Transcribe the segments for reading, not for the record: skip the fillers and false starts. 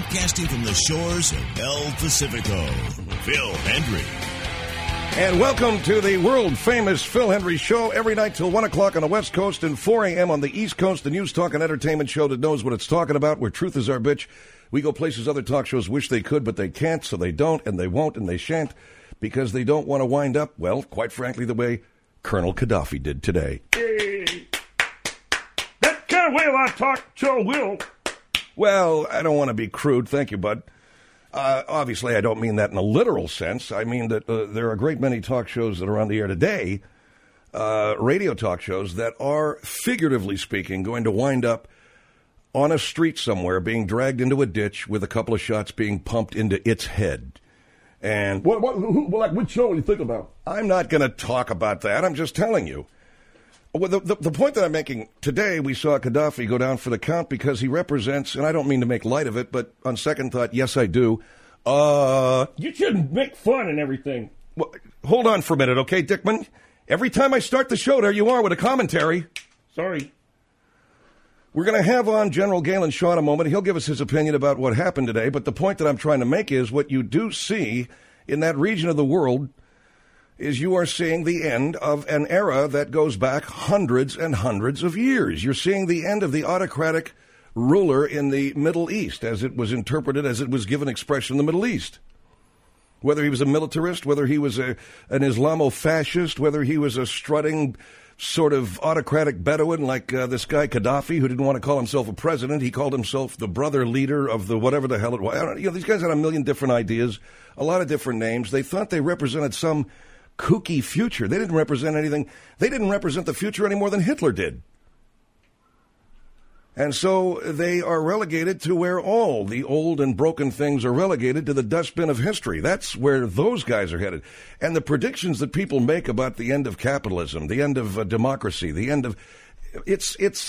broadcasting from the shores of El Pacifico, Phil Hendrie. And welcome to the world-famous Phil Hendrie Show, every night till 1 o'clock on the West Coast and 4 a.m. on the East Coast, the news, talk, and entertainment show that knows what it's talking about, where truth is our bitch. We go places other talk shows wish they could, but they can't, so they don't, and they won't, and they shan't, because they don't want to wind up, well, quite frankly, the way Colonel Gaddafi did today. Hey, that kind of way our talk show will. Well, I don't want to be crude. Thank you, bud. Obviously, I don't mean that in a literal sense. I mean that there are a great many talk shows that are on the air today, radio talk shows, that are, figuratively speaking, going to wind up on a street somewhere, being dragged into a ditch with a couple of shots being pumped into its head. And which show are you thinking about? I'm not going to talk about that. I'm just telling you. Well, the point that I'm making, today we saw Gaddafi go down for the count because he represents, and I don't mean to make light of it, but on second thought, yes, I do. You shouldn't make fun and everything. Well, hold on for a minute, okay, Dickman? Every time I start the show, there you are with a commentary. Sorry. We're going to have on General Galen Shaw in a moment. He'll give us his opinion about what happened today, but the point that I'm trying to make is what you do see in that region of the world is you are seeing the end of an era that goes back hundreds and hundreds of years. You're seeing the end of the autocratic ruler in the Middle East, as it was interpreted, as it was given expression in the Middle East. Whether he was a militarist, whether he was an Islamo-fascist, whether he was a strutting sort of autocratic Bedouin like this guy Gaddafi, who didn't want to call himself a president. He called himself the brother leader of the whatever the hell it was. I don't know, these guys had a million different ideas, a lot of different names. They thought they represented some kooky future. They didn't represent anything. They didn't represent the future any more than Hitler did. And so they are relegated to where all the old and broken things are relegated, to the dustbin of history. That's where those guys are headed. And the predictions that people make about the end of capitalism, the end of democracy, the end of it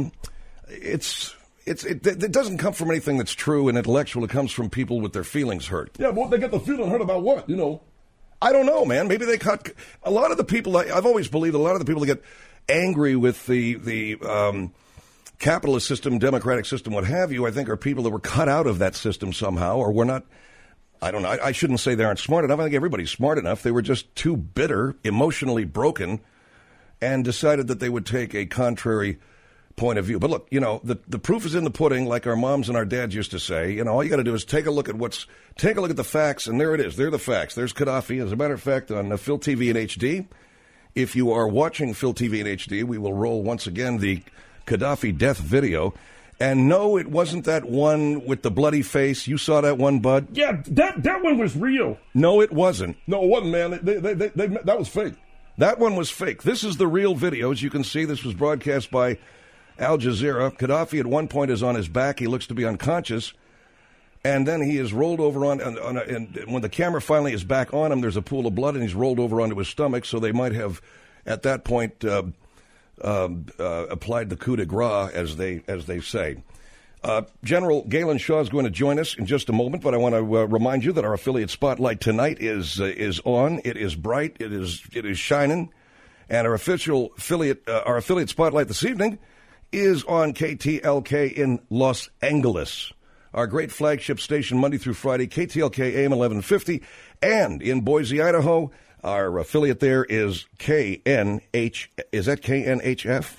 doesn't come from anything that's true and intellectual. It comes from people with their feelings hurt. Yeah, but they get the feeling hurt about what, you know? I don't know, man. Maybe they cut a lot of the people. I've always believed a lot of the people that get angry with the capitalist system, democratic system, what have you, I think are people that were cut out of that system somehow, or were not. I don't know. I shouldn't say they aren't smart enough. I think everybody's smart enough. They were just too bitter, emotionally broken, and decided that they would take a contrary point of view. But look, the proof is in the pudding, like our moms and our dads used to say. All you got to do is take a look at the facts, and there it is. There are the facts. There's Gaddafi. As a matter of fact, on Phil TV in HD, if you are watching Phil TV in HD, we will roll once again the Gaddafi death video. And no, it wasn't that one with the bloody face. You saw that one, Bud? Yeah, that one was real. No, it wasn't. No, it wasn't, man. That was fake. That one was fake. This is the real video. As you can see, this was broadcast by Al Jazeera. Gaddafi at one point is on his back. He looks to be unconscious. And then he is rolled over and when the camera finally is back on him, there's a pool of blood, and he's rolled over onto his stomach. So they might have, at that point, applied the coup de grace, as they say. General Galen Shaw is going to join us in just a moment, but I want to remind you that our affiliate spotlight tonight is on. It is bright. It is shining, and our affiliate spotlight this evening is on KTLK in Los Angeles, our great flagship station Monday through Friday, KTLK AM 1150, and in Boise, Idaho, our affiliate there is KNH. Is that KNHF?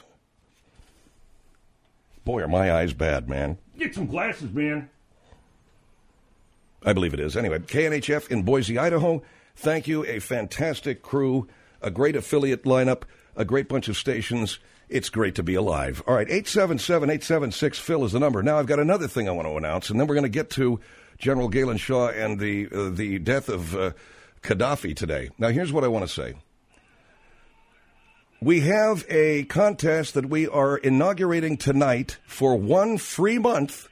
Boy, are my eyes bad, man. Get some glasses, man. I believe it is. Anyway, KNHF in Boise, Idaho. Thank you. A fantastic crew, a great affiliate lineup, a great bunch of stations. It's great to be alive. All right, 877-876-PHIL is the number. Now, I've got another thing I want to announce, and then we're going to get to General Galen Shaw and the death of Gaddafi today. Now, here's what I want to say. We have a contest that we are inaugurating tonight for one free month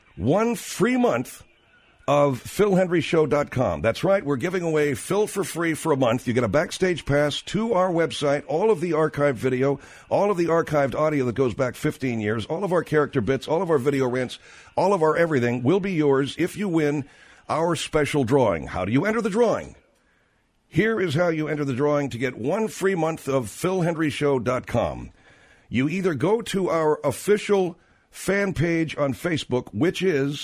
of PhilHendrieShow.com. That's right, we're giving away Phil for free for a month. You get a backstage pass to our website, all of the archived video, all of the archived audio that goes back 15 years, all of our character bits, all of our video rants, all of our everything will be yours if you win our special drawing. How do you enter the drawing? Here is how you enter the drawing to get one free month of PhilHendrieShow.com. You either go to our official fan page on Facebook, which is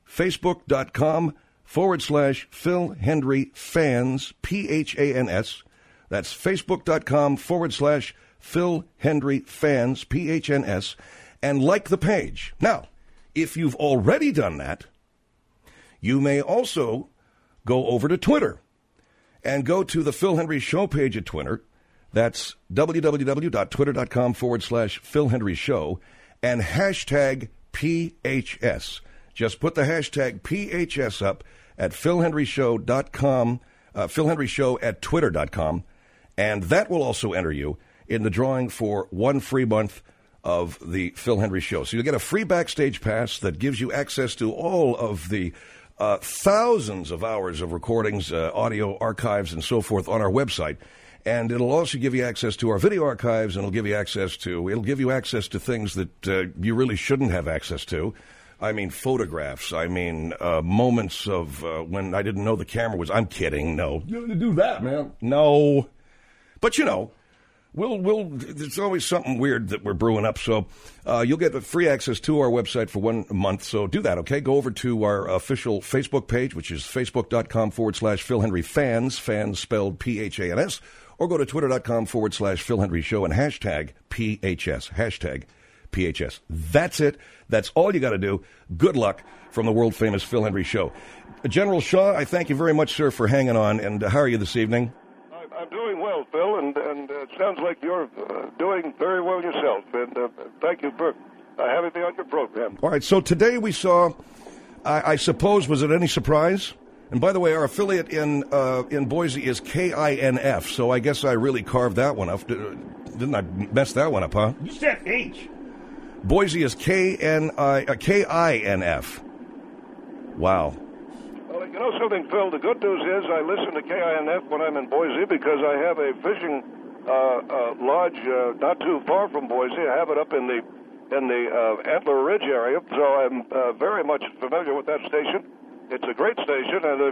Facebook.com/Phil Hendrie Fans, PHANS. That's Facebook.com/Phil Hendrie Fans, PHNS, and like the page. Now, if you've already done that, you may also go over to Twitter and go to the Phil Hendrie Show page at Twitter. That's www.twitter.com/Phil Hendrie Show and hashtag PHS. Just put the hashtag PHS up at philhendrieshow.com, Phil Hendrie Show at twitter.com, and that will also enter you in the drawing for one free month of the Phil Hendrie Show. So you'll get a free backstage pass that gives you access to all of the thousands of hours of recordings, audio archives, and so forth on our website. And it'll also give you access to our video archives, and it'll give you access to things that you really shouldn't have access to. I mean, photographs. I mean, moments of when I didn't know the camera was. I'm kidding. No, You don't do that, man. no. But you know, there's always something weird that we're brewing up. So you'll get free access to our website for 1 month. So do that, okay? Go over to our official Facebook page, which is facebook.com/Phil Hendrie Fans, fans spelled PHANS, or go to twitter.com/Phil Hendrie Show and hashtag PHS, hashtag PHS. That's it. That's all you got to do. Good luck from the world-famous Phil Hendrie Show. General Shaw, I thank you very much, sir, for hanging on. And how are you this evening? I'm doing well, Phil, and it sounds like you're doing very well yourself. And thank you for having me on your program. All right, so today we saw, I suppose, was it any surprise? And by the way, our affiliate in Boise is KINF, so I guess I really carved that one up. Didn't I mess that one up, huh? You said H. Boise is KINF. Wow. Well, you know something, Phil? The good news is I listen to KINF when I'm in Boise because I have a fishing lodge not too far from Boise. I have it up in the Antler Ridge area, so I'm very much familiar with that station. It's a great station, and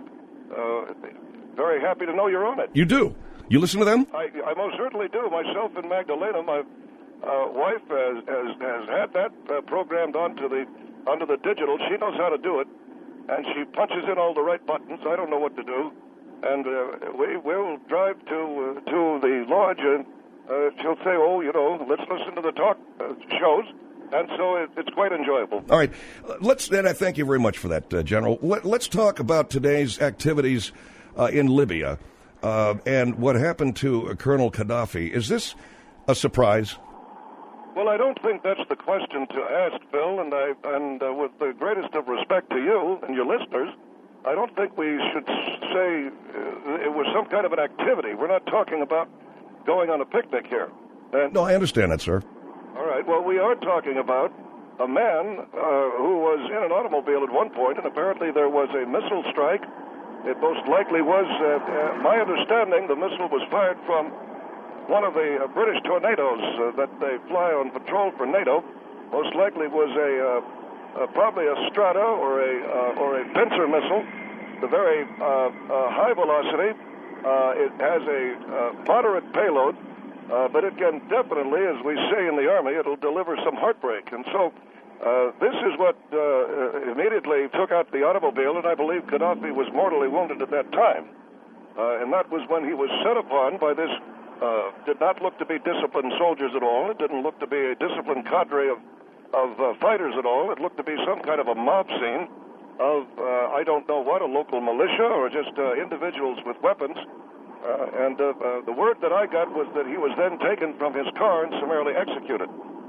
very happy to know you're on it. You do? You listen to them? I most certainly do. Myself and Magdalena, my wife, has had that programmed onto the digital. She knows how to do it, and she punches in all the right buttons. I don't know what to do, and we'll drive to the lodge, and she'll say, "Oh, you know, let's listen to the talk shows." And so it's quite enjoyable. All right. And I thank you very much for that, General. Let's talk about today's activities in Libya and what happened to Colonel Gaddafi. Is this a surprise? Well, I don't think that's the question to ask, Phil, and with the greatest of respect to you and your listeners, I don't think we should say it was some kind of an activity. We're not talking about going on a picnic here. No, I understand that, sir. All right. Well, we are talking about a man who was in an automobile at one point, and apparently there was a missile strike. It most likely was, my understanding, the missile was fired from one of the British Tornadoes that they fly on patrol for NATO. Most likely was probably a Strata or a Pincer missile. The very high velocity. It has a moderate payload. But it can definitely, as we say in the Army, it'll deliver some heartbreak. And so this is what immediately took out the automobile, and I believe Gaddafi was mortally wounded at that time. And that was when he was set upon by this, did not look to be disciplined soldiers at all. It didn't look to be a disciplined cadre of fighters at all. It looked to be some kind of a mob scene of, I don't know what, a local militia or just individuals with weapons. And the word that I got was that he was then taken from his car and summarily executed.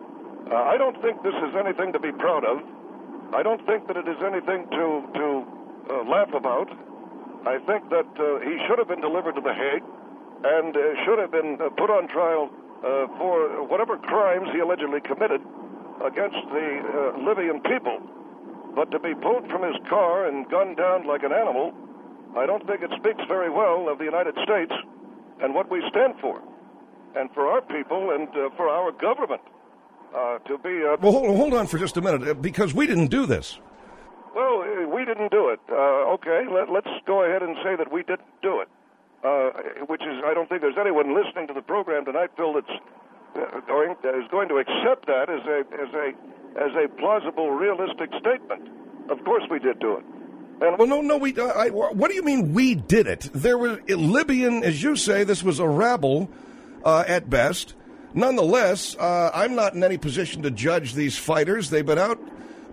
I don't think this is anything to be proud of. I don't think that it is anything to laugh about. I think that he should have been delivered to The Hague and should have been put on trial for whatever crimes he allegedly committed against the Libyan people. But to be pulled from his car and gunned down like an animal, I don't think it speaks very well of the United States and what we stand for, and for our people and for our government to be... Well, hold on for just a minute, because we didn't do this. Well, we didn't do it. Okay, let's go ahead and say that we didn't do it, which is, I don't think there's anyone listening to the program tonight, Phil, that's is going to accept that as a plausible, realistic statement. Of course we did do it. And Well, no. What do you mean we did it? There was Libyan, as you say. This was a rabble at best. Nonetheless, I'm not in any position to judge these fighters. They've been out,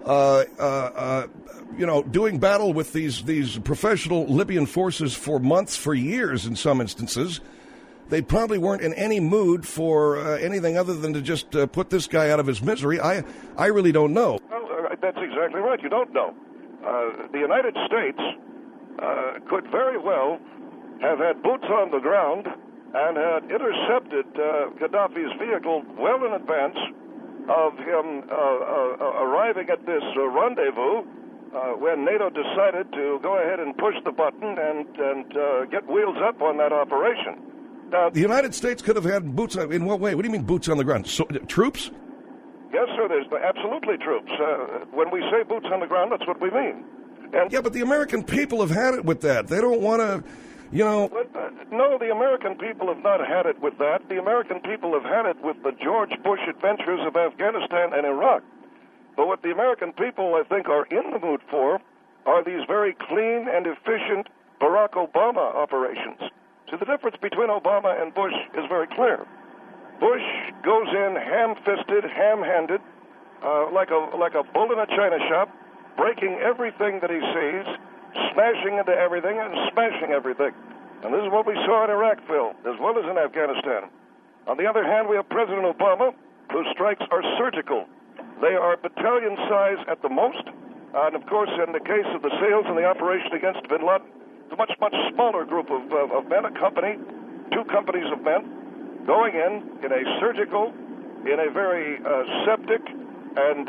doing battle with these professional Libyan forces for months, for years in some instances. They probably weren't in any mood for anything other than to just put this guy out of his misery. I really don't know. Well, that's exactly right. You don't know. The United States could very well have had boots on the ground and had intercepted Gaddafi's vehicle well in advance of him arriving at this rendezvous when NATO decided to go ahead and push the button and get wheels up on that operation. Now, The United States could have had boots on. In what way? What do you mean boots on the ground? Troops? yes, sir, there's absolutely troops. When we say boots on the ground, that's what we mean. And Yeah, but the American people have had it with that. They don't want to, no, the American people have not had it with that. The American people have had it with the George Bush adventures of Afghanistan and Iraq. But what the American people, I think, are in the mood for are these very clean and efficient Barack Obama operations. So the difference between Obama and Bush is very clear. Bush goes in ham-fisted, ham-handed, like a bull in a china shop, breaking everything that he sees, smashing into everything and smashing everything. And this is what we saw in Iraq, Phil, as well as in Afghanistan. On the other hand, we have President Obama, whose strikes are surgical. They are battalion size at the most. And, of course, in the case of the SEALs and the operation against bin Laden, it's a much, much smaller group of men, a company, 2 companies of men, going in a surgical, in a very septic and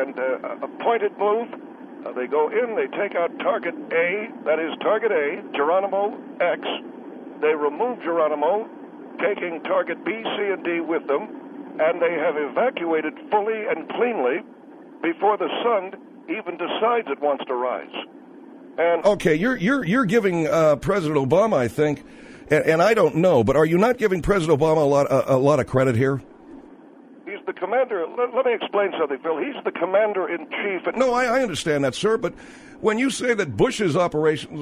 a pointed move. They go in, they take out target A, that is target A, Geronimo X. They remove Geronimo, taking target B, C, and D with them, and they have evacuated fully and cleanly before the sun even decides it wants to rise. And Okay, you're giving President Obama, I think, and I don't know, but are you not giving President Obama a lot of credit here? he's the commander. Let me explain something, Phil. He's the commander-in-chief. No, I understand that, sir, but when you say that Bush's operations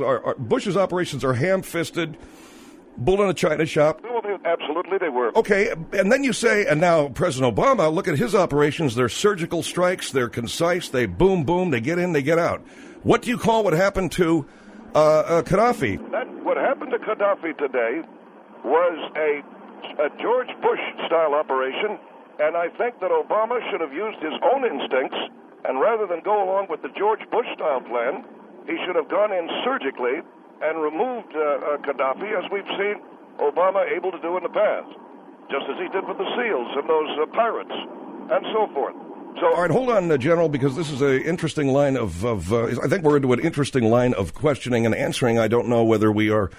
are ham-fisted, bull in a china shop. Well, absolutely, they were. Okay, and then you say, and now President Obama, look at his operations. They're surgical strikes. They're concise. They boom, boom. They get in, they get out. What do you call what happened to Gaddafi? What happened to Gaddafi today was a George Bush-style operation, and I think that Obama should have used his own instincts, and rather than go along with the George Bush-style plan, he should have gone in surgically and removed Gaddafi, as we've seen Obama able to do in the past, just as he did with the SEALs and those pirates, and so forth. So, all right, hold on, General, because this is an interesting line of I think we're into an interesting line of questioning and answering. I don't know whether or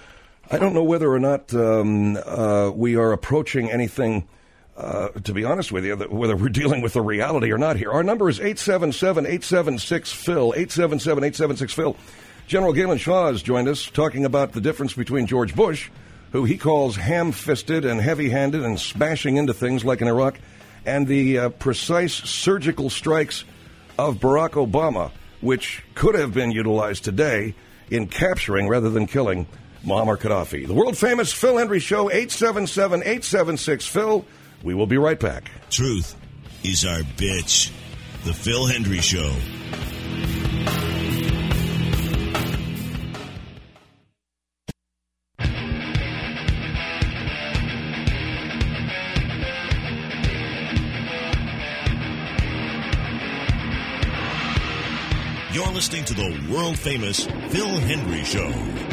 not we are approaching anything, to be honest with you, whether we're dealing with a reality or not here. Our number is 877-876-PHIL, 877-876-PHIL. General Galen Shaw has joined us talking about the difference between George Bush, who he calls ham-fisted and heavy-handed and smashing into things like in Iraq, and the precise surgical strikes of Barack Obama, which could have been utilized today in capturing rather than killing Muammar Gaddafi. The world-famous Phil Hendrie Show, 877-876-PHIL. We will be right back. Truth is our bitch. The Phil Hendrie Show. You're listening to the world-famous Phil Hendrie Show.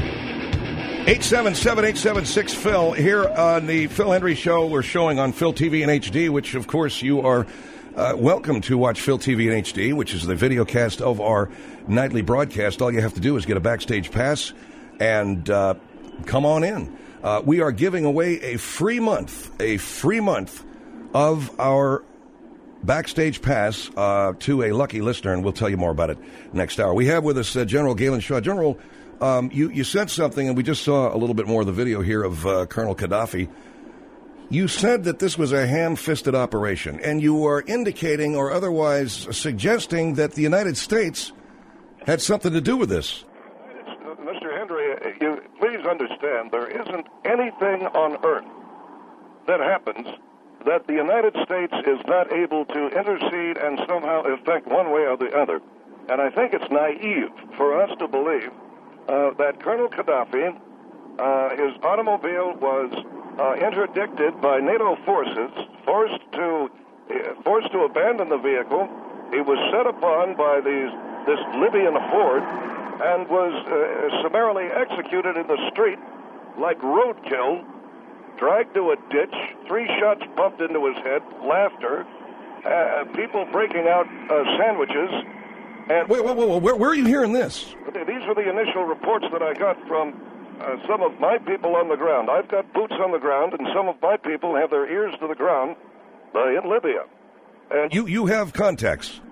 877-876-PHIL. Here on the Phil Hendrie Show, we're showing on Phil TV and HD, which, of course, you are welcome to watch Phil TV and HD, which is the video cast of our nightly broadcast. All you have to do is get a backstage pass and come on in. We are giving away a free month of our backstage pass to a lucky listener, and we'll tell you more about it next hour. We have with us General Galen Shaw. General, you said something, and we just saw a little bit more of the video here of Colonel Gaddafi. You said that this was a ham-fisted operation, and you are indicating or otherwise suggesting that the United States had something to do with this. Mr. Henry, you please understand, there isn't anything on earth that happens that the United States is not able to intercede and somehow affect one way or the other. And I think it's naive for us to believe that Colonel Gaddafi, his automobile was interdicted by NATO forces, forced to abandon the vehicle. He was set upon by this Libyan horde and was summarily executed in the street like roadkill, dragged to a ditch, 3 shots pumped into his head, laughter, people breaking out sandwiches. And Wait, where are you hearing this? These are the initial reports that I got from some of my people on the ground. I've got boots on the ground, and some of my people have their ears to the ground in Libya. And You have contacts.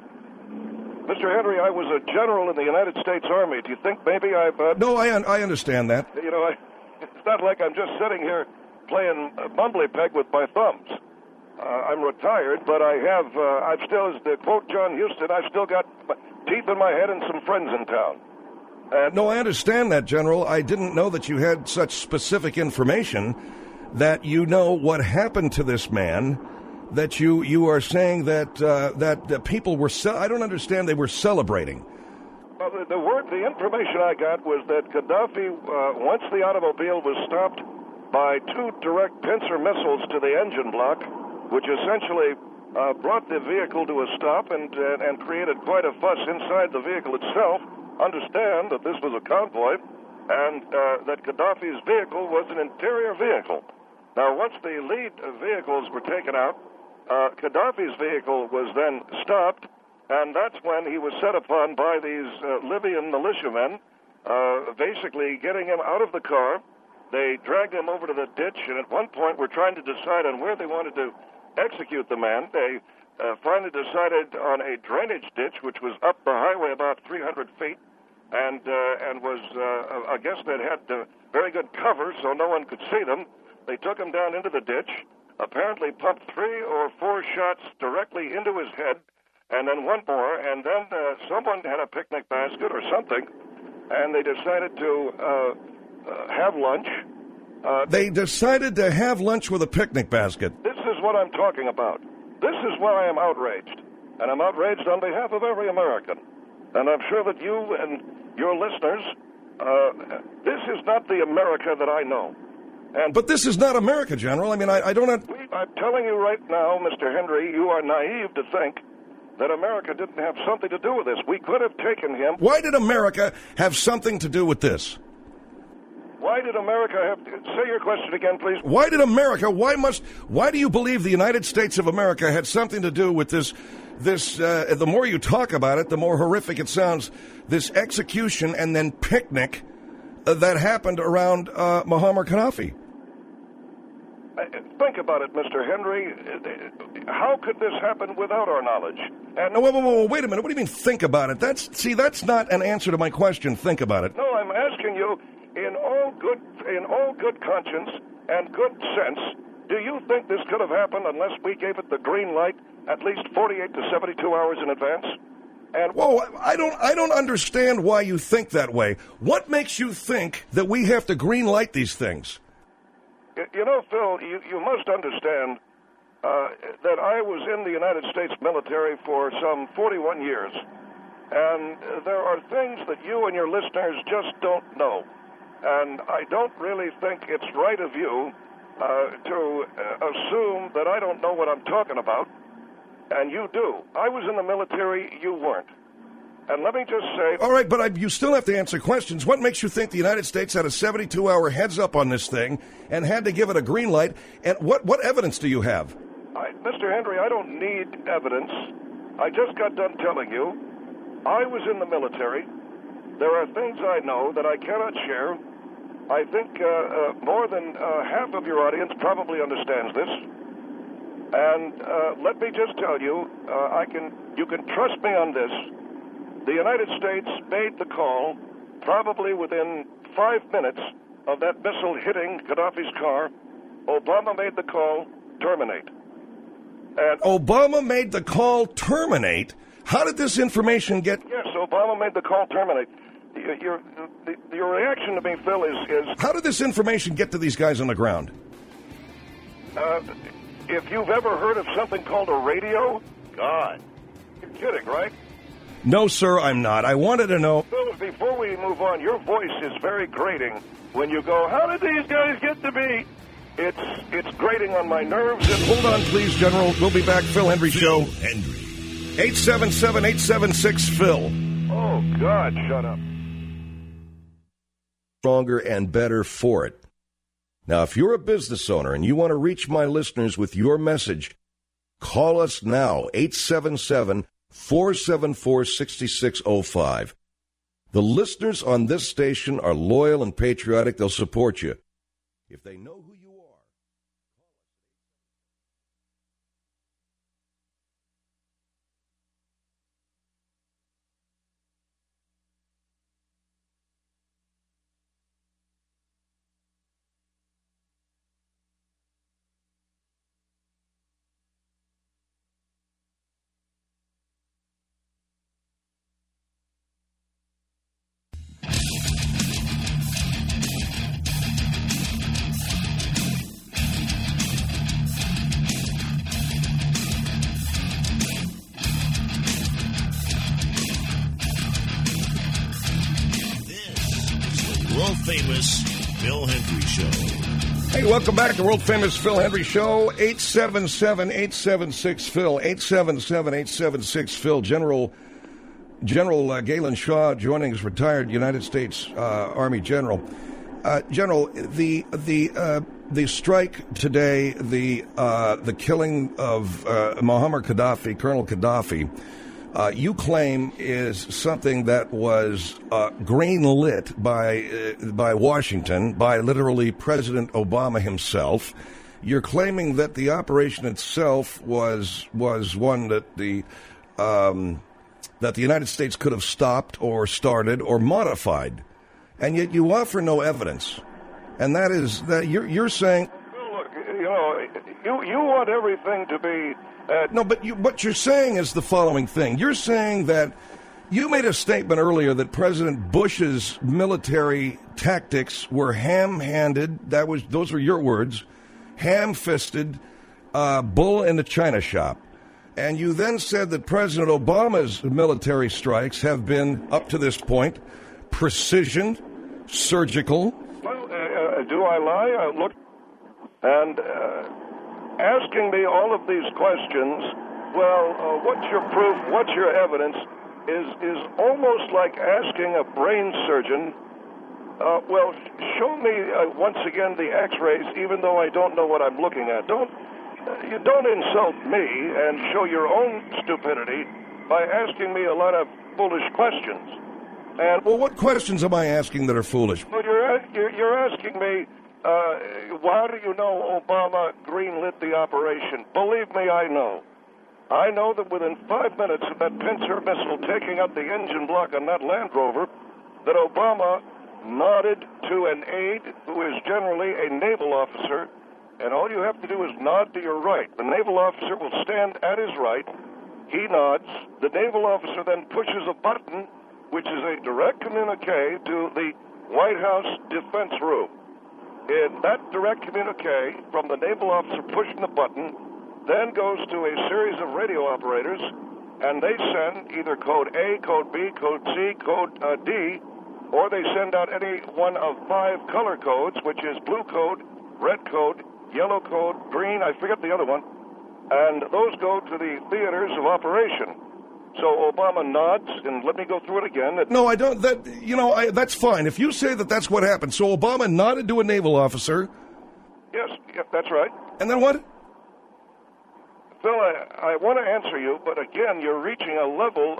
Mr. Henry, I was a general in the United States Army. Do you think maybe I've... No, I understand that. You know, it's not like I'm just sitting here playing bumbly peg with my thumbs. I'm retired, but I've still, as to quote John Huston, I've still got teeth in my head and some friends in town. And No, I understand that, General. I didn't know that you had such specific information that you know what happened to this man, that you are saying that that people were... I don't understand they were celebrating. Well, the information I got was that Gaddafi, once the automobile was stopped by 2 direct pincer missiles to the engine block, which essentially brought the vehicle to a stop and created quite a fuss inside the vehicle itself. Understand that this was a convoy and that Gaddafi's vehicle was an interior vehicle. Now, once the lead vehicles were taken out, Gaddafi's vehicle was then stopped, and that's when he was set upon by these Libyan militiamen, basically getting him out of the car. They dragged him over to the ditch, and at one point were trying to decide on where they wanted to execute the man. They finally decided on a drainage ditch, which was up the highway about 300 feet, and was, I guess, that had very good cover, so no one could see them. They took him down into the ditch, apparently pumped 3 or 4 shots directly into his head, and then one more, and then someone had a picnic basket or something, and they decided to have lunch. They decided to have lunch with a picnic basket. This is what I'm talking about. This is why I am outraged, and I'm outraged on behalf of every American. And I'm sure that you and your listeners, this is not the America that I know. But this is not America, General. I mean, I don't... I'm telling you right now, Mr. Henry, you are naive to think that America didn't have something to do with this. We could have taken him. Why did America have something to do with this? Why did America have... Say your question again, please. Why did America... Why do you believe the United States of America had something to do with this... the more you talk about it, the more horrific it sounds, this execution and then picnic that happened around Muammar Gaddafi? Think about it, Mr. Henry. How could this happen without our knowledge? And wait a minute. What do you mean, think about it? That's not an answer to my question. Think about it. No, I'm asking you, in all good conscience and good sense, do you think this could have happened unless we gave it the green light at least 48 to 72 hours in advance? And whoa, I don't understand why you think that way. What makes you think that we have to green light these things? You know, Phil, you must understand that I was in the United States military for some 41 years, and there are things that you and your listeners just don't know. And I don't really think it's right of you to assume that I don't know what I'm talking about, and you do. I was in the military, you weren't. And let me just say... All right, but you still have to answer questions. What makes you think the United States had a 72-hour heads-up on this thing and had to give it a green light? And what evidence do you have? Mr. Henry, I don't need evidence. I just got done telling you. I was in the military. There are things I know that I cannot share. I think more than half of your audience probably understands this. And let me just tell you, you can trust me on this. The United States made the call probably within 5 minutes of that missile hitting Gaddafi's car. Obama made the call, terminate. And Obama made the call, terminate? How did this information get... Yes, Obama made the call terminate. Your reaction to me, Phil, is... How did this information get to these guys on the ground? If you've ever heard of something called a radio, God, you're kidding, right? No, sir, I'm not. I wanted to know... Phil, before we move on, your voice is very grating when you go, how did these guys get to me? It's grating on my nerves. And hold on, please, General. We'll be back. Phil Hendrie Show. Hendrie. 877-876-PHIL. Oh, God, shut up. Stronger and better for it. Now, if you're a business owner and you want to reach my listeners with your message, call us now, 877-474-6605. The listeners on this station are loyal and patriotic. They'll support you. If they know who you are. Famous Phil Hendrie Show. Hey, welcome back to World Famous Phil Hendrie Show. 877-876-PHIL. 877-876-PHIL. General Galen Shaw joining us, retired United States Army General. General, the strike today, the killing of Muammar Gaddafi, Colonel Gaddafi, you claim is something that was green-lit by Washington, by literally President Obama himself. You're claiming that the operation itself was one that the United States could have stopped or started or modified, and yet you offer no evidence. And that is that you're saying. Look, you want everything to be. No, but what you're saying is the following thing. You're saying that you made a statement earlier that President Bush's military tactics were ham-handed. Those were your words, ham-fisted, bull in the china shop. And you then said that President Obama's military strikes have been, up to this point, precision, surgical. Well, do I lie? Look, and asking me all of these questions, well, what's your proof, what's your evidence, is almost like asking a brain surgeon, well, show me once again the x-rays, even though I don't know what I'm looking at. You don't insult me and show your own stupidity by asking me a lot of foolish questions. And well, what questions am I asking that are foolish? Well, you're asking me, how do you know Obama greenlit the operation? Believe me, I know. I know that within 5 minutes of that Pincer missile taking out the engine block on that Land Rover, that Obama nodded to an aide who is generally a naval officer, and all you have to do is nod to your right. The naval officer will stand at his right. He nods. The naval officer then pushes a button, which is a direct communique to the White House defense room. In that direct communique from the naval officer pushing the button, then goes to a series of radio operators, and they send either code A, code B, code C, code D, or they send out any one of 5 color codes, which is blue code, red code, yellow code, green, I forget the other one, and those go to the theaters of operation. So Obama nods, and let me go through it again. No, I don't. That's fine. If you say that that's what happened. So Obama nodded to a naval officer. Yes, that's right. And then what? Phil, I want to answer you, but again, you're reaching a level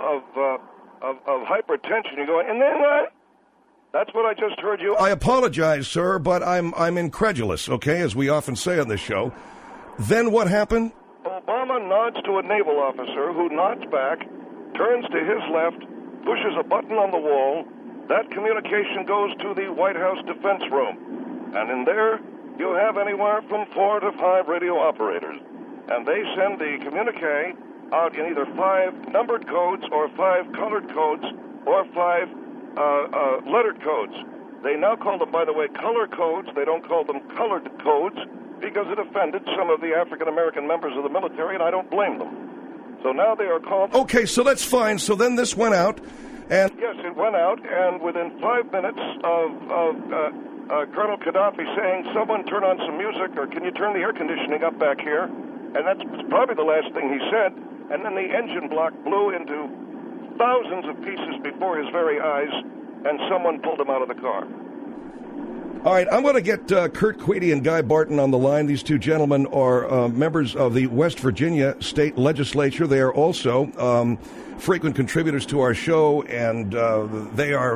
of hypertension. You're going, and then what? That's what I just heard you. I apologize, sir, but I'm incredulous, okay, as we often say on this show. Then what happened? Obama nods to a naval officer who nods back, turns to his left, pushes a button on the wall. That communication goes to the White House defense room. And in there, you have anywhere from 4 to 5 radio operators. And they send the communique out in either 5 numbered codes or 5 colored codes or 5 lettered codes. They now call them, by the way, color codes. They don't call them colored codes because it offended some of the African-American members of the military, and I don't blame them. So now they are called... Okay, so that's fine. So then this went out, and... Yes, it went out, and within 5 minutes of Colonel Gaddafi saying, someone turn on some music, or can you turn the air conditioning up back here? And that's probably the last thing he said. And then the engine block blew into thousands of pieces before his very eyes, and someone pulled him out of the car. All right, I'm going to get Kurt Queedy and Guy Barton on the line. These two gentlemen are members of the West Virginia State Legislature. They are also frequent contributors to our show, and they are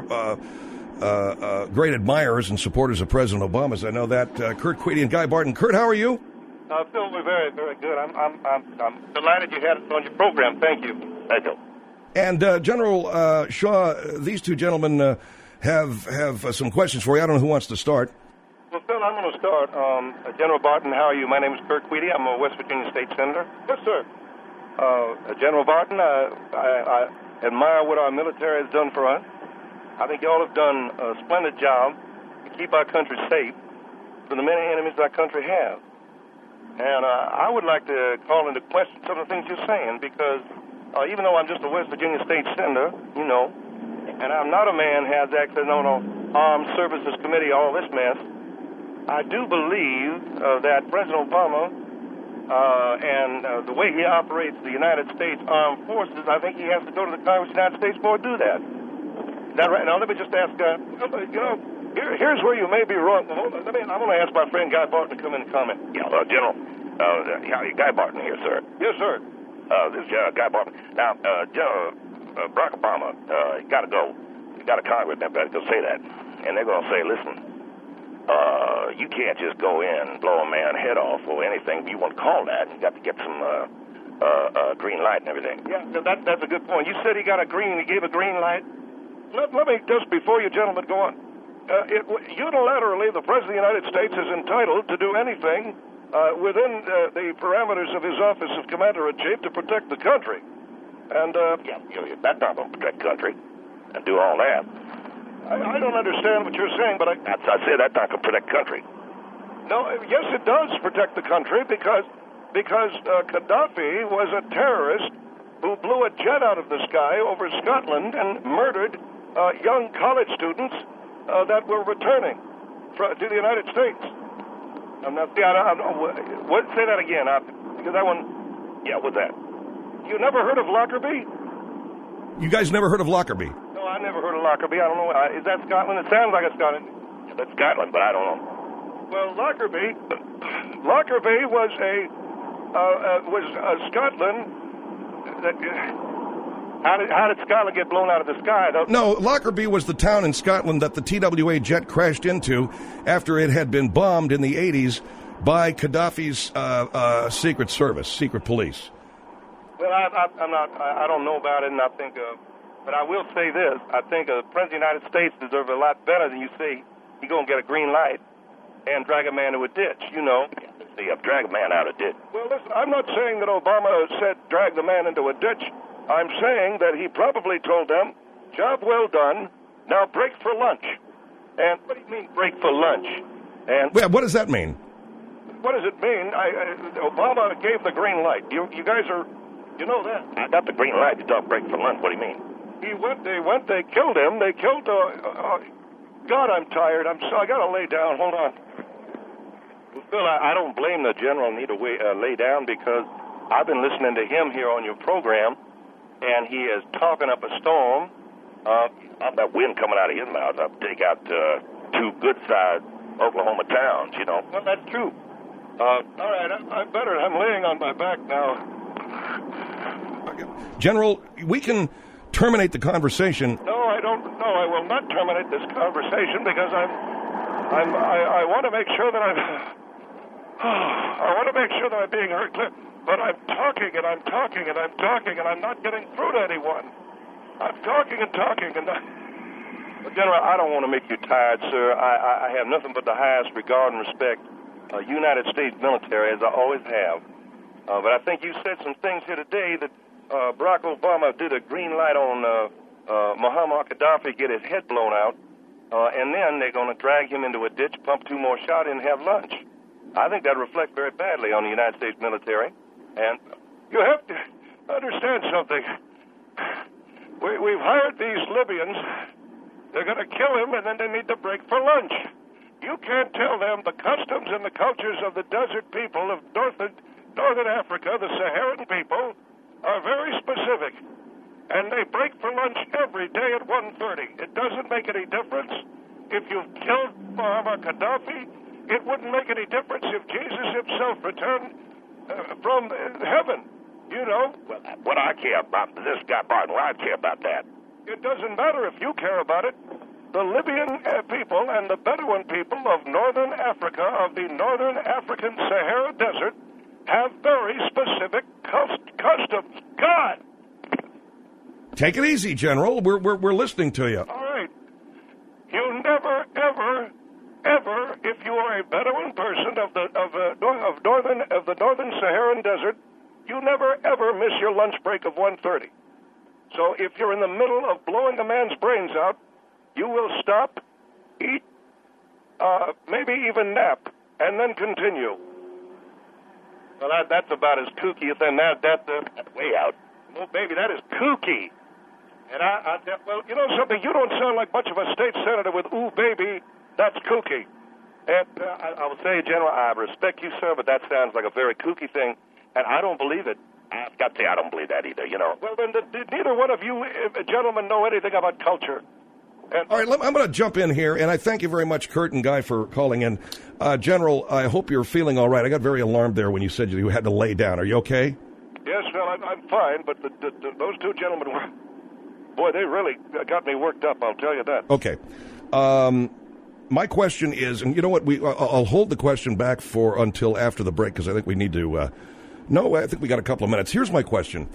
great admirers and supporters of President Obama. I know that. Kurt Queedy and Guy Barton. Kurt, how are you? Phil, we're very, very good. I'm delighted you had us on your program. Thank you. Thank you. And General Shaw, these two gentlemen have some questions for you. I don't know who wants to start. Well, Phil, I'm going to start. General Barton, how are you? My name is Kurt Queedy. I'm a West Virginia State Senator. Yes, sir. General Barton, I admire what our military has done for us. I think y'all have done a splendid job to keep our country safe from the many enemies our country has. And I would like to call into question some of the things you're saying, because even though I'm just a West Virginia State Senator, you know, and I'm not a man who has access on an Armed Services Committee, all this mess, I do believe that President Obama and the way he operates the United States Armed Forces, I think he has to go to the Congress of the United States for to do that. Is that right? Now, let me just ask, here's where you may be wrong. I'm going to ask my friend Guy Barton to come in and comment. Yeah, General. Guy Barton here, sir. Yes, sir. This is Guy Barton. Now, General Barack Obama, you got to go. You got a congressman to say that. And they're going to say, listen, you can't just go in and blow a man's head off or anything you want to call that. You got to get some green light and everything. Yeah, that's a good point. You said he gave a green light. Let me, just before you gentlemen go on, unilaterally, the President of the United States is entitled to do anything within the parameters of his office of Commander-in-Chief to protect the country. And that's not going to protect the country and do all that. I don't understand what you're saying, but I said that's not going to protect the country. No, yes, it does protect the country because Gaddafi was a terrorist who blew a jet out of the sky over Scotland and murdered young college students that were returning to the United States. Say that again, because that one... Yeah, what's that? You never heard of Lockerbie? You guys never heard of Lockerbie? No, I never heard of Lockerbie. I don't know. Is that Scotland? It sounds like it's Scotland. Yeah, that's Scotland, but I don't know. Well, Lockerbie was Scotland. How did Scotland get blown out of the sky? No, Lockerbie was the town in Scotland that the TWA jet crashed into after it had been bombed in the 80s by Gaddafi's secret service, secret police. Well, I don't know about it, and I think, but I will say this: I think the President of the United States deserves a lot better than you say. He's gonna get a green light and drag a man to a ditch, you know. Drag a man out of a ditch. Well, listen, I'm not saying that Obama said drag the man into a ditch. I'm saying that he probably told them, job well done, now break for lunch. And what do you mean break for lunch? And what does that mean? What does it mean? Obama gave the green light. You guys are, you know that. I got the green light to talk break for lunch. What do you mean? They killed him. They killed, God, I'm tired. I got to lay down. Hold on. Well, Phil, I don't blame the general need to lay down, because I've been listening to him here on your program, and he is talking up a storm. That wind coming out of his mouth, I'll take out 2 good-sized Oklahoma towns, you know. Well, that's true. All right, I'm better. I'm laying on my back now. General, we can terminate the conversation. No, I don't. No, I will not terminate this conversation, because I want to make sure that I want to make sure that I'm being heard clear. But I'm talking and I'm talking and I'm talking, and I'm not getting through to anyone. I'm talking and talking, and Well, General, I don't want to make you tired, sir. I have nothing but the highest regard and respect. United States military, as I always have. But I think you said some things here today that Barack Obama did a green light on Muammar Gaddafi, get his head blown out, and then they're going to drag him into a ditch, pump 2 more shots, and have lunch. I think that reflects very badly on the United States military. And you have to understand something. We've hired these Libyans. They're going to kill him, and then they need to break for lunch. You can't tell them the customs and the cultures of the desert people of northern Africa, the Saharan people, are very specific. And they break for lunch every day at 1:30. It doesn't make any difference if you've killed Muammar Gaddafi. It wouldn't make any difference if Jesus himself returned from heaven. You know? Well, what I care about, this guy Barton, what I care about that. It doesn't matter if you care about it. The Libyan people and the Bedouin people of northern Africa, of the northern African Sahara Desert, have very specific customs. God! Take it easy, General. We're listening to you. All right. You never, ever, if you are a Bedouin person of the northern Saharan Desert, you never ever miss your lunch break of 1:30. So if you're in the middle of blowing a man's brains out, you will stop, eat, maybe even nap, and then continue. Well, that's about as kooky as that's way out. Well, baby, that is kooky. And well, you know something? You don't sound like much of a state senator with "ooh, baby." That's kooky. And I will say, General, I respect you, sir, but that sounds like a very kooky thing, and I don't believe it. I've got to say, I don't believe that either, you know. Well, then, did neither one of you gentlemen know anything about culture? And all right, I'm going to jump in here, and I thank you very much, Kurt and Guy, for calling in. General, I hope you're feeling all right. I got very alarmed there when you said you had to lay down. Are you okay? Yes, well, I'm fine, but those 2 gentlemen were... Boy, they really got me worked up, I'll tell you that. Okay. My question is, and you know what, I'll hold the question back for until after the break, because I think we need to... No, I think we got a couple of minutes. Here's my question.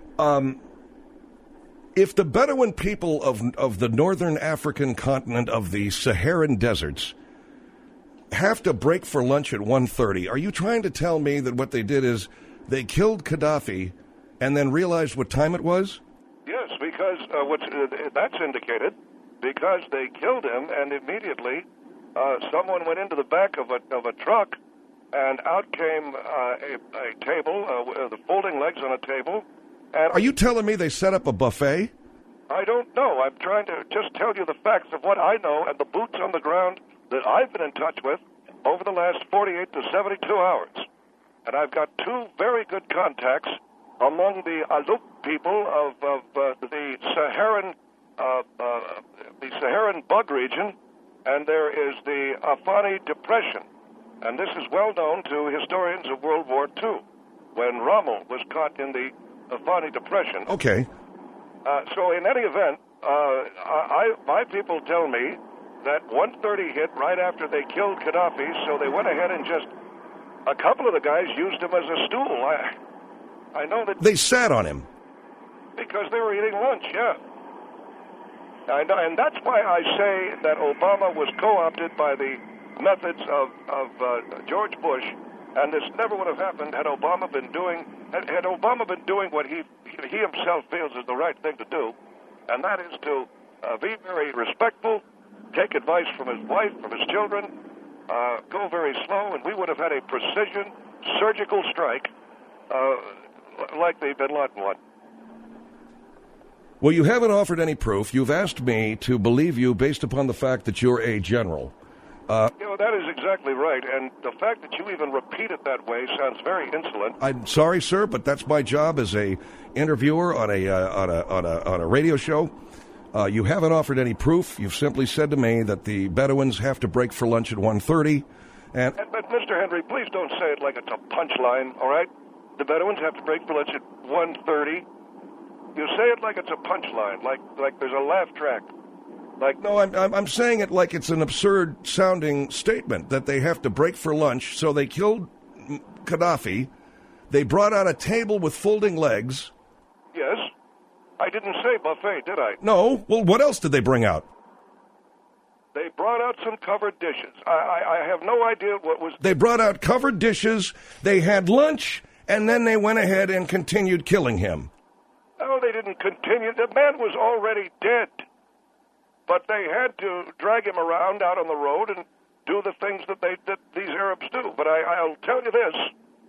If the Bedouin people of the northern African continent of the Saharan deserts have to break for lunch at 1:30, are you trying to tell me that what they did is they killed Gaddafi and then realized what time it was? Yes, because that's indicated, because they killed him and immediately someone went into the back of a truck and out came a table, the folding legs on a table. And are you telling me they set up a buffet? I don't know. I'm trying to just tell you the facts of what I know and the boots on the ground that I've been in touch with over the last 48 to 72 hours. And I've got 2 very good contacts among the Aluk people of the Saharan bug region, and there is the Afani Depression. And this is well known to historians of World War II, when Rommel was caught in the Afani Depression. Okay. So in any event, my people tell me that 1:30 hit right after they killed Gaddafi, so they went ahead and just, a couple of the guys used him as a stool. I know that... They sat on him. Because they were eating lunch, yeah. I know, and that's why I say that Obama was co-opted by the methods of George Bush, and this never would have happened had Obama been doing what he himself feels is the right thing to do, and that is to be very respectful, take advice from his wife, from his children, go very slow, and we would have had a precision surgical strike like the Bin Laden one. Well, you haven't offered any proof. You've asked me to believe you based upon the fact that you're a general. That is exactly right, and the fact that you even repeat it that way sounds very insolent. I'm sorry, sir, but that's my job as a interviewer on a radio show. You haven't offered any proof. You've simply said to me that the Bedouins have to break for lunch at 1:30. But Mr. Henry, please don't say it like it's a punchline. All right, the Bedouins have to break for lunch at 1:30. You say it like it's a punchline, like there's a laugh track. No, I'm saying it like it's an absurd-sounding statement that they have to break for lunch. So they killed Gaddafi. They brought out a table with folding legs. Yes. I didn't say buffet, did I? No. Well, what else did they bring out? They brought out some covered dishes. I have no idea what was... They brought out covered dishes. They had lunch, and then they went ahead and continued killing him. know they didn't continue. The man was already dead. But they had to drag him around out on the road and do the things that these Arabs do. But I'll tell you this: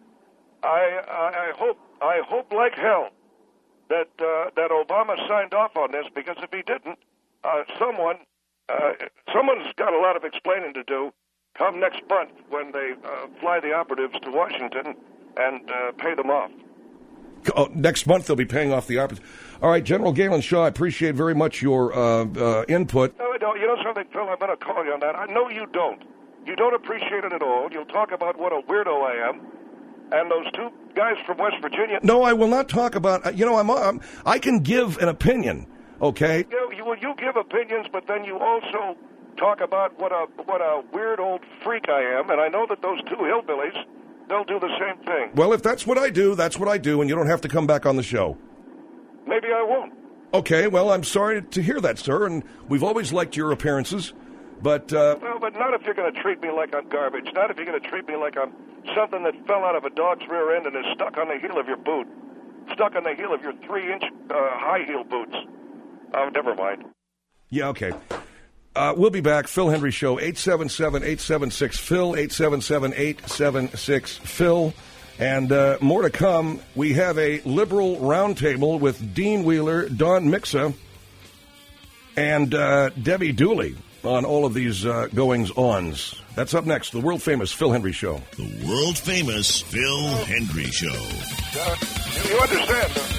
I hope like hell that Obama signed off on this, because if he didn't, someone's got a lot of explaining to do come next month when they fly the operatives to Washington and pay them off. Oh, next month they'll be paying off the operatives. All right, General Galen Shaw, I appreciate very much your input. No, I don't. You know something, Phil? I'm going to call you on that. I know you don't. You don't appreciate it at all. You'll talk about what a weirdo I am. And those two guys from West Virginia. No, I will not talk about. I can give an opinion. Okay. You give opinions, but then you also talk about what a weird old freak I am. And I know that those two hillbillies, they'll do the same thing. Well, if that's what I do, that's what I do, and you don't have to come back on the show. Maybe I won't. Okay. Well, I'm sorry to hear that, sir. And we've always liked your appearances. But well, but not if you're going to treat me like I'm garbage. Not if you're going to treat me like I'm something that fell out of a dog's rear end and is stuck on the heel of your boot, stuck on the heel of your 3-inch high heel boots. Oh, never mind. Yeah, okay. We'll be back. Phil Hendry Show, 877-876-PHIL, 877-876-PHIL. And more to come. We have a liberal roundtable with Dean Wheeler, Don Mixa, and Debbie Dooley on all of these goings-ons. That's up next, the world-famous Phil Hendry Show. The world-famous Phil Hendry Show. You understand, don't you?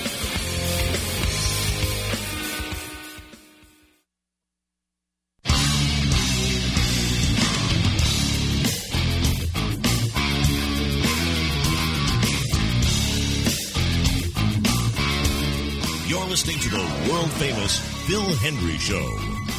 You're listening to the world-famous Phil Hendry Show.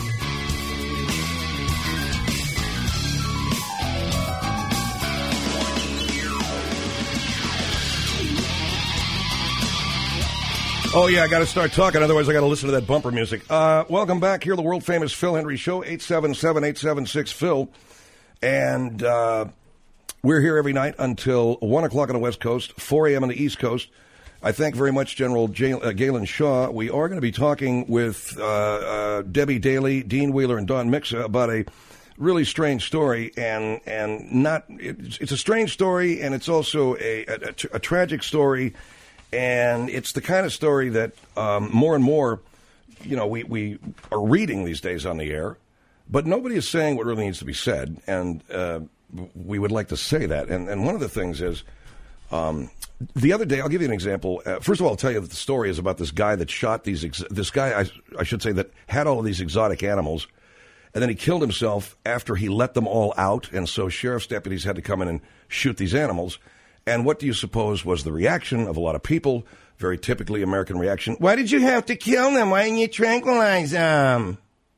Oh, yeah, I got to start talking, otherwise I got to listen to that bumper music. Welcome back here, the world-famous Phil Hendry Show, 877-876-PHIL. And we're here every night until 1 o'clock on the West Coast, 4 a.m. on the East Coast. I thank very much General Galen Shaw. We are going to be talking with Debbie Daly, Dean Wheeler, and Don Mixa about a really strange story, and not it's a strange story, and it's also a tragic story. And it's the kind of story that more and more, we are reading these days on the air, but nobody is saying what really needs to be said, and we would like to say that. And one of the things is, the other day, I'll give you an example. First of all, I'll tell you that the story is about this guy that shot this guy, I should say, that had all of these exotic animals, and then he killed himself after he let them all out, and so sheriff's deputies had to come in and shoot these animals. And what do you suppose was the reaction of a lot of people? Very typically American reaction. Why did you have to kill them? Why didn't you tranquilize them?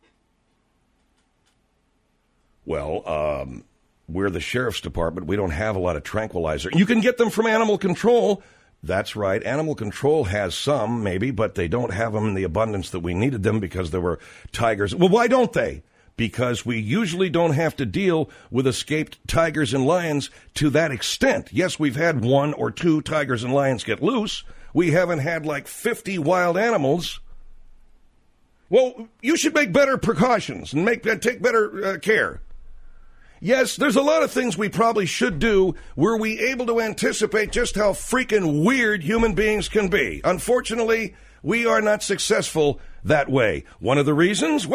Well, we're the sheriff's department. We don't have a lot of tranquilizer. You can get them from animal control. That's right. Animal control has some, maybe, but they don't have them in the abundance that we needed them because there were tigers. Well, why don't they? Because we usually don't have to deal with escaped tigers and lions to that extent. Yes, we've had 1 or 2 tigers and lions get loose. We haven't had like 50 wild animals. Well, you should make better precautions and take better care. Yes, there's a lot of things we probably should do were we able to anticipate just how freaking weird human beings can be. Unfortunately, we are not successful that way. One of the reasons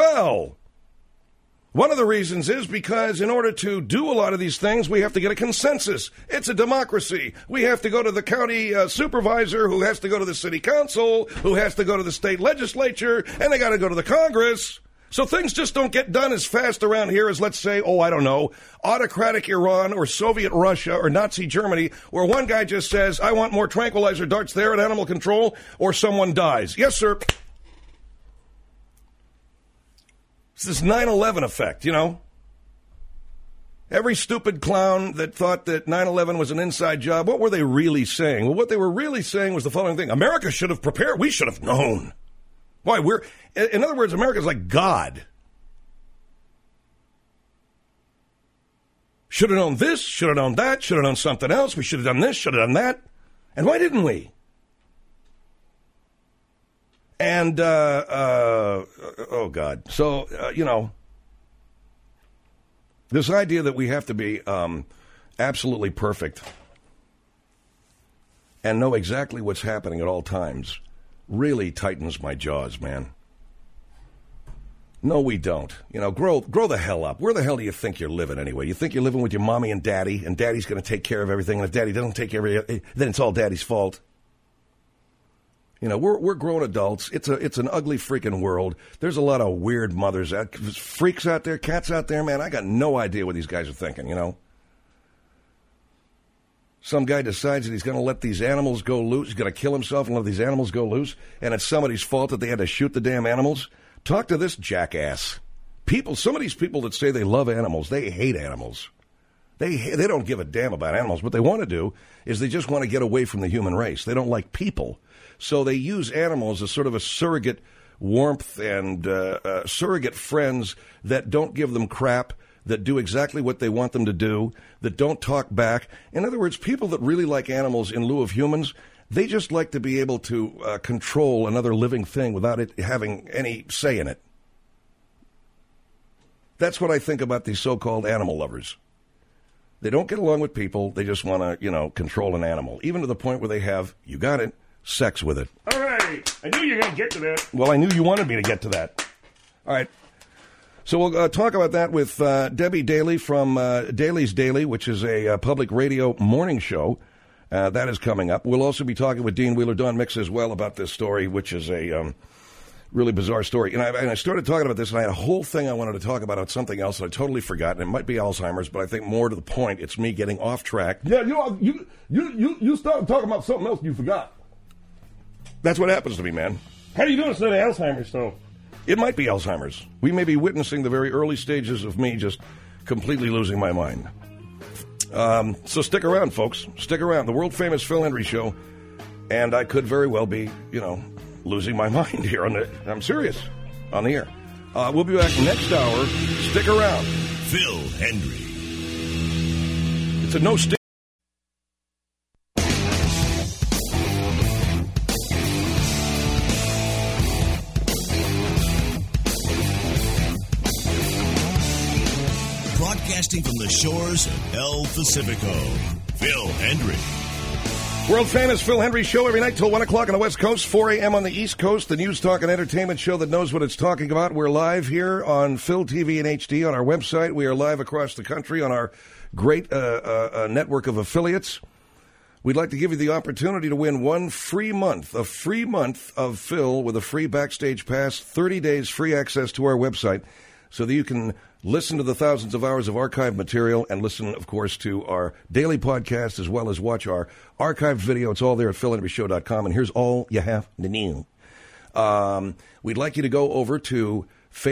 is because in order to do a lot of these things, we have to get a consensus. It's a democracy. We have to go to the county supervisor, who has to go to the city council, who has to go to the state legislature, and they got to go to the Congress. So things just don't get done as fast around here as, let's say, autocratic Iran or Soviet Russia or Nazi Germany, where one guy just says, I want more tranquilizer darts there at animal control, or someone dies. Yes, sir. It's this 9/11 effect, Every stupid clown that thought that 9/11 was an inside job, what were they really saying? Well, what they were really saying was the following thing. America should have prepared. We should have known. Why? In other words, America's like God. Should have known this, should have known that, should have known something else. We should have done this, should have done that. And why didn't we? And, oh, God. So, this idea that we have to be absolutely perfect and know exactly what's happening at all times really tightens my jaws, man. No, we don't. Grow the hell up. Where the hell do you think you're living anyway? You think you're living with your mommy and daddy daddy's going to take care of everything, and if daddy doesn't take care of it, then it's all daddy's fault. We're grown adults. It's an ugly freaking world. There's a lot of weird mothers, freaks out there, cats out there, man. I got no idea what these guys are thinking, Some guy decides that he's going to let these animals go loose. He's going to kill himself and let these animals go loose, and it's somebody's fault that they had to shoot the damn animals. Talk to this jackass. Some of these people that say they love animals, they hate animals. They don't give a damn about animals. What they want to do is they just want to get away from the human race. They don't like people. So they use animals as sort of a surrogate warmth and surrogate friends that don't give them crap, that do exactly what they want them to do, that don't talk back. In other words, people that really like animals in lieu of humans, they just like to be able to control another living thing without it having any say in it. That's what I think about these so-called animal lovers. They don't get along with people. They just want to, control an animal, even to the point where they have, you got it, sex with it. All right. I knew you were going to get to that. Well, I knew you wanted me to get to that. All right. So we'll talk about that with Debbie Daly from Daly's Daily, which is a public radio morning show. That is coming up. We'll also be talking with Dean Wheeler, Don Mix as well about this story, which is a really bizarre story. And I started talking about this, and I had a whole thing I wanted to talk about on something else that I totally forgot. And it might be Alzheimer's, but I think more to the point, it's me getting off track. Yeah, you started talking about something else you forgot. That's what happens to me, man. How do you know it's not Alzheimer's, though? It might be Alzheimer's. We may be witnessing the very early stages of me just completely losing my mind. So stick around, folks. Stick around. The world-famous Phil Hendrie Show. And I could very well be, losing my mind here I'm serious, on the air. We'll be back next hour. Stick around. Phil Hendrie. It's a no-stick. Broadcasting from the shores of El Pacifico, Phil Hendrie. World-famous Phil Hendrie Show every night till 1 o'clock on the West Coast, 4 a.m. on the East Coast, the news, talk, and entertainment show that knows what it's talking about. We're live here on Phil TV and HD on our website. We are live across the country on our great network of affiliates. We'd like to give you the opportunity to win a free month of Phil with a free backstage pass, 30 days free access to our website so that you can listen to the thousands of hours of archived material and listen, of course, to our daily podcast as well as watch our archived video. It's all there at PhilHendrieShow.com, and here's all you have to know. We'd like you to go over to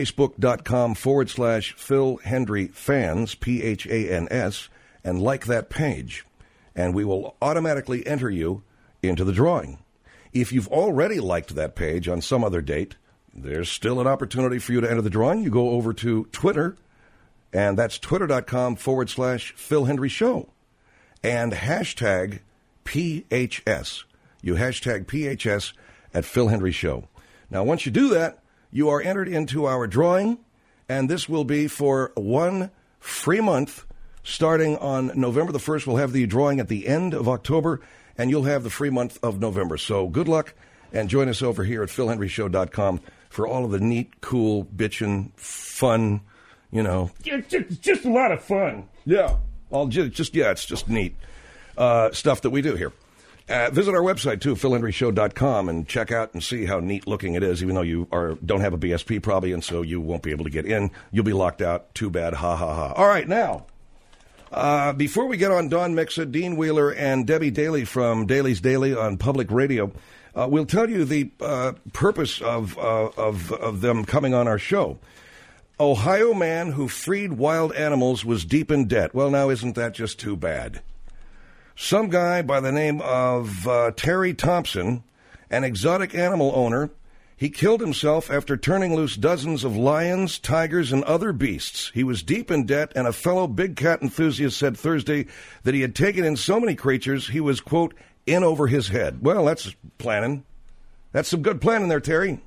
Facebook.com/Phil Hendrie Fans, PHANS, and like that page, and we will automatically enter you into the drawing. If you've already liked that page on some other date, there's still an opportunity for you to enter the drawing. You go over to Twitter, and that's twitter.com/Phil Hendrie Show, and hashtag PHS. You hashtag PHS at Phil Hendrie Show. Now, once you do that, you are entered into our drawing, and this will be for one free month starting on November the 1st. We'll have the drawing at the end of October, and you'll have the free month of November. So good luck, and join us over here at PhilHendrieShow.com for all of the neat, cool, bitchin', fun, It's just a lot of fun. Yeah. It's just neat stuff that we do here. Visit our website, too, PhilHendrieShow.com, and check out and see how neat looking it is, even though you don't have a BSP probably, and so you won't be able to get in. You'll be locked out. Too bad. Ha, ha, ha. All right, now, before we get on Don Mixa, Dean Wheeler, and Debbie Daly from Daly's Daily on public radio, we'll tell you the purpose of them coming on our show. Ohio man who freed wild animals was deep in debt. Well, now, isn't that just too bad? Some guy by the name of Terry Thompson, an exotic animal owner, he killed himself after turning loose dozens of lions, tigers, and other beasts. He was deep in debt, and a fellow big cat enthusiast said Thursday that he had taken in so many creatures he was, quote, in over his head. Well, that's planning. That's some good planning there, Terry.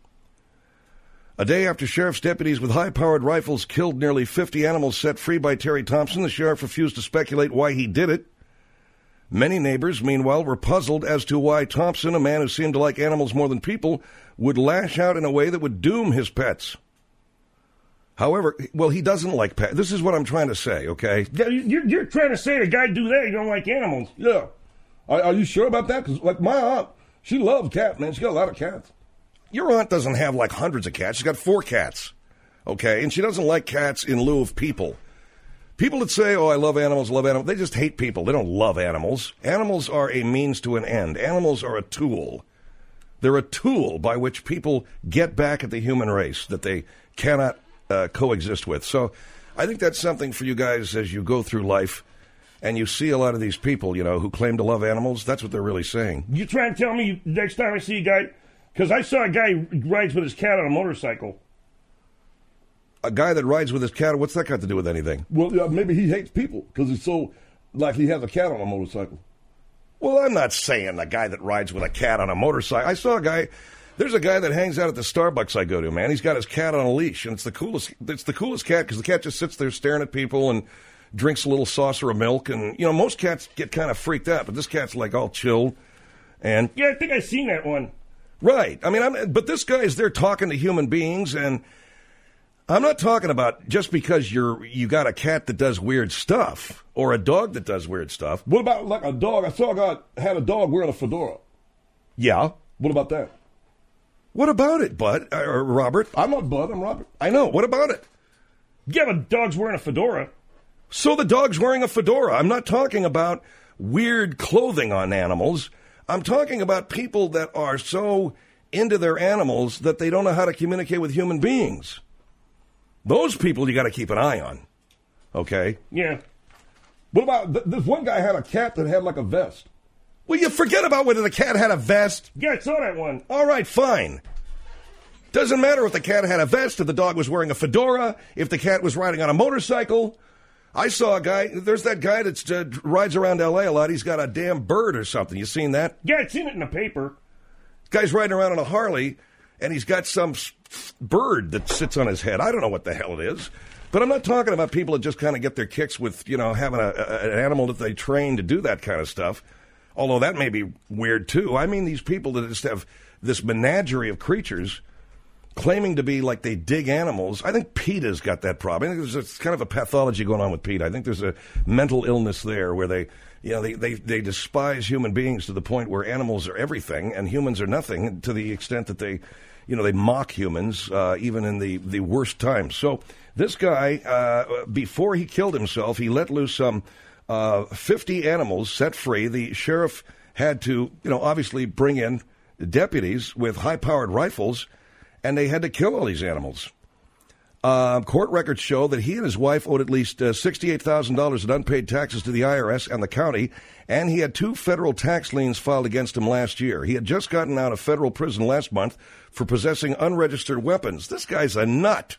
A day after sheriff's deputies with high-powered rifles killed nearly 50 animals set free by Terry Thompson, the sheriff refused to speculate why he did it. Many neighbors, meanwhile, were puzzled as to why Thompson, a man who seemed to like animals more than people, would lash out in a way that would doom his pets. However, well, he doesn't like pets. This is what I'm trying to say, okay? You're trying to say a guy do that, you don't like animals. Yeah. Are you sure about that? Because, like, my aunt, she loves cats, man. She got a lot of cats. Your aunt doesn't have, like, hundreds of cats. She's got 4 cats, okay? And she doesn't like cats in lieu of people. People that say, oh, I love animals, they just hate people. They don't love animals. Animals are a means to an end. Animals are a tool. They're a tool by which people get back at the human race that they cannot coexist with. So I think that's something for you guys as you go through life and you see a lot of these people, you know, who claim to love animals. That's what they're really saying. You trying to tell me next time I see a guy, because I saw a guy who rides with his cat on a motorcycle. A guy that rides with his cat, what's that got to do with anything? Well, maybe he hates people because he's so, like, he has a cat on a motorcycle. Well, I'm not saying a guy that rides with a cat on a motorcycle. I saw a guy, there's a guy that hangs out at the Starbucks I go to, man. He's got his cat on a leash, and it's the coolest cat because the cat just sits there staring at people and drinks a little saucer of milk. And, you know, most cats get kind of freaked out, but this cat's, like, all chilled. And yeah, I think I've seen that one. Right. I mean, but this guy's there talking to human beings, and I'm not talking about just because you got a cat that does weird stuff or a dog that does weird stuff. What about, like, a dog? I saw a guy had a dog wearing a fedora. Yeah. What about that? What about it, Bud? Or Robert? I'm not Bud, I'm Robert. I know. What about it? Yeah, the dog's wearing a fedora. So the dog's wearing a fedora. I'm not talking about weird clothing on animals. I'm talking about people that are so into their animals that they don't know how to communicate with human beings. Those people you got to keep an eye on. Okay? Yeah. What about, this one guy had a cat that had like a vest. Well, you forget about whether the cat had a vest. Yeah, I saw that one. All right, fine. Doesn't matter if the cat had a vest, if the dog was wearing a fedora, if the cat was riding on a motorcycle. I saw a guy, there's that guy that rides around L.A. a lot. He's got a damn bird or something. You seen that? Yeah, I've seen it in the paper. Guy's riding around on a Harley, and he's got some bird that sits on his head. I don't know what the hell it is. But I'm not talking about people that just kind of get their kicks with, you know, having an animal that they train to do that kind of stuff. Although that may be weird, too. I mean these people that just have this menagerie of creatures claiming to be like they dig animals. I think PETA's got that problem. I think there's kind of a pathology going on with PETA. I think there's a mental illness there where they despise human beings to the point where animals are everything and humans are nothing, to the extent that they mock humans even in the worst times. So this guy, before he killed himself, he let loose some 50 animals set free. The sheriff had to, obviously bring in deputies with high-powered rifles, and they had to kill all these animals. Court records show that he and his wife owed at least $68,000 in unpaid taxes to the IRS and the county, and he had 2 federal tax liens filed against him last year. He had just gotten out of federal prison last month for possessing unregistered weapons. This guy's a nut.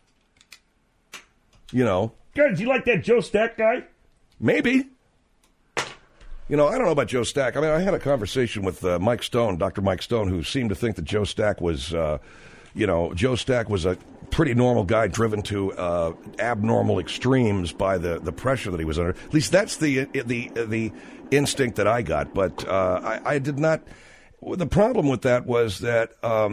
God, do you like that Joe Stack guy? Maybe. I don't know about Joe Stack. I mean, I had a conversation with Mike Stone, Dr. Mike Stone, who seemed to think that Joe Stack was, Joe Stack was a pretty normal guy driven to abnormal extremes by the pressure that he was under. At least that's the instinct that I got. But I did not. The problem with that was that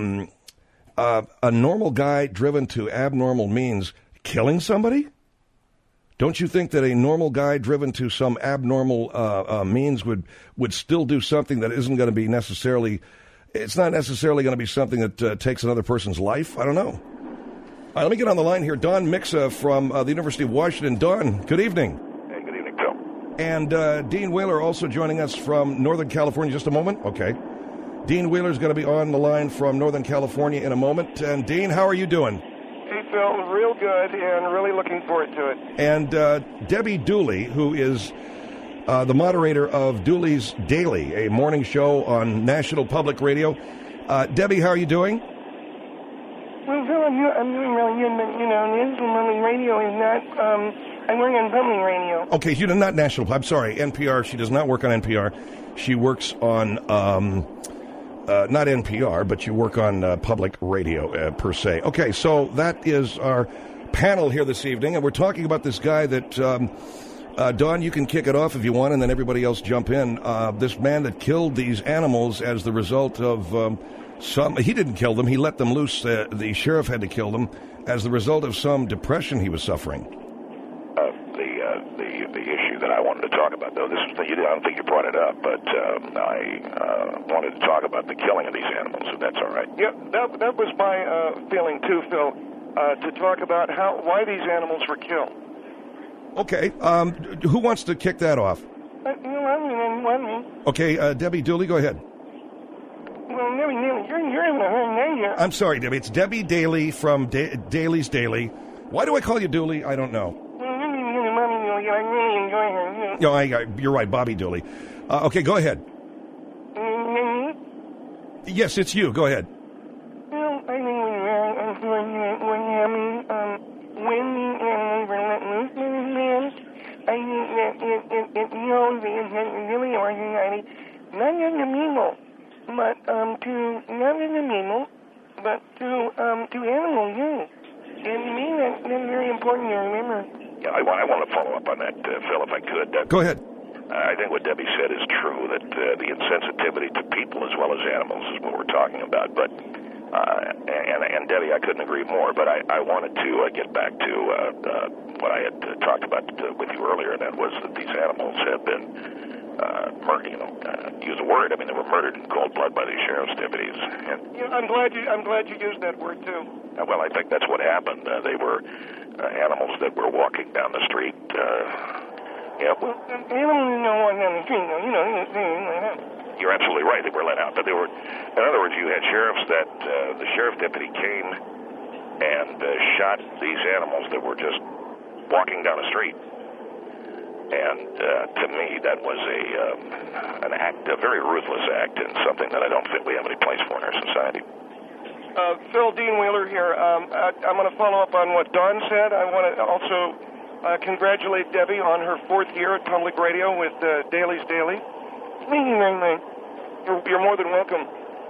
a normal guy driven to abnormal means killing somebody. Don't you think that a normal guy driven to some abnormal means would still do something that isn't going to be necessarily, it's not necessarily going to be something that takes another person's life? I don't know. All right, let me get on the line here. Don Mixa from the University of Washington. Don, good evening. Hey, good evening, Bill. And Dean Wheeler also joining us from Northern California. Just a moment. Okay. Dean Wheeler's going to be on the line from Northern California in a moment. And Dean, how are you doing? Hey, Phil, real good, and really looking forward to it. And Debbie Dooley, who is the moderator of Dooley's Daily, a morning show on National Public Radio. Debbie, how are you doing? Well, Phil, I'm doing really good, but, National Public Radio is not, I work on public radio. Okay, you're not National, I'm sorry, NPR. She does not work on NPR. She works on not NPR, but you work on public radio per se. Okay, so that is our panel here this evening, and we're talking about this guy that, Don, you can kick it off if you want, and then everybody else jump in. This man that killed these animals as the result of he didn't kill them, he let them loose. The sheriff had to kill them as the result of some depression he was suffering. The issue that I wanted to talk about, though, I don't think you brought it up, but I wanted to talk about the killing of these animals, if that's all right. Yeah, that was my feeling too, Phil, to talk about why these animals were killed. Okay, who wants to kick that off? Okay, Debbie Dooley, go ahead. Well, Debbie Daly, you're having a hard night here. I'm sorry, Debbie. It's Debbie Daly from Daly's Daily. Why do I call you Dooley? I don't know. I really enjoy her. No, you're right, Bobby Dooley. Okay, go ahead. Yes, it's you. Go ahead. Well, I think it was very unfortunate what happened when the animals were let loose by this man. I think that it shows the insensitivity of our society, not just the people, but to animals too. And to me, that's very important to remember. Yeah, I want to follow up on that, Phil, if I could. Go ahead. I think what Debbie said is true, that the insensitivity to people as well as animals is what we're talking about. But and Debbie, I couldn't agree more. But I wanted to get back to what I had talked about with you earlier, and that was that these animals have been murdered. Use a word. I mean, they were murdered in cold blood by these sheriff's deputies. And, I'm glad you used that word too. Well, I think that's what happened. They were animals that were walking down the street. Well, animals don't walk down the street, though. You're absolutely right. They were let out, but they were. In other words, you had sheriffs that the sheriff deputy came and shot these animals that were just walking down the street. And to me, that was an act, a very ruthless act, and something that I don't think we have any place for in our society. Phil, Dean Wheeler here. I'm going to follow up on what Don said. I want to also congratulate Debbie on her 4th year at public radio with Daly's Daily. Thank you very much. You're more than welcome.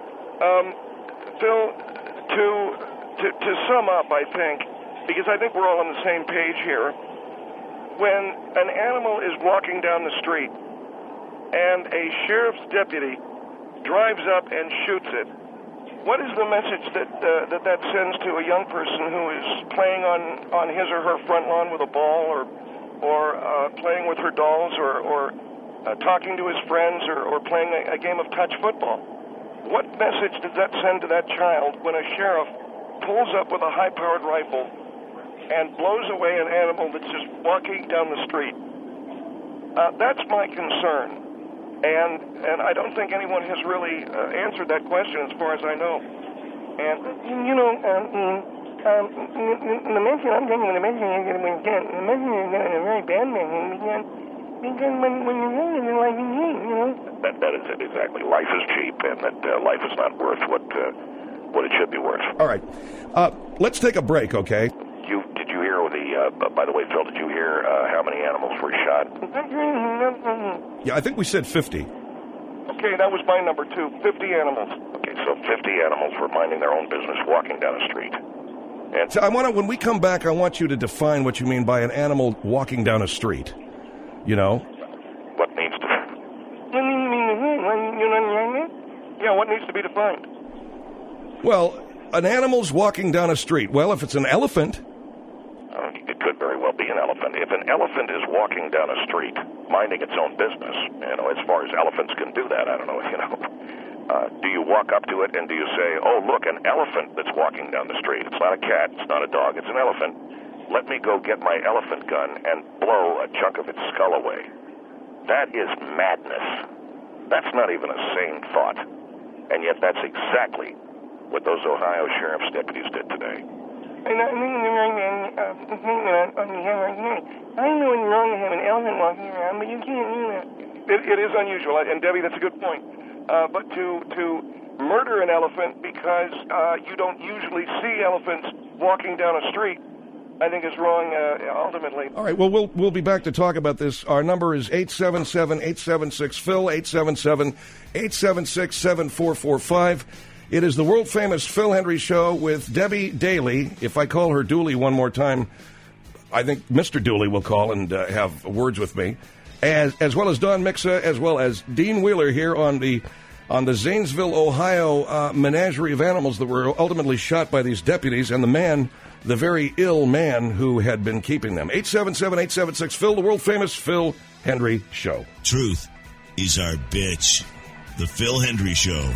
Phil, to sum up, I think, because I think we're all on the same page here, when an animal is walking down the street and a sheriff's deputy drives up and shoots it, what is the message that sends to a young person who is playing on his or her front lawn with a ball or playing with her dolls or talking to his friends or playing a game of touch football? What message does that send to that child when a sheriff pulls up with a high-powered rifle and blows away an animal that's just walking down the street? That's my concern. And I don't think anyone has really answered that question as far as I know. And, the message I'm thinking of, the message is going to be sent. The message is going to be a very bad message because when you're young, life is cheap, That is it, exactly. Life is cheap, and that life is not worth what it should be worth. All right. Let's take a break, okay? Did you hear by the way, Phil, did you hear how many animals were shot? Yeah, I think we said 50. Okay, that was my number 2, 50 animals. Okay, so 50 animals were minding their own business walking down a street. And So when we come back, I want you to define what you mean by an animal walking down a street. What needs to... Yeah, what needs to be defined? Well, an animal's walking down a street. Well, if it's an elephant... It could very well be an elephant. If an elephant is walking down a street, minding its own business, as far as elephants can do that, I don't know, do you walk up to it and do you say, oh, look, an elephant that's walking down the street. It's not a cat, it's not a dog, it's an elephant. Let me go get my elephant gun and blow a chunk of its skull away. That is madness. That's not even a sane thought. And yet that's exactly what those Ohio sheriff's deputies did today. And I think the right statement on the air right now. I know it's wrong to have an elephant walking around, but you can't do that. It is unusual, and Debbie, that's a good point. But to murder an elephant because you don't usually see elephants walking down a street, I think is wrong ultimately. All right, well, we'll be back to talk about this. Our number is 877-876-PHIL, 877-876-7445. It is the world-famous Phil Hendrie Show with Debbie Daly. If I call her Dooley one more time, I think Mr. Dooley will call and have words with me, as well as Don Mixa, as well as Dean Wheeler here on the Zanesville, Ohio menagerie of animals that were ultimately shot by these deputies and the very ill man who had been keeping them. 877-876-PHIL, the world-famous Phil Hendrie Show. Truth is our bitch. The Phil Hendrie Show.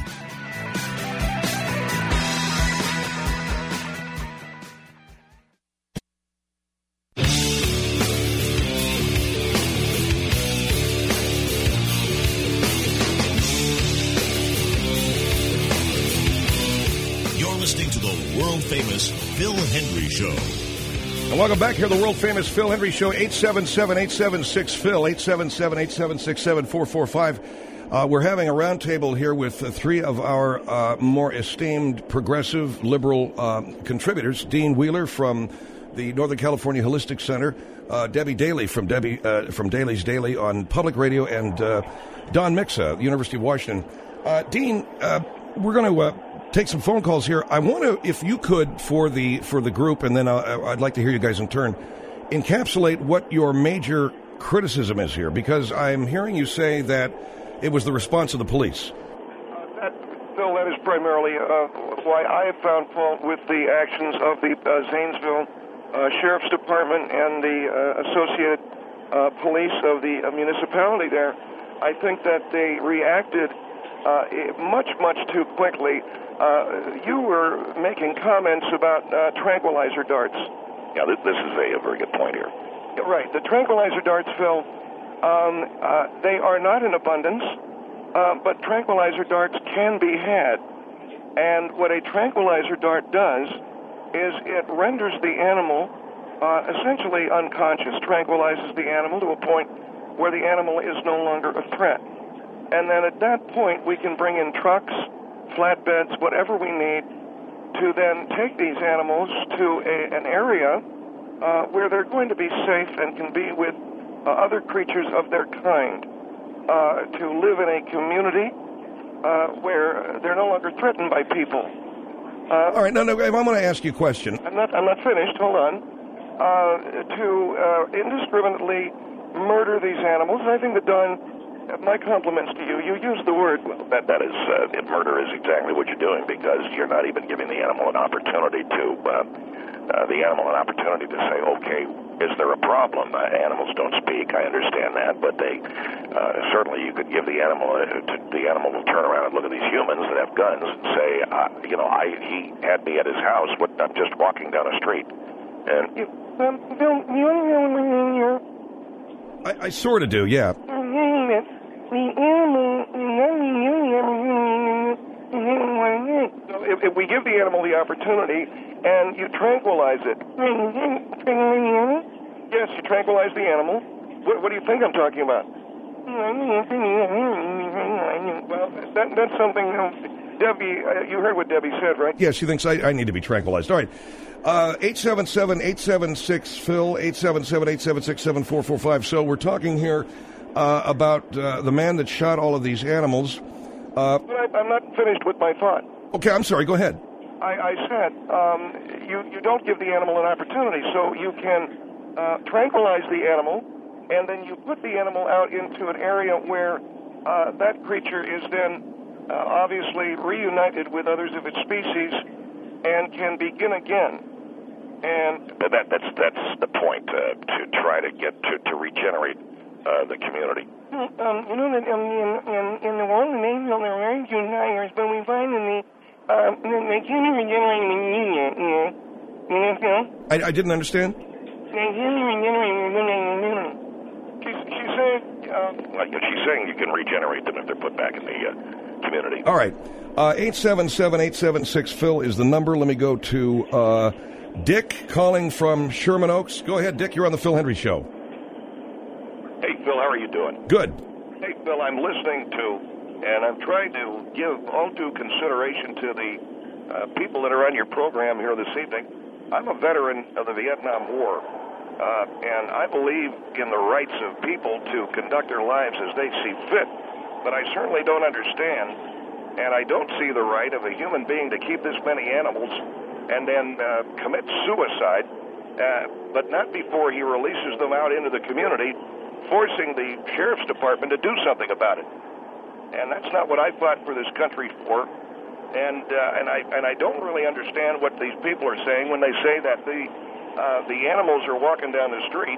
Listening to the world-famous Phil Hendrie Show. And welcome back here to the world-famous Phil Hendrie Show, 877-876-PHIL, 877-876-7445. We're having a roundtable here with three of our more esteemed, progressive, liberal contributors. Dean Wheeler from the Northern California Holistic Center, Debbie Daly from Daly's Daily on public radio, and Don Mixa, University of Washington. Dean, we're going to take some phone calls here. I want to, if you could, for the group, and then I'd like to hear you guys in turn, encapsulate what your major criticism is here, because I'm hearing you say that it was the response of the police. Phil, that is primarily why I have found fault with the actions of the Zanesville Sheriff's Department and the associated police of the municipality there. I think that they reacted much too quickly. You were making comments about tranquilizer darts. Yeah, this is a very good point here. Right. The tranquilizer darts, Phil, they are not in abundance, but tranquilizer darts can be had. And what a tranquilizer dart does is it renders the animal essentially unconscious, tranquilizes the animal to a point where the animal is no longer a threat. And then at that point, we can bring in trucks, flatbeds, whatever we need, to then take these animals to an area where they're going to be safe and can be with other creatures of their kind, to live in a community where they're no longer threatened by people. All right, no, I'm going to ask you a question. I'm not finished. Hold on. To indiscriminately murder these animals, I think that Don. My compliments to you. You used the word. Well, that is murder is exactly what you're doing, because you're not even giving the animal an opportunity to say, okay, is there a problem? Animals don't speak. I understand that, but they certainly you could give the animal. The animal will turn around and look at these humans that have guns and say, he had me at his house. I'm just walking down a street, and I sort of do, yeah. If we give the animal the opportunity and you tranquilize it. Yes, you tranquilize the animal. What do you think I'm talking about? Well, that's something, Debbie, you heard what Debbie said, right? Yes, she thinks I need to be tranquilized. All right. 877-876-PHIL, 877-876-7445. So we're talking here about the man that shot all of these animals. But I'm not finished with my thought. Okay, I'm sorry. Go ahead. I said you don't give the animal an opportunity, so you can tranquilize the animal, and then you put the animal out into an area where that creature is then obviously reunited with others of its species and can begin again. And that's the point, to try to get to regenerate the community. You know that in the world of Zanesville there are very few tigers, but we find in they can't regenerate in the media, you know? I didn't understand. They can't regenerate in the media. She's saying... she's saying you can regenerate them if they're put back in the community. All right. 877-876-PHIL is the number. Let me go to Dick calling from Sherman Oaks. Go ahead, Dick. You're on the Phil Hendrie Show. Hey, Phil, how are you doing? Good. Hey, Phil, I'm listening to, and I'm trying to give all due consideration to the people that are on your program here this evening. I'm a veteran of the Vietnam War, and I believe in the rights of people to conduct their lives as they see fit. But I certainly don't understand, and I don't see the right of a human being to keep this many animals and then commit suicide, but not before he releases them out into the community, forcing the sheriff's department to do something about it. And that's not what I fought for this country for. And I don't really understand what these people are saying when they say that the animals are walking down the street.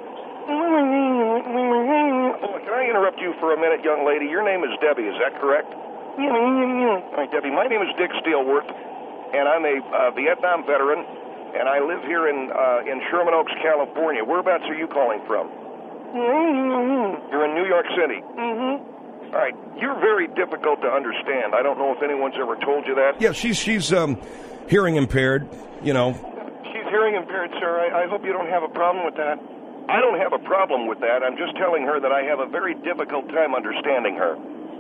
Oh, can I interrupt you for a minute, young lady? Your name is Debbie, is that correct? Yeah. All right, Debbie, my name is Dick Steelworth, and I'm a Vietnam veteran, and I live here in Sherman Oaks, California. Whereabouts are you calling from? You're in New York City. All right, you're very difficult to understand. I don't know if anyone's ever told you that. Yeah, she's hearing impaired, you know. She's hearing impaired, sir. I hope you don't have a problem with that. I don't have a problem with that. I'm just telling her that I have a very difficult time understanding her.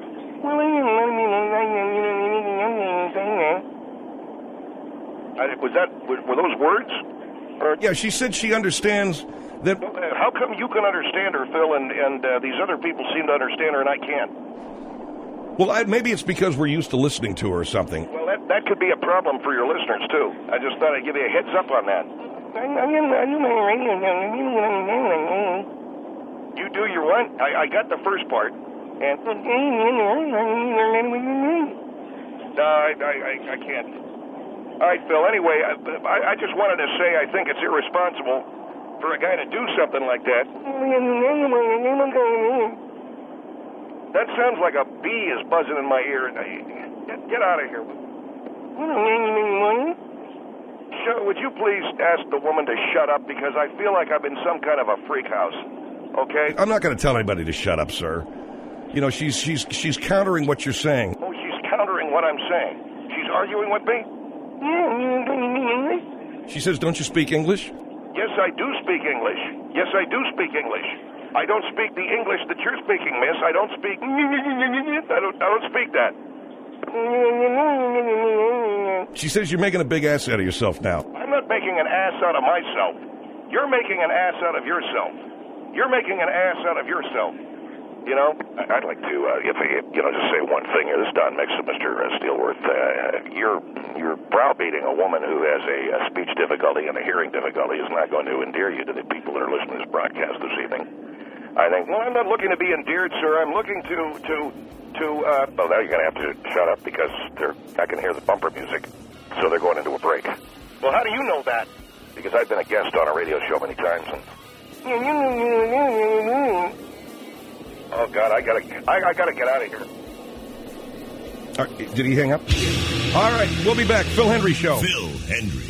Were those words? Or, yeah, she said she understands that. How come you can understand her, Phil, and these other people seem to understand her and I can't? Well, maybe it's because we're used to listening to her or something. Well, that could be a problem for your listeners, too. I just thought I'd give you a heads up on that. You do your what? I got the first part. And no, I can't. All right, Phil, anyway, I just wanted to say I think it's irresponsible for a guy to do something like that. That sounds like a bee is buzzing in my ear. Get out of here. Would you please ask the woman to shut up, because I feel like I'm in some kind of a freak house, okay? I'm not going to tell anybody to shut up, sir. You know, she's countering what you're saying. Oh, she's countering what I'm saying. She's arguing with me? She says, don't you speak English? Yes, I do speak English. Yes, I do speak English. I don't speak the English that you're speaking, miss. I don't speak... I don't speak that. She says you're making a big ass out of yourself now. I'm not making an ass out of myself. You're making an ass out of yourself. You're making an ass out of yourself. You know, I'd like to, just say one thing here. This is Don Mixon, Mr. Steelworth. You're browbeating a woman who has a speech difficulty and a hearing difficulty is not going to endear you to the people that are listening to this broadcast this evening. I think, well, I'm not looking to be endeared, sir. I'm looking to well, now you're going to have to shut up because I can hear the bumper music. So they're going into a break. Well, how do you know that? Because I've been a guest on a radio show many times. And... Oh, God, I gotta get out of here. Did he hang up? All right, we'll be back. Phil Hendrie Show. Phil Hendrie.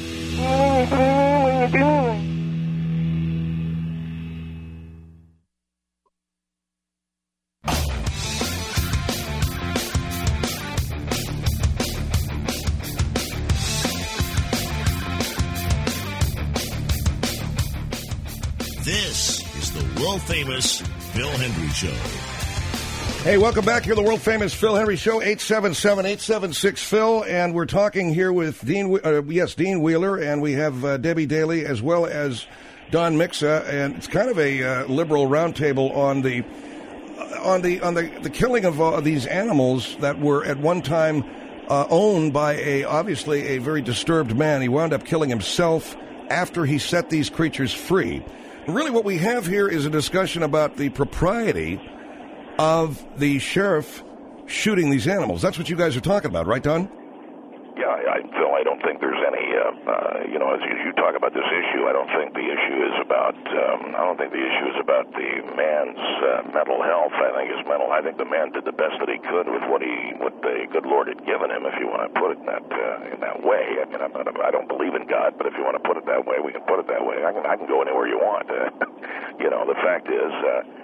This is the world-famous Phil Hendrie Show. Hey, welcome back here to the world-famous Phil Hendrie Show, 877-876-PHIL, and we're talking here with Dean Wheeler, and we have Debbie Daly as well as Don Mixa, and it's kind of a liberal roundtable on the killing of these animals that were at one time owned by obviously a very disturbed man. He wound up killing himself after he set these creatures free. Really what we have here is a discussion about the propriety of the sheriff shooting these animals. That's what you guys are talking about, right, Don? Yeah, Phil, I don't think there's any, as you talk about this issue, I don't think the issue is about, the man's mental health. I think the man did the best that he could with what the good Lord had given him, if you want to put it in that way. I mean, I don't believe in God, but if you want to put it that way, we can put it that way. I can go anywhere you want. The fact is,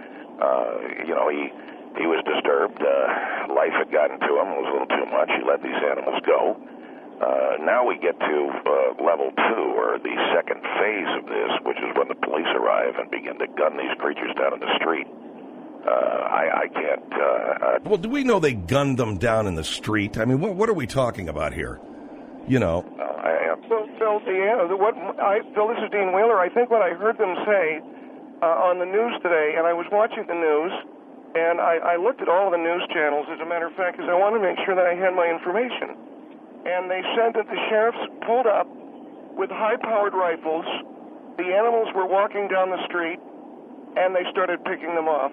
he was disturbed. Life had gotten to him. It was a little too much. He let these animals go. Now we get to level 2, or the second phase of this, which is when the police arrive and begin to gun these creatures down in the street. I can't... Well, do we know they gunned them down in the street? I mean, what are we talking about here? Phil, Phil, Phil, this is Dean Wheeler. I think what I heard them say on the news today, and I was watching the news, and I looked at all the news channels, as a matter of fact, because I wanted to make sure that I had my information. And they said that the sheriffs pulled up with high-powered rifles. The animals were walking down the street, and they started picking them off.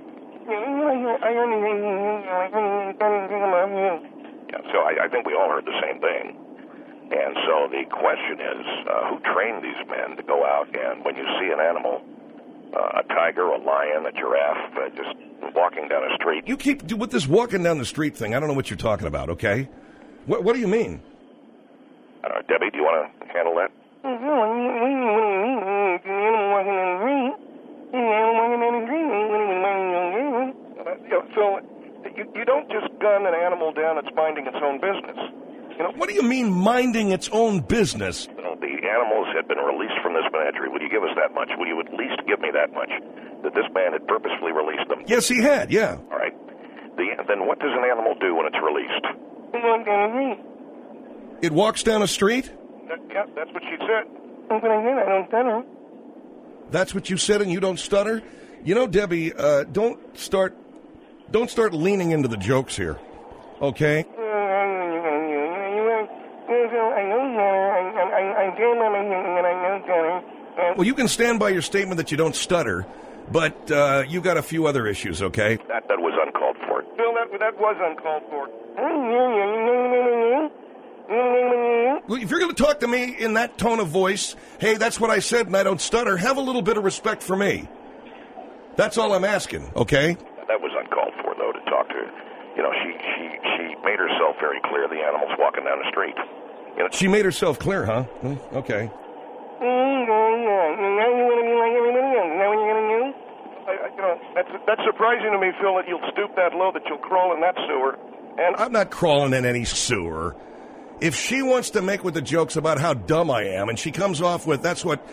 Yeah, so I think we all heard the same thing. And so the question is, who trained these men to go out and when you see an animal, a tiger, a lion, a giraffe, just walking down a street. You keep with this walking down the street thing. I don't know what you're talking about, okay? What do you mean? Debbie, do you want to handle that? So you don't just gun an animal down that's minding its own business. What do you mean minding its own business? The animals had been released from this menagerie. Would you give us that much? Would you at least give me that much? That this man had purposefully released them? Yes, he had, yeah. All right. Then what does an animal do when it's released? It walks down a street? Yeah, that's what she said. I don't stutter. That's what you said, and you don't stutter? You know, Debbie, don't start leaning into the jokes here, okay? Well, you can stand by your statement that you don't stutter, but you got a few other issues, okay? That was uncalled for. Phil, that was uncalled for. Well, if you're going to talk to me in that tone of voice, hey, that's what I said and I don't stutter, have a little bit of respect for me. That's all I'm asking, okay? That was uncalled for, though, to talk to her. She made herself very clear, the animal's walking down the street. She made herself clear, huh? Okay. That's surprising to me, Phil, that you'll stoop that low, that you'll crawl in that sewer. And I'm not crawling in any sewer. If she wants to make with the jokes about how dumb I am, and she comes off with, that's what,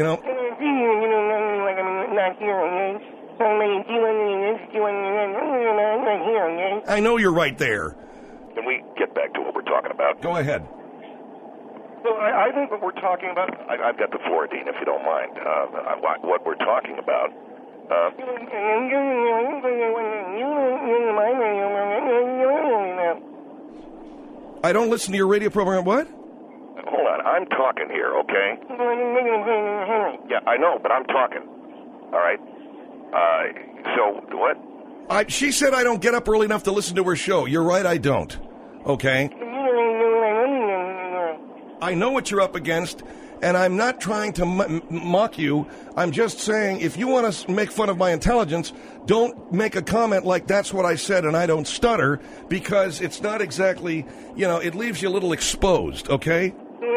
I know you're right there. Can we get back to what we're talking about? Go ahead. Well, I think what we're talking about... I've got the floor, Dean, if you don't mind. What we're talking about... I don't listen to your radio program. What? Hold on. I'm talking here, okay? Yeah, I know, but I'm talking. All right? So, what? She said I don't get up early enough to listen to her show. You're right, I don't. Okay? I know what you're up against, and I'm not trying to mock you. I'm just saying, if you want to make fun of my intelligence, don't make a comment like that's what I said and I don't stutter, because it's not exactly, it leaves you a little exposed, okay?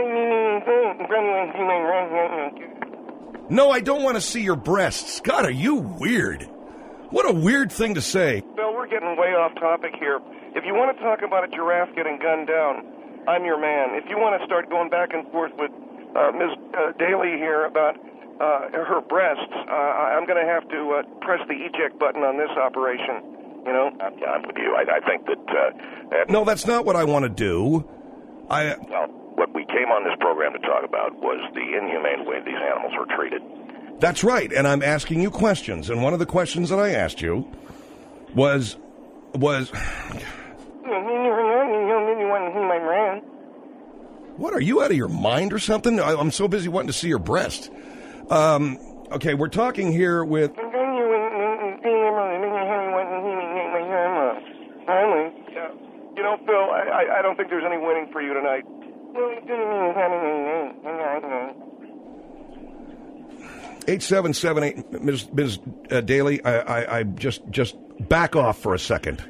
No, I don't want to see your breasts. God, are you weird? What a weird thing to say. Bill, we're getting way off topic here. If you want to talk about a giraffe getting gunned down, I'm your man. If you want to start going back and forth with Ms. Daly here about her breasts, I'm going to have to press the eject button on this operation, I'm with you. I think that... No, that's not what I want to do. Well, what we came on this program to talk about was the inhumane way these animals were treated. That's right, and I'm asking you questions, and one of the questions that I asked you was... What, are you out of your mind or something? I'm so busy wanting to see your breast. Okay, we're talking here with... Phil, I don't think there's any winning for you tonight. 8778, Ms. Daly, I just back off for a second.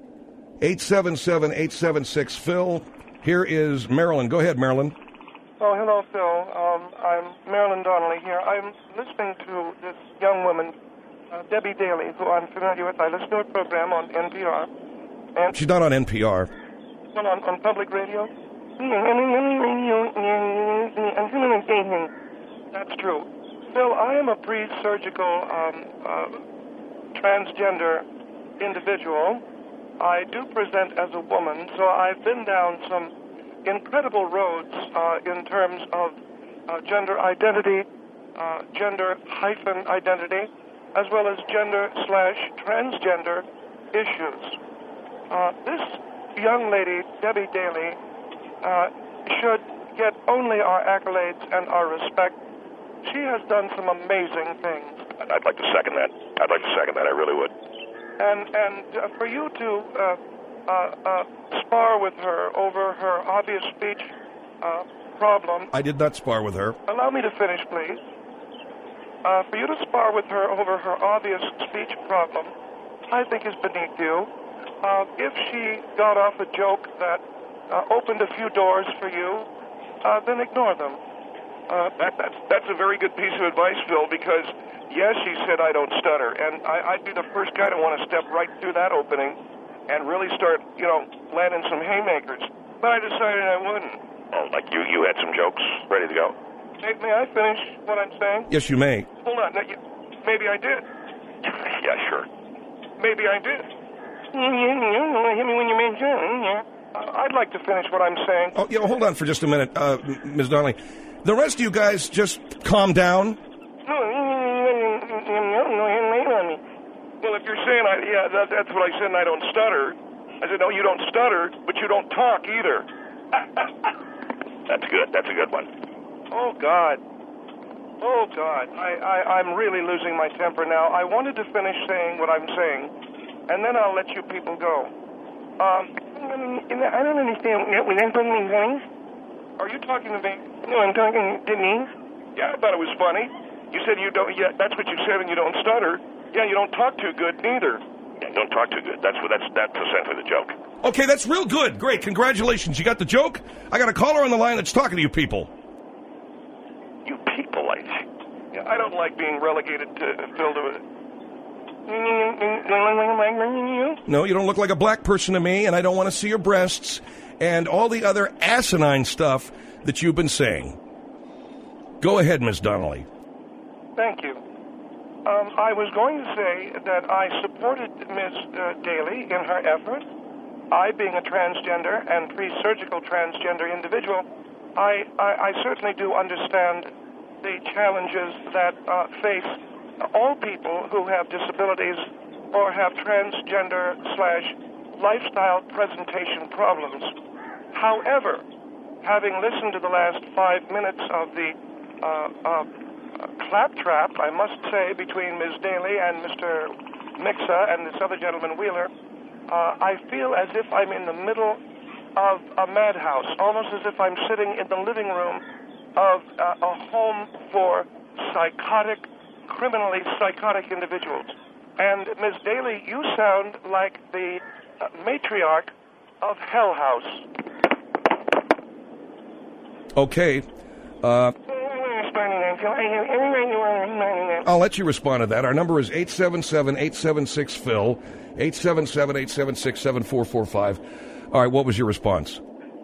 877-876, Phil. Here is Marilyn. Go ahead, Marilyn. Oh, hello, Phil. I'm Marilyn Donnelly here. I'm listening to this young woman, Debbie Daly, who I'm familiar with. I listen to her program on NPR. And she's not on NPR. Well, on public radio? That's true. Phil, I am a pre-surgical transgender individual. I do present as a woman, so I've been down some incredible roads in terms of gender identity, gender-identity, as well as gender/transgender issues. This young lady, Debbie Daly, should get only our accolades and our respect. She has done some amazing things. I'd like to second that. I really would. And for you to spar with her over her obvious speech problem. I did not spar with her. Allow me to finish, please. For you to spar with her over her obvious speech problem, I think is beneath you. If she got off a joke that opened a few doors for you, then ignore them. That's a very good piece of advice, Phil, because, yes, she said I don't stutter, and I'd be the first guy to want to step right through that opening and really start, landing some haymakers. But I decided I wouldn't. Oh, like you had some jokes ready to go? May I finish what I'm saying? Yes, you may. Hold on. Maybe I did. Yeah, sure. Maybe I did. Hit me when you made sure. I'd like to finish what I'm saying. Oh, hold on for just a minute, Ms. Donnelly. The rest of you guys just calm down. Well, if you're saying that's what I said, and I don't stutter. I said, no, you don't stutter, but you don't talk either. That's good. That's a good one. Oh, God. I'm really losing my temper now. I wanted to finish saying what I'm saying, and then I'll let you people go. I don't understand. When I'm talking to Denise? Are you talking to me? No, I'm talking to Denise. Yeah, I thought it was funny. You said you don't. Yeah, that's what you said, and you don't stutter. Yeah, you don't talk too good neither. Yeah, don't talk too good. That's essentially the joke. Okay, that's real good. Great, congratulations. You got the joke? I got a caller on the line that's talking to you people. You people, Yeah, I don't like being relegated to Phil to it. No, you don't look like a black person to me, and I don't want to see your breasts and all the other asinine stuff that you've been saying. Go ahead, Ms. Donnelly. Thank you. I was going to say that I supported Ms. Daly in her effort. I, being a transgender and pre-surgical transgender individual, I certainly do understand the challenges that face all people who have disabilities or have transgender/lifestyle presentation problems. However, having listened to the last 5 minutes of the claptrap, I must say, between Ms. Daly and Mr. Mixa and this other gentleman, Wheeler, I feel as if I'm in the middle of a madhouse, almost as if I'm sitting in the living room of a home for criminally psychotic individuals. And Ms. Daly, you sound like the matriarch of Hell House. Okay. I'll let you respond to that. Our number is 877-876-PHIL, 877-876-7445. All right, what was your response?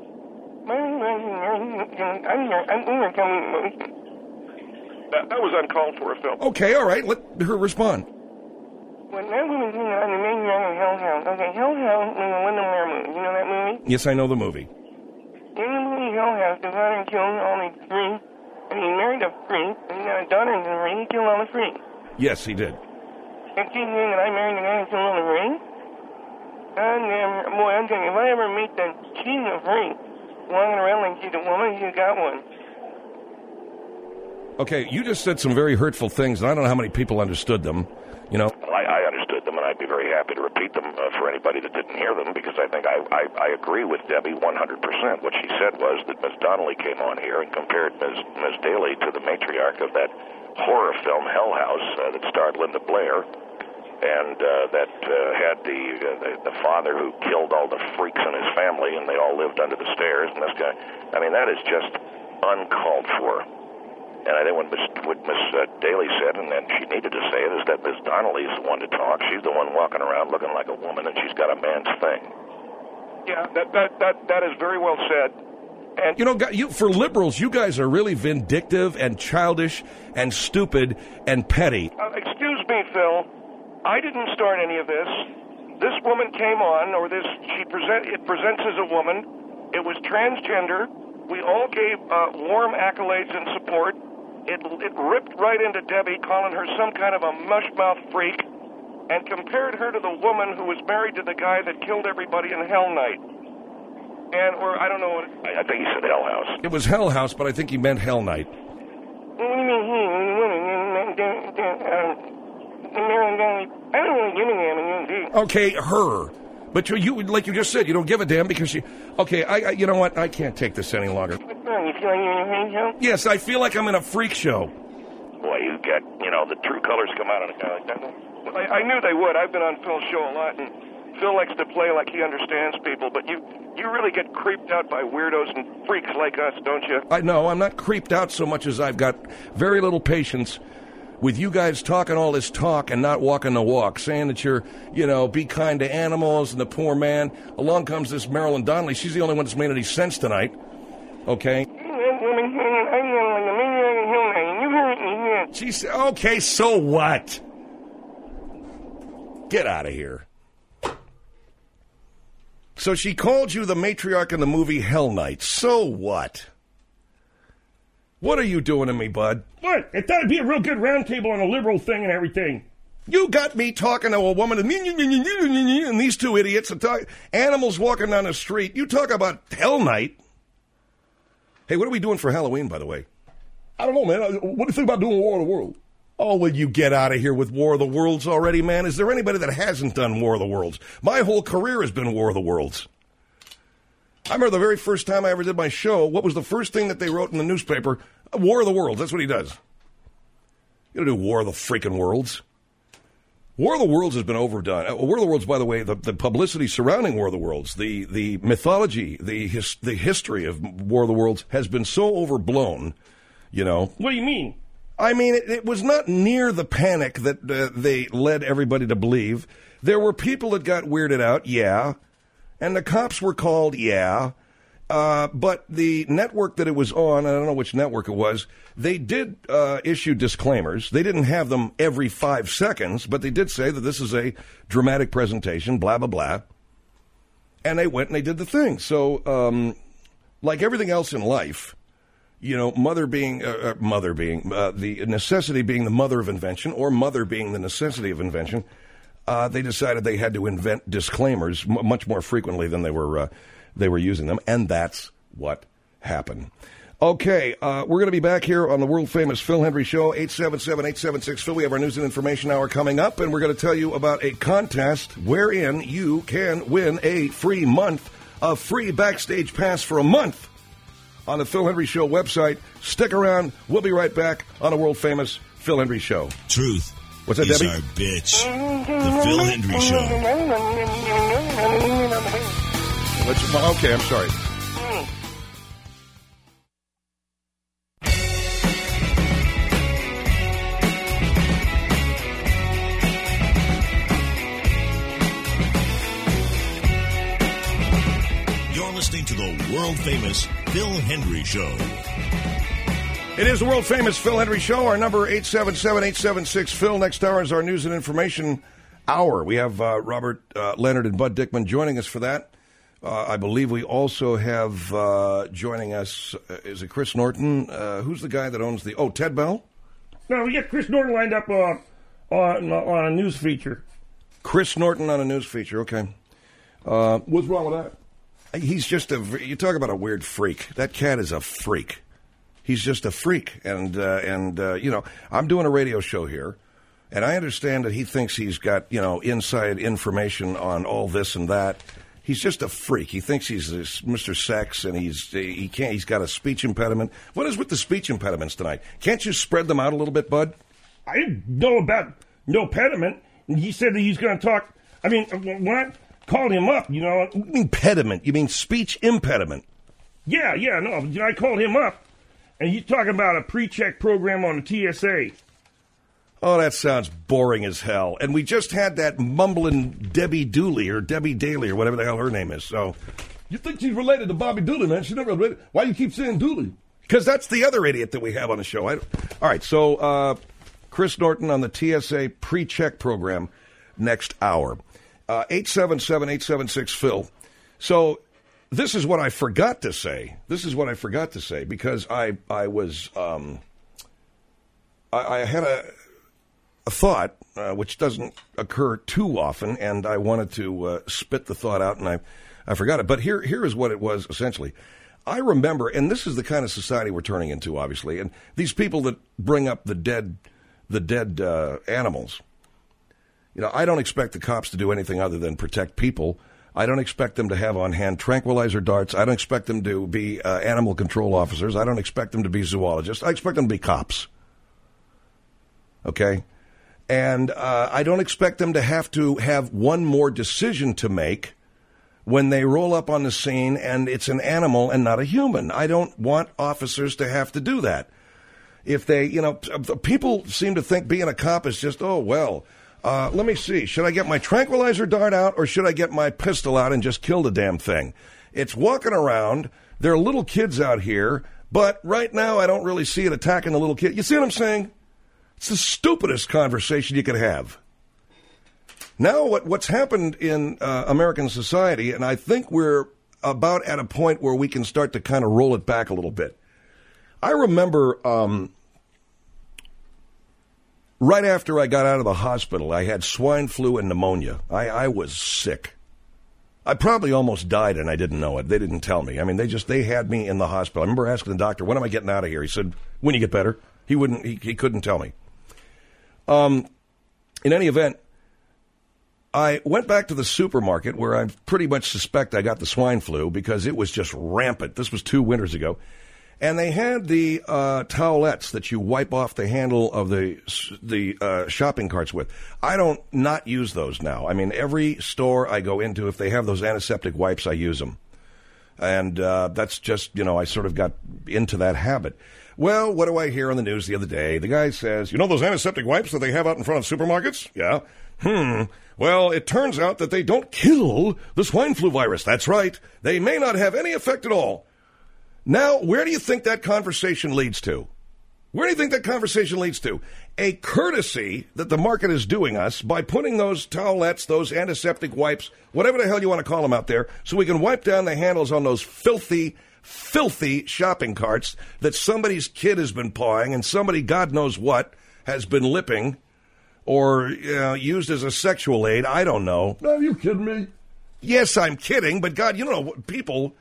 That was uncalled for, Phil. Okay, all right, let her respond. When that woman came on the main young Hell House, okay, Hell House was a Linda Blair movie. You know that movie? Yes, I know the movie. In the movie Hell House, the father killed all the three, and he married a freak, and he got a daughter in the ring, he killed all the freaks. Yes, he did. And she's saying that I married the guy who killed all the ring? And boy, I'm telling you, if I ever meet that, she's a freak. Walking around like she's a woman, she's got one. Okay, you just said some very hurtful things, and I don't know how many people understood them. Well, I understood them, and I'd be very happy to repeat them for anybody that didn't hear them, because I think I agree with Debbie 100%. What she said was that Ms. Donnelly came on here and compared Ms. Daly to the matriarch of that horror film Hell House that starred Linda Blair, and that had the father who killed all the freaks in his family, and they all lived under the stairs. And this guy, I mean, that is just uncalled for. And I think what Miss Daly said, and then she needed to say it, is that Miss Donnelly is the one to talk. She's the one walking around looking like a woman, and she's got a man's thing. Yeah, that is very well said. And for liberals, you guys are really vindictive and childish and stupid and petty. Excuse me, Phil. I didn't start any of this. This woman came on, it presents as a woman. It was transgender. We all gave warm accolades and support. It ripped right into Debbie, calling her some kind of a mushmouth freak, and compared her to the woman who was married to the guy that killed everybody in Hell Night. Or I don't know what... I think he said Hell House. It was Hell House, but I think he meant Hell Night. What do you mean he? I don't really give a damn. Okay, her. But you, like you just said, you don't give a damn because she... Okay, you know what? I can't take this any longer. What's wrong? You feel like you're in a freak show? Yes, I feel like I'm in a freak show. Boy, you got, the true colors come out on a guy like that. Well, I knew they would. I've been on Phil's show a lot, and Phil likes to play like he understands people, but you really get creeped out by weirdos and freaks like us, don't you? I know, I'm not creeped out so much as I've got very little patience with you guys talking all this talk and not walking the walk, saying that you're, be kind to animals and the poor man. Along comes this Marilyn Donnelly. She's the only one that's made any sense tonight. Okay? She said, okay, so what? Get out of here. So she called you the matriarch in the movie Hell Night. So what? What are you doing to me, bud? What? I thought it'd be a real good roundtable on a liberal thing and everything. You got me talking to a woman and these two idiots and animals walking down the street. You talk about Hell Night. Hey, what are we doing for Halloween, by the way? I don't know, man. What do you think about doing War of the World? Oh, will you get out of here with War of the Worlds already, man? Is there anybody that hasn't done War of the Worlds? My whole career has been War of the Worlds. I remember the very first time I ever did my show, what was the first thing that they wrote in the newspaper? War of the Worlds. That's what he does. You don't do War of the freaking Worlds. War of the Worlds has been overdone. War of the Worlds, by the way, the publicity surrounding War of the Worlds, the mythology, the history of War of the Worlds has been so overblown, What do you mean? I mean, it was not near the panic that they led everybody to believe. There were people that got weirded out, yeah. And the cops were called, yeah. But the network that it was on, I don't know which network it was, they did issue disclaimers. They didn't have them every 5 seconds, but they did say that this is a dramatic presentation, blah, blah, blah. And they went and they did the thing. So, like everything else in life, mother being the necessity being the mother of invention, or mother being the necessity of invention, they decided they had to invent disclaimers much more frequently than they were using them, and that's what happened. Okay, we're going to be back here on the world-famous Phil Hendrie Show, 877-876-PHIL. We have our news and information hour coming up, and we're going to tell you about a contest wherein you can win a free month, a free backstage pass for a month on the Phil Hendrie Show website. Stick around. We'll be right back on the world-famous Phil Hendrie Show. Truth. What's that, is Debbie? Our bitch. The Phil Hendrie Show. Okay, I'm sorry. You're listening to the world-famous Phil Hendrie Show. It is the world-famous Phil Hendrie Show. Our number, 877-876-PHIL. Next hour is our news and information hour. We have Robert Leonard and Bud Dickman joining us for that. I believe we also have joining us, is it Chris Norton? Who's the guy that owns Ted Bell? No, we got Chris Norton lined up on a news feature. Chris Norton on a news feature, okay. What's wrong with that? He's just you talk about a weird freak. That cat is a freak. He's just a freak. And I'm doing a radio show here, and I understand that he thinks he's got, inside information on all this and that. He's just a freak. He thinks he's Mr. Sex, and he's got a speech impediment. What is with the speech impediments tonight? Can't you spread them out a little bit, Bud? I didn't know about no pediment. He said that he's going to talk. I mean, when I called him up, You mean impediment? You mean speech impediment? Yeah, no. I called him up, and he's talking about a pre-check program on the TSA. Oh, that sounds boring as hell. And we just had that mumbling Debbie Dooley or Debbie Daly or whatever the hell her name is. So, you think she's related to Bobby Dooley, man? She never related. Why do you keep saying Dooley? Because that's the other idiot that we have on the show. All right, so Chris Norton on the TSA pre-check program next hour. 877-876-PHIL. So this is what I forgot to say. Because I was I had a thought which doesn't occur too often, and I wanted to spit the thought out, and I forgot it. But here is what it was essentially. I remember, and this is the kind of society we're turning into, obviously, and these people that bring up the dead animals. You know, I don't expect the cops to do anything other than protect people. I don't expect them to have on hand tranquilizer darts. I don't expect them to be animal control officers. I don't expect them to be zoologists. I expect them to be cops. Okay? And I don't expect them to have one more decision to make when they roll up on the scene and it's an animal and not a human. I don't want officers to have to do that. If they, people seem to think being a cop is just, let me see. Should I get my tranquilizer dart out or should I get my pistol out and just kill the damn thing? It's walking around. There are little kids out here, but right now I don't really see it attacking the little kid. You see what I'm saying? It's the stupidest conversation you could have. Now what's happened in American society, and I think we're about at a point where we can start to kind of roll it back a little bit. I remember right after I got out of the hospital, I had swine flu and pneumonia. I was sick. I probably almost died and I didn't know it. They didn't tell me. I mean, they had me in the hospital. I remember asking the doctor, when am I getting out of here? He said, when you get better. He couldn't tell me. In any event, I went back to the supermarket where I pretty much suspect I got the swine flu because it was just rampant. This was 2 winters ago. And they had the towelettes that you wipe off the handle of the shopping carts with. I don't not use those now. I mean, every store I go into, if they have those antiseptic wipes, I use them. And that's just, I sort of got into that habit. Well, what do I hear on the news the other day? The guy says, those antiseptic wipes that they have out in front of supermarkets? Yeah. Well, it turns out that they don't kill the swine flu virus. That's right. They may not have any effect at all. Now, where do you think that conversation leads to? A courtesy that the market is doing us by putting those towelettes, those antiseptic wipes, whatever the hell you want to call them out there, so we can wipe down the handles on those filthy shopping carts that somebody's kid has been pawing and somebody, God knows what, has been lipping or used as a sexual aid. I don't know. Are you kidding me? Yes, I'm kidding, but God, people...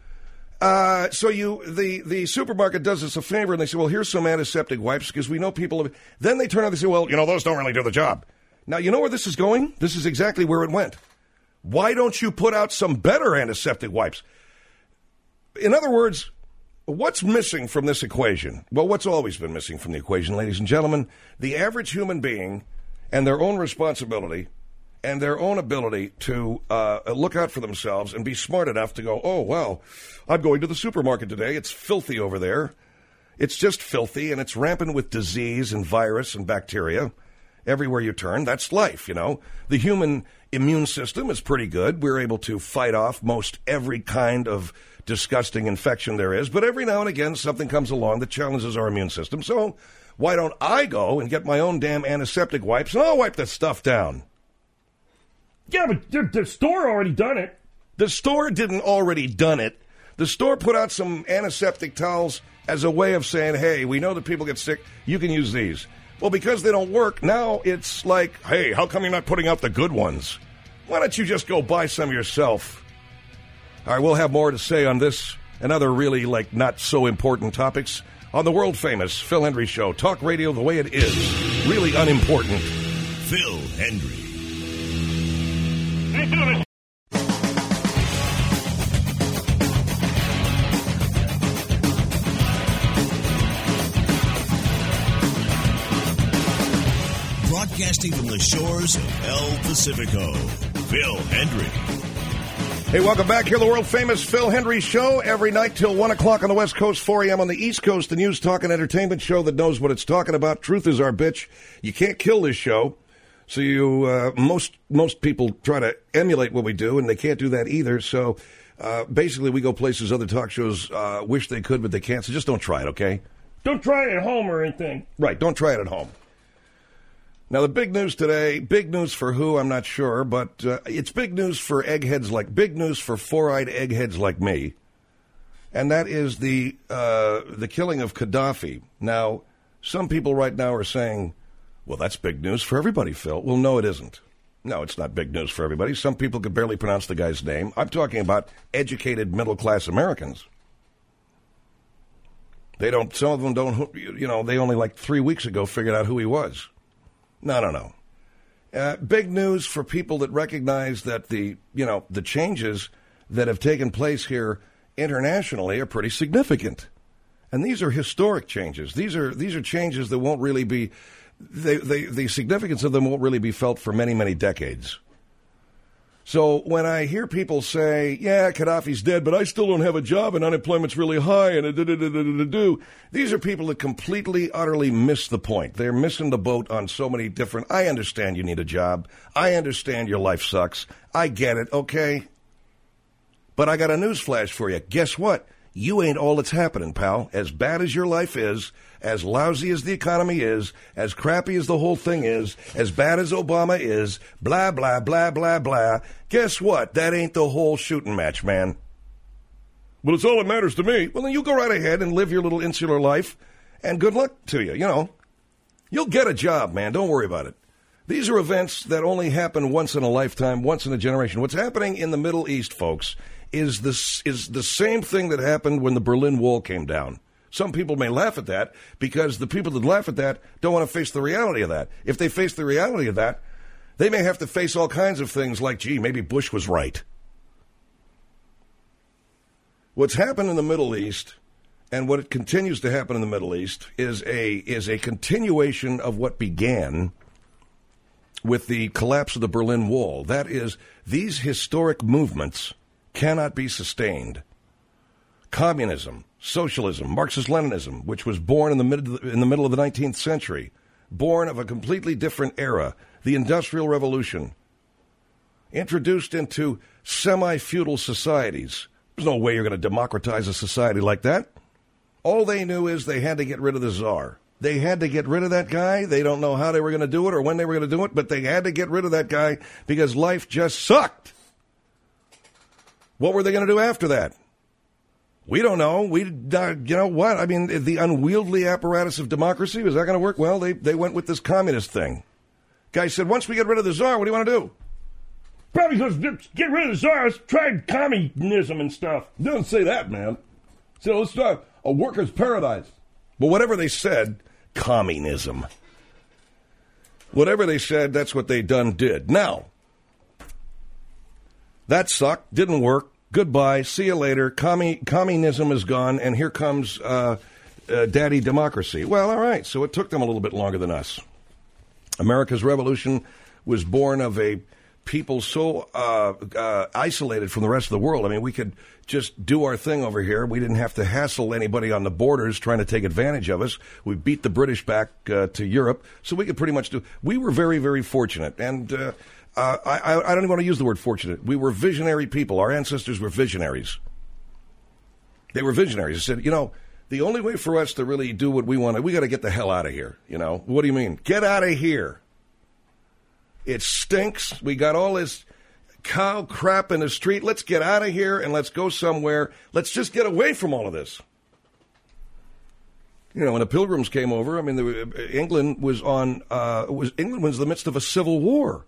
the supermarket does us a favor and they say, well, here's some antiseptic wipes because we know people have... Then they turn out and say, well, those don't really do the job. Now, you know where this is going? This is exactly where it went. Why don't you put out some better antiseptic wipes? In other words, what's missing from this equation? Well, what's always been missing from the equation, ladies and gentlemen, the average human being and their own responsibility and their own ability to look out for themselves and be smart enough to go, oh, well, I'm going to the supermarket today. It's filthy over there. It's just filthy, and it's rampant with disease and virus and bacteria everywhere you turn. That's life, The human immune system is pretty good. We're able to fight off most every kind of disgusting infection there is. But every now and again, something comes along that challenges our immune system. So why don't I go and get my own damn antiseptic wipes, and I'll wipe that stuff down? Yeah, but the store already done it. The store didn't already done it. The store put out some antiseptic towels as a way of saying, hey, we know that people get sick. You can use these. Well, because they don't work, now it's like, hey, how come you're not putting out the good ones? Why don't you just go buy some yourself? All right, we'll have more to say on this and other really, not so important topics on the world-famous Phil Hendrie Show. Talk radio the way it is. Really unimportant. Phil Hendrie. Broadcasting from the shores of El Pacifico, Phil Hendrie. Hey, welcome back here, the world-famous Phil Hendrie Show, every night till 1 o'clock on the West Coast, 4 a.m. on the East Coast, the news, talk, and entertainment show that knows what it's talking about. Truth is our bitch. You can't kill this show, so most people try to emulate what we do, and they can't do that either. So basically, we go places other talk shows wish they could, but they can't, so just don't try it, okay? Don't try it at home or anything. Right, don't try it at home. Now, the big news today, big news for who, I'm not sure, but it's big news for big news for four-eyed eggheads like me, and that is the killing of Gaddafi. Now, some people right now are saying, well, that's big news for everybody, Phil. Well, no, it isn't. No, it's not big news for everybody. Some people could barely pronounce the guy's name. I'm talking about educated middle-class Americans. Some of them don't, they only like 3 weeks ago figured out who he was. No. Big news for people that recognize that the changes that have taken place here internationally are pretty significant. And these are historic changes. These are changes that won't really be, the significance of them won't really be felt for many, many decades. So when I hear people say, yeah, Gaddafi's dead, but I still don't have a job and unemployment's really high and these are people that completely, utterly miss the point. They're missing the boat on so many different, I understand you need a job. I understand your life sucks. I get it, okay? But I got a news flash for you. Guess what? You ain't all that's happening, pal. As bad as your life is, as lousy as the economy is, as crappy as the whole thing is, as bad as Obama is, blah, blah, blah, blah, blah. Guess what? That ain't the whole shooting match, man. Well, it's all that matters to me. Well, then you go right ahead and live your little insular life, and good luck to you, You'll get a job, man. Don't worry about it. These are events that only happen once in a lifetime, once in a generation. What's happening in the Middle East, folks, is the same thing that happened when the Berlin Wall came down. Some people may laugh at that because the people that laugh at that don't want to face the reality of that. If they face the reality of that, they may have to face all kinds of things like, gee, maybe Bush was right. What's happened in the Middle East and what continues to happen in the Middle East is a continuation of what began with the collapse of the Berlin Wall. That is, these historic movements cannot be sustained. Communism, socialism, Marxist-Leninism, which was born in the middle of the 19th century, born of a completely different era, the Industrial Revolution, introduced into semi-feudal societies. There's no way you're going to democratize a society like that. All they knew is they had to get rid of the czar. They had to get rid of that guy. They don't know how they were going to do it or when they were going to do it, but they had to get rid of that guy because life just sucked. What were they going to do after that? We don't know. You know what? I mean, the unwieldy apparatus of democracy, was that going to work? Well, they went with this communist thing. Guy said, once we get rid of the czar, what do you want to do? Probably let's get rid of the czar. Let's try communism and stuff. Don't say that, man. So let's try a worker's paradise. But whatever they said, communism. Whatever they said, that's what they did. Now, that sucked. Didn't work. Goodbye. See you later. Communism is gone, and here comes daddy democracy. Well, all right. So it took them a little bit longer than us. America's revolution was born of a people so isolated from the rest of the world. I mean, we could just do our thing over here. We didn't have to hassle anybody on the borders trying to take advantage of us. We beat the British back to Europe, so we could pretty much do. We were very, very fortunate, and I don't even want to use the word fortunate. We were visionary people. Our ancestors were visionaries. They were visionaries. They said, the only way for us to really do what we want, we got to get the hell out of here. What do you mean? Get out of here. It stinks. We got all this cow crap in the street. Let's get out of here and let's go somewhere. Let's just get away from all of this. When the Pilgrims came over, I mean, England was in the midst of a civil war.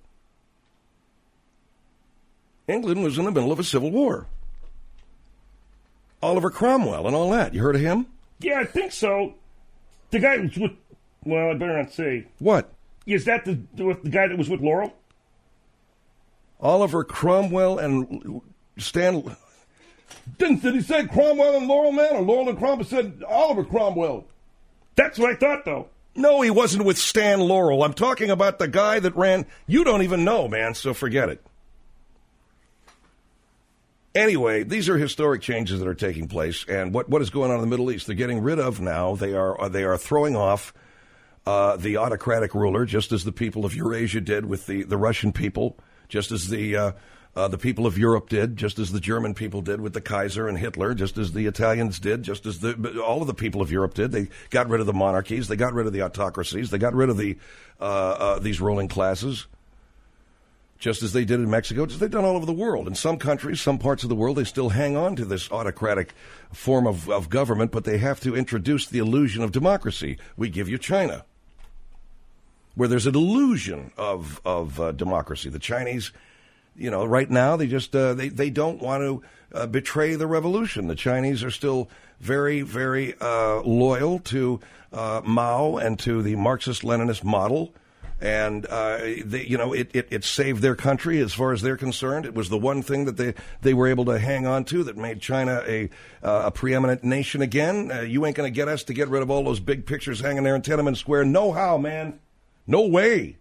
England was in the middle of a civil war. Oliver Cromwell and all that. You heard of him? Yeah, I think so. The guy was with, well, I better not say. What? Is that the guy that was with Laurel? Oliver Cromwell and Stan... Did he say Cromwell and Laurel, man? Or Laurel and Cromwell said Oliver Cromwell? That's what I thought, though. No, he wasn't with Stan Laurel. I'm talking about the guy that ran... You don't even know, man, so forget it. Anyway, these are historic changes that are taking place, and what is going on in the Middle East? They're getting rid of now. They are throwing off the autocratic ruler, just as the people of Eurasia did with the Russian people, just as the The people of Europe did, just as the German people did with the Kaiser and Hitler, just as the Italians did, just as all of the people of Europe did. They got rid of the monarchies. They got rid of the autocracies. They got rid of these ruling classes, just as they did in Mexico, just as they've done all over the world. In some countries, some parts of the world, they still hang on to this autocratic form of government, but they have to introduce the illusion of democracy. We give you China, where there's an illusion of democracy. The Chinese, right now they just they don't want to betray the revolution. The Chinese are still very, very loyal to Mao and to the Marxist-Leninist model, and it saved their country as far as they're concerned. It was the one thing that they were able to hang on to that made China a preeminent nation again. You ain't going to get us to get rid of all those big pictures hanging there in Tiananmen Square. No how, man. No way.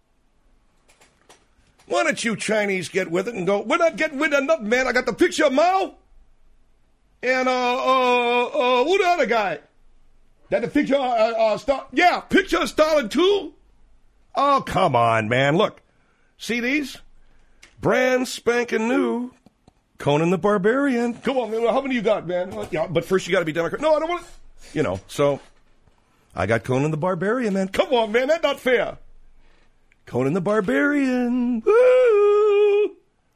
Why don't you Chinese get with it and go, we're not getting rid of nothing, man. I got the picture of Mao and who the other guy? That the picture picture of Stalin too? Oh, come on, man. Look. See these? Brand spanking new. Conan the Barbarian. Come on, man. How many you got, man? Yeah, but first you got to be Democrat. No, I don't want to. So I got Conan the Barbarian, man. Come on, man. That's not fair. Conan the Barbarian. Woo!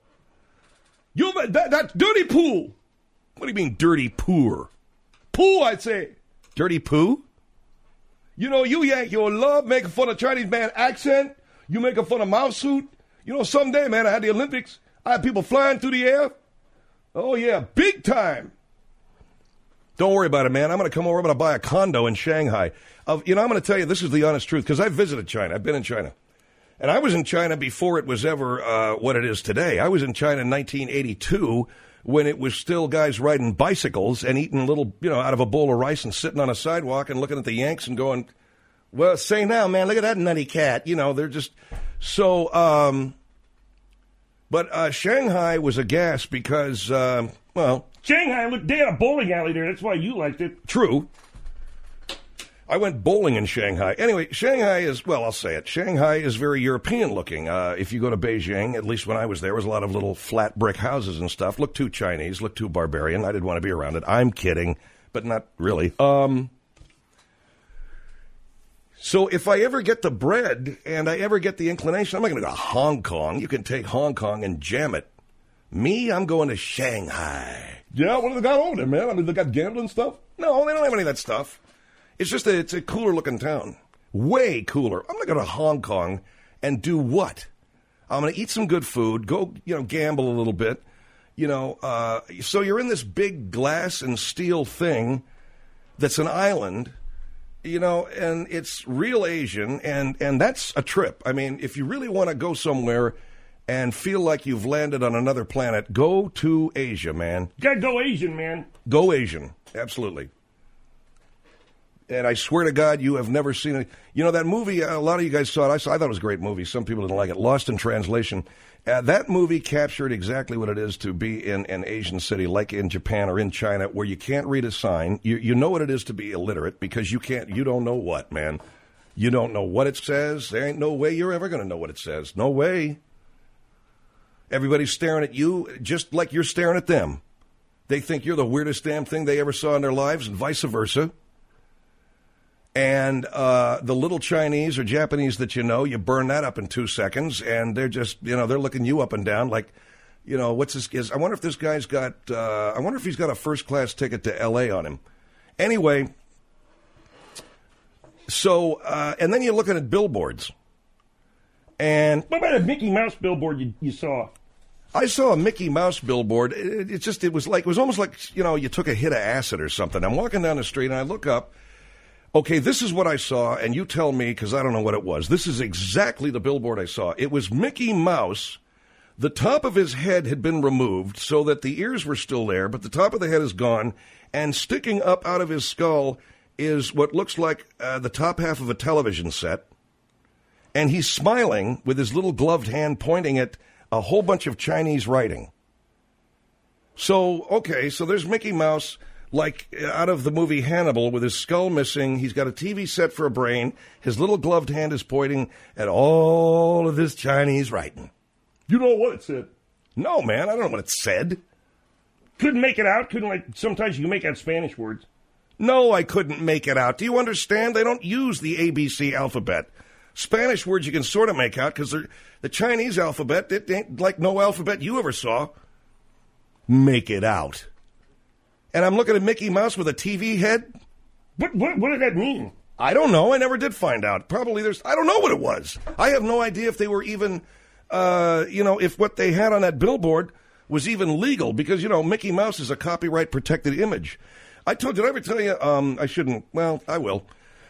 That's dirty poo. What do you mean dirty poo? Poo, I'd say. Dirty poo? You yank your love making fun of Chinese man accent. You making fun of Mao suit. Someday, man, I had the Olympics. I had people flying through the air. Oh, yeah, big time. Don't worry about it, man. I'm going to come over. I'm going to buy a condo in Shanghai. I'm going to tell you, this is the honest truth, because I've visited China. I've been in China. And I was in China before it was ever what it is today. I was in China in 1982 when it was still guys riding bicycles and eating little, out of a bowl of rice and sitting on a sidewalk and looking at the Yanks and going, well, say now, man, look at that nutty cat. They're just so. But Shanghai was a gas because, Shanghai, look, they had a bowling alley there. That's why you liked it. True. I went bowling in Shanghai. Anyway, Shanghai is, I'll say it. Shanghai is very European looking. If you go to Beijing, at least when I was there was a lot of little flat brick houses and stuff. Looked too Chinese, looked too barbarian. I didn't want to be around it. I'm kidding, but not really. So if I ever get the bread and I ever get the inclination, I'm not going to go to Hong Kong. You can take Hong Kong and jam it. Me, I'm going to Shanghai. Yeah, what do they got over there, man? I mean, they got gambling stuff? No, they don't have any of that stuff. It's just it's a cooler looking town. Way cooler. I'm going to go to Hong Kong and do what? I'm going to eat some good food, go, gamble a little bit, so you're in this big glass and steel thing that's an island, and it's real Asian, and that's a trip. I mean, if you really want to go somewhere and feel like you've landed on another planet, go to Asia, man. You gotta go Asian, man. Go Asian. Absolutely. And I swear to God, you have never seen it. That movie, a lot of you guys saw it. I thought it was a great movie. Some people didn't like it. Lost in Translation. That movie captured exactly what it is to be in an Asian city, like in Japan or in China, where you can't read a sign. You know what it is to be illiterate because you don't know what, man. You don't know what it says. There ain't no way you're ever going to know what it says. No way. Everybody's staring at you just like you're staring at them. They think you're the weirdest damn thing they ever saw in their lives and vice versa. And the little Chinese or Japanese that you burn that up in 2 seconds, and they're just, they're looking you up and down like, what's this? I wonder if this guy's got, I wonder if he's got a first-class ticket to L.A. on him. Anyway, so, and then you're looking at billboards. And what about a Mickey Mouse billboard you saw? I saw a Mickey Mouse billboard. It was almost like, you took a hit of acid or something. I'm walking down the street, and I look up. Okay, this is what I saw, and you tell me, because I don't know what it was. This is exactly the billboard I saw. It was Mickey Mouse. The top of his head had been removed so that the ears were still there, but the top of the head is gone, and sticking up out of his skull is what looks like the top half of a television set, and he's smiling with his little gloved hand pointing at a whole bunch of Chinese writing. So, okay, so there's Mickey Mouse, like out of the movie Hannibal, with his skull missing. He's got a TV set for a brain. His little gloved hand is pointing at all of this Chinese writing. You know what it said? No, man, I don't know what it said. Couldn't make it out? Sometimes you can make out Spanish words. No, I couldn't make it out. Do you understand? They don't use the ABC alphabet. Spanish words you can sort of make out because the Chinese alphabet, it ain't like no alphabet you ever saw. Make it out. And I'm looking at Mickey Mouse with a TV head. What does that mean? I don't know. I never did find out. Probably I don't know what it was. I have no idea if they were even, if what they had on that billboard was even legal because, Mickey Mouse is a copyright protected image. Did I ever tell you, I shouldn't, well, I will.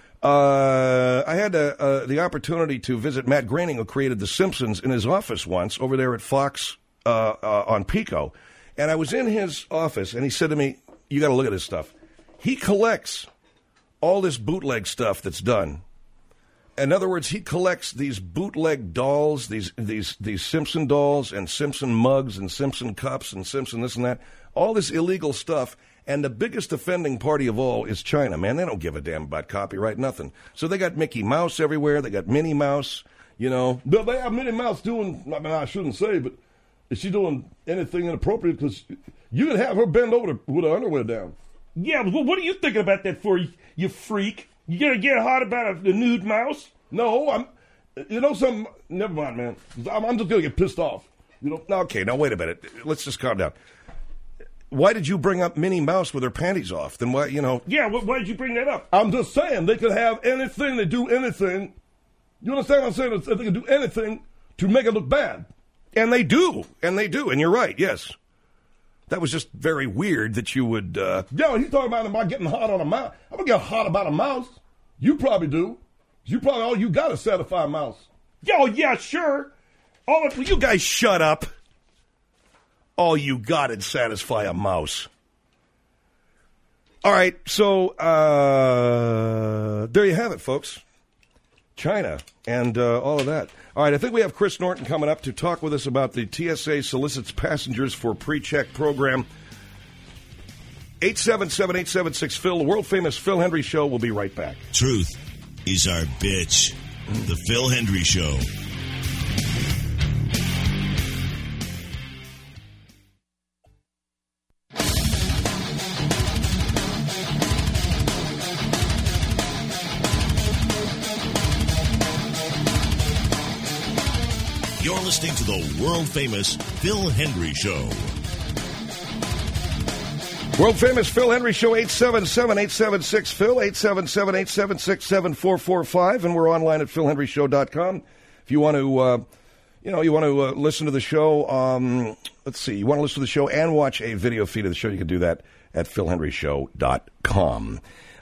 I had the opportunity to visit Matt Groening, who created The Simpsons, in his office once over there at Fox on Pico. And I was in his office, and he said to me, you got to look at this stuff. He collects all this bootleg stuff that's done. In other words, he collects these bootleg dolls, these Simpson dolls and Simpson mugs and Simpson cups and Simpson this and that, all this illegal stuff. And the biggest offending party of all is China, man. They don't give a damn about copyright, nothing. So they got Mickey Mouse everywhere. They got Minnie Mouse, They have Minnie Mouse doing, I shouldn't say, but is she doing anything inappropriate? Because you can have her bend over with her underwear down. Yeah, well, what are you thinking about that for, you freak? You gonna get hot about a nude mouse? No, something. Never mind, man. I'm just gonna get pissed off. Okay, now wait a minute. Let's just calm down. Why did you bring up Minnie Mouse with her panties off? Then why, Yeah, why did you bring that up? I'm just saying they could have anything. They do anything. You understand what I'm saying? They can do anything to make it look bad. And they do. And you're right, yes. That was just very weird that you would... Yeah, he's talking about getting hot on a mouse. I'm going to get hot about a mouse. You probably do. All you got is satisfy a mouse. Yo, yeah, sure. Will you guys shut up? All you got is satisfy a mouse. All right, so there you have it, folks. China and all of that. All right, I think we have Chris Norton coming up to talk with us about the TSA solicits passengers for pre-check program. 877-876-PHIL, the world-famous Phil Hendry Show. We'll be right back. Truth is our bitch. The Phil Hendry Show. You're listening to the world-famous Phil Hendry Show. World-famous Phil Hendry Show, 877-876-PHIL, 877-876-7445, and we're online at philhendryshow.com. If you want to, listen to the show, let's see, you want to listen to the show and watch a video feed of the show, you can do that at philhendryshow.com.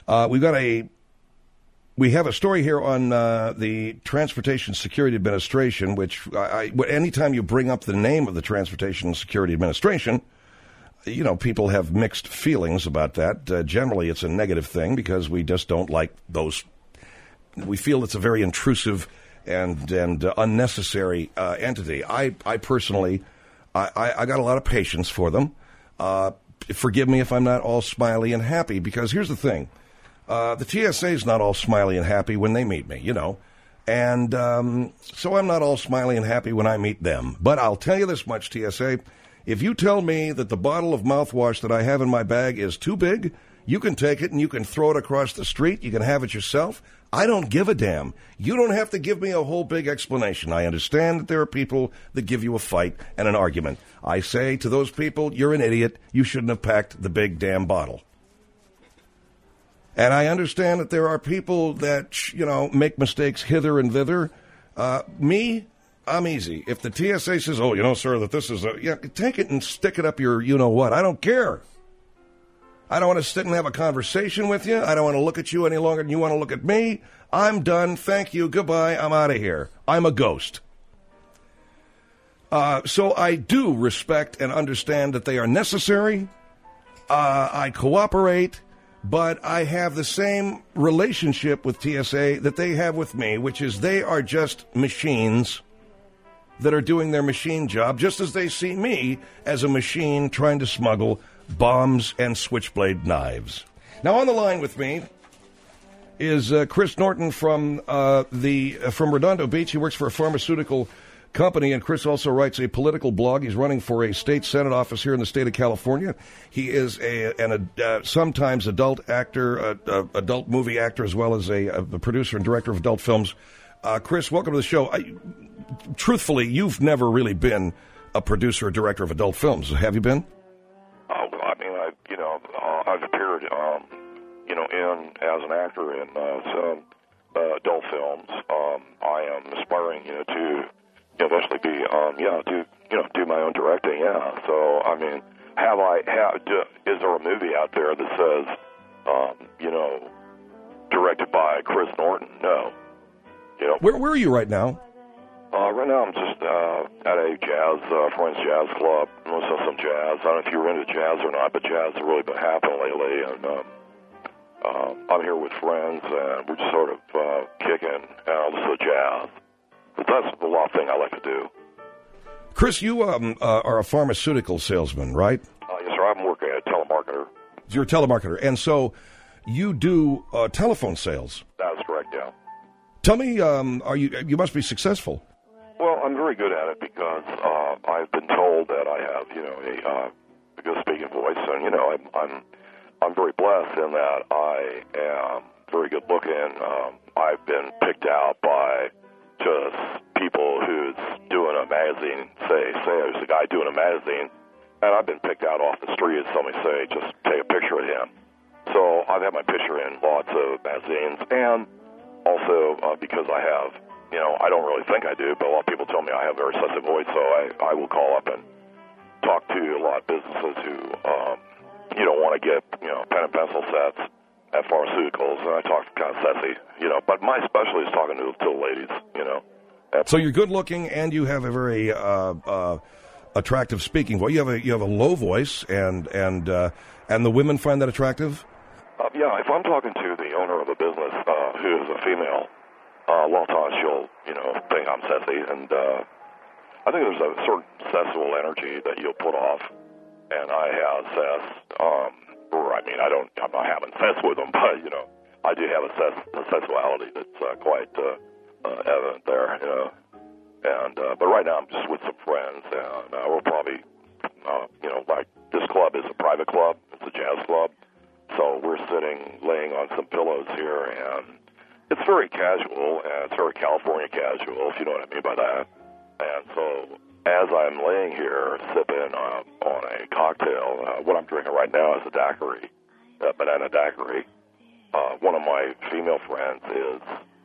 We have a story here on the Transportation Security Administration, which anytime you bring up the name of the Transportation Security Administration, people have mixed feelings about that. Generally, it's a negative thing because we just don't like those. We feel it's a very intrusive and unnecessary entity. I personally, I got a lot of patience for them. Forgive me if I'm not all smiley and happy, because here's the thing. The TSA is not all smiley and happy when they meet me, and so I'm not all smiley and happy when I meet them. But I'll tell you this much, TSA, if you tell me that the bottle of mouthwash that I have in my bag is too big, you can take it and you can throw it across the street. You can have it yourself. I don't give a damn. You don't have to give me a whole big explanation. I understand that there are people that give you a fight and an argument. I say to those people, you're an idiot. You shouldn't have packed the big damn bottle. And I understand that there are people that, make mistakes hither and thither. Me, I'm easy. If the TSA says, sir, that this is take it and stick it up your you-know-what. I don't care. I don't want to sit and have a conversation with you. I don't want to look at you any longer than you want to look at me. I'm done. Thank you. Goodbye. I'm out of here. I'm a ghost. So I do respect and understand that they are necessary. I cooperate. But I have the same relationship with TSA that they have with me, which is they are just machines that are doing their machine job, just as they see me as a machine trying to smuggle bombs and switchblade knives. Now, on the line with me is Chris Norton from Redondo Beach. He works for a pharmaceutical company. And Chris also writes a political blog. He's running for a state Senate office here in the state of California. He is a sometimes adult actor, adult movie actor, as well as a producer and director of adult films. Chris, welcome to the show. Truthfully, you've never really been a producer or director of adult films. Have you been? I've appeared, in as an actor in some adult films. I am aspiring, to eventually be, do my own directing. Yeah. So, I mean, is there a movie out there that says, directed by Chris Norton? No. Where are you right now? Right now I'm just at a Friends Jazz Club, listening to some jazz. I don't know if you're into jazz or not, but jazz has really been happening lately, and I'm here with friends, and we're just sort of kicking and listen to jazz. But that's the last thing I like to do. Chris, you are a pharmaceutical salesman, right? Yes, sir. I'm working as a telemarketer. You're a telemarketer, and so you do telephone sales. That's correct, yeah. Tell me, you must be successful. Well, I'm very good at it because I've been told that I have, a good speaking voice, and I'm very blessed in that I am very good looking. I've been picked out by just people who's doing a magazine. Say there's a guy doing a magazine, and I've been picked out off the street. Somebody say, just take a picture of him. So I've had my picture in lots of magazines, and also because I have. I don't really think I do, but a lot of people tell me I have a very sensitive voice, so I will call up and talk to a lot of businesses who, want to get, pen and pencil sets at pharmaceuticals, and I talk kind of sassy, but my specialty is talking to the ladies, So you're good looking, and you have a very attractive speaking voice. You have a low voice, and the women find that attractive? If I'm talking to the owner of a business who is a female, a lot of times she'll, think I'm sassy, and I think there's a certain sexual energy that you'll put off, and I have sass, I'm not having sex with them, but, I do have a sexuality that's quite evident there, and, but right now I'm just with some friends, and we'll probably, like, this club is a private club, it's a jazz club, so we're laying on some pillows here, and it's very casual, and it's very California casual, if you know what I mean by that. And so, as I'm laying here sipping on a cocktail, what I'm drinking right now is a daiquiri, a banana daiquiri. One of my female friends is,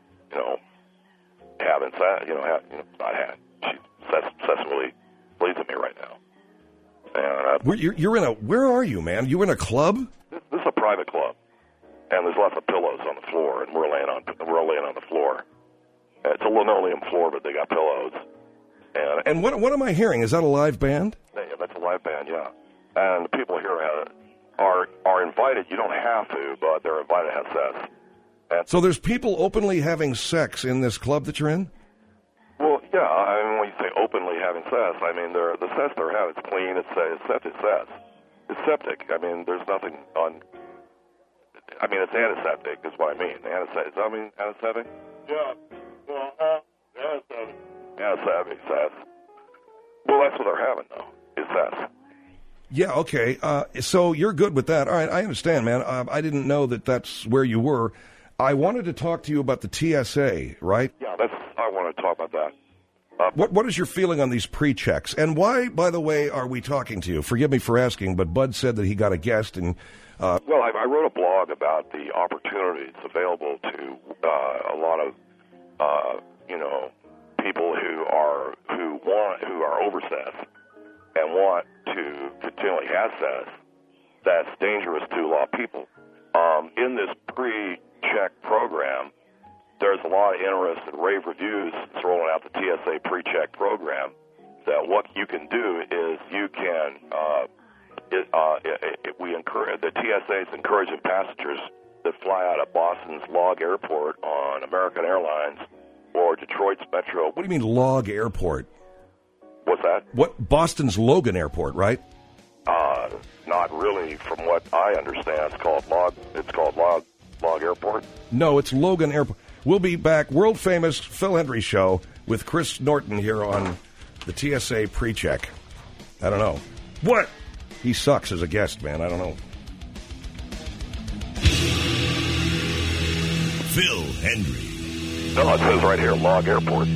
having sex, she's sexually pleasing me right now. And where are you, man? You in a club? This is a private club. And there's lots of pillows on the floor, and we're laying on the floor. It's a linoleum floor, but they got pillows. And what am I hearing? Is that a live band? Yeah, that's a live band, yeah. And the people here are invited. You don't have to, but they're invited to have sex. So there's people openly having sex in this club that you're in? Well, yeah. I mean, when you say openly having sex, I mean the sex they're having is clean. It's septic sex. It's septic. I mean, there's nothing on. I mean, it's antiseptic is what I mean. Antiseptic. Does that mean antiseptic? Yeah. Well, antiseptic. Antiseptic, sex. Well, that's what they're having, though, is sex. Yeah, okay. So you're good with that. All right, I understand, man. I didn't know that that's where you were. I wanted to talk to you about the TSA, right? Yeah, I want to talk about that. What is your feeling on these pre-checks? And why, by the way, are we talking to you? Forgive me for asking, but Bud said that he got a guest. And well, I wrote a blog about the opportunities available to a lot of people who are overseas and want to continually have sex. That's dangerous to a lot of people. In this pre-check program, there's a lot of interest and rave reviews rolling out the TSA pre-check program. That what you can do is you can the TSA is encouraging passengers that fly out of Boston's Log Airport on American Airlines or Detroit's Metro. What do you mean Log Airport? What's that? What Boston's Logan Airport, right? Not really. From what I understand, it's called Log Airport. No, it's Logan Airport. We'll be back. World famous Phil Hendrie Show with Chris Norton here on the TSA pre-check. I don't know. What? He sucks as a guest, man. I don't know. Phil Hendrie. No, it says right here, Log Airport.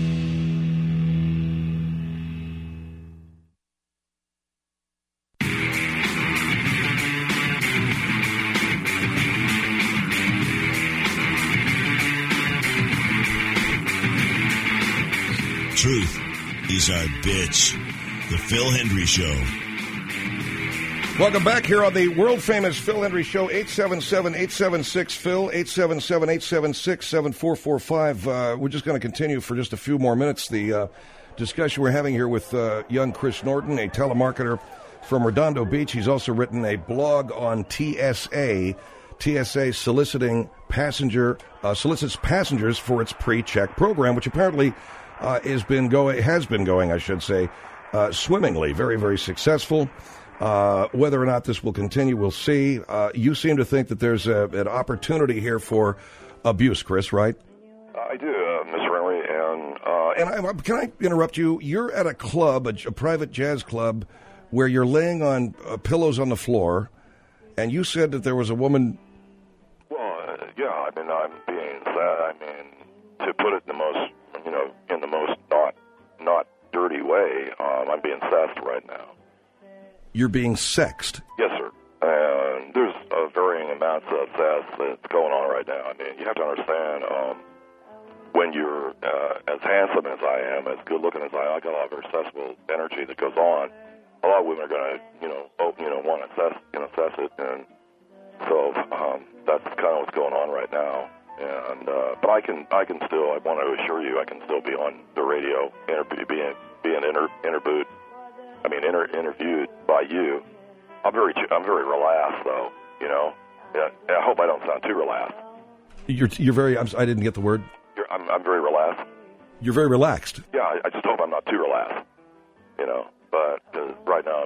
Truth is our bitch. The Phil Hendrie Show. Welcome back here on the world-famous Phil Hendrie Show, 877-876-PHIL, 877-876-7445. We're just going to continue for just a few more minutes the discussion we're having here with young Chris Norton, a telemarketer from Redondo Beach. He's also written a blog on TSA. TSA solicits passengers for its pre-check program, which apparently has been going, I should say, swimmingly, very, very successful. Whether or not this will continue, we'll see. You seem to think that there's an opportunity here for abuse, Chris, right? I do, Mr. Henry, and can I interrupt you? You're at a club, a private jazz club, where you're laying on pillows on the floor, and you said that there was a woman. Well, yeah, I mean, I'm being sad. I mean, to put it in the most, in the most not dirty way, I'm being sexed right now. You're being sexed? Yes, sir. And there's varying amounts of sex that's going on right now. I mean, you have to understand, when you're as handsome as I am, as good-looking as I got a lot of accessible energy that goes on. A lot of women are going to, want to assess it, and so that's kind of what's going on right now. And but I can still. I want to assure you, I can still be on the radio, being interviewed. I mean, interviewed by you. I'm very relaxed, though. Yeah, I hope I don't sound too relaxed. You're very. I didn't get the word. I'm very relaxed. You're very relaxed. Yeah, I just hope I'm not too relaxed. But right now,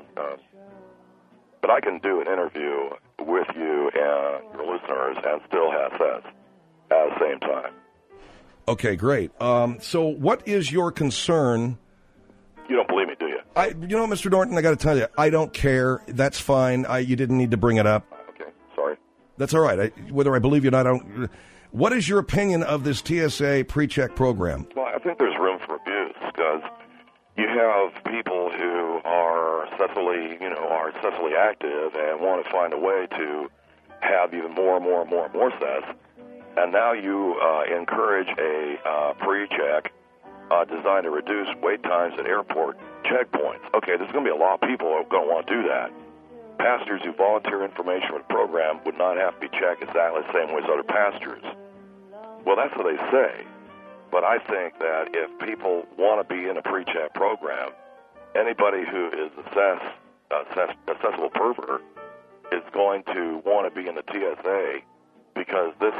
but I can do an interview with you and your listeners and still have sex at the same time. Okay, great. So what is your concern? You don't believe me, do you? Mr. Norton, I got to tell you, I don't care. That's fine. You didn't need to bring it up. Okay, sorry. That's all right. Whether I believe you or not, I don't. What is your opinion of this TSA pre-check program? Well, I think there's room for abuse because you have people who are sexually active and want to find a way to have even more sex. And now you encourage a pre-check designed to reduce wait times at airport checkpoints. Okay, there's going to be a lot of people who are going to want to do that. Passengers who volunteer information for the program would not have to be checked exactly the same way as other passengers. Well, that's what they say. But I think that if people want to be in a pre-check program, anybody who is accessible pervert is going to want to be in the TSA because this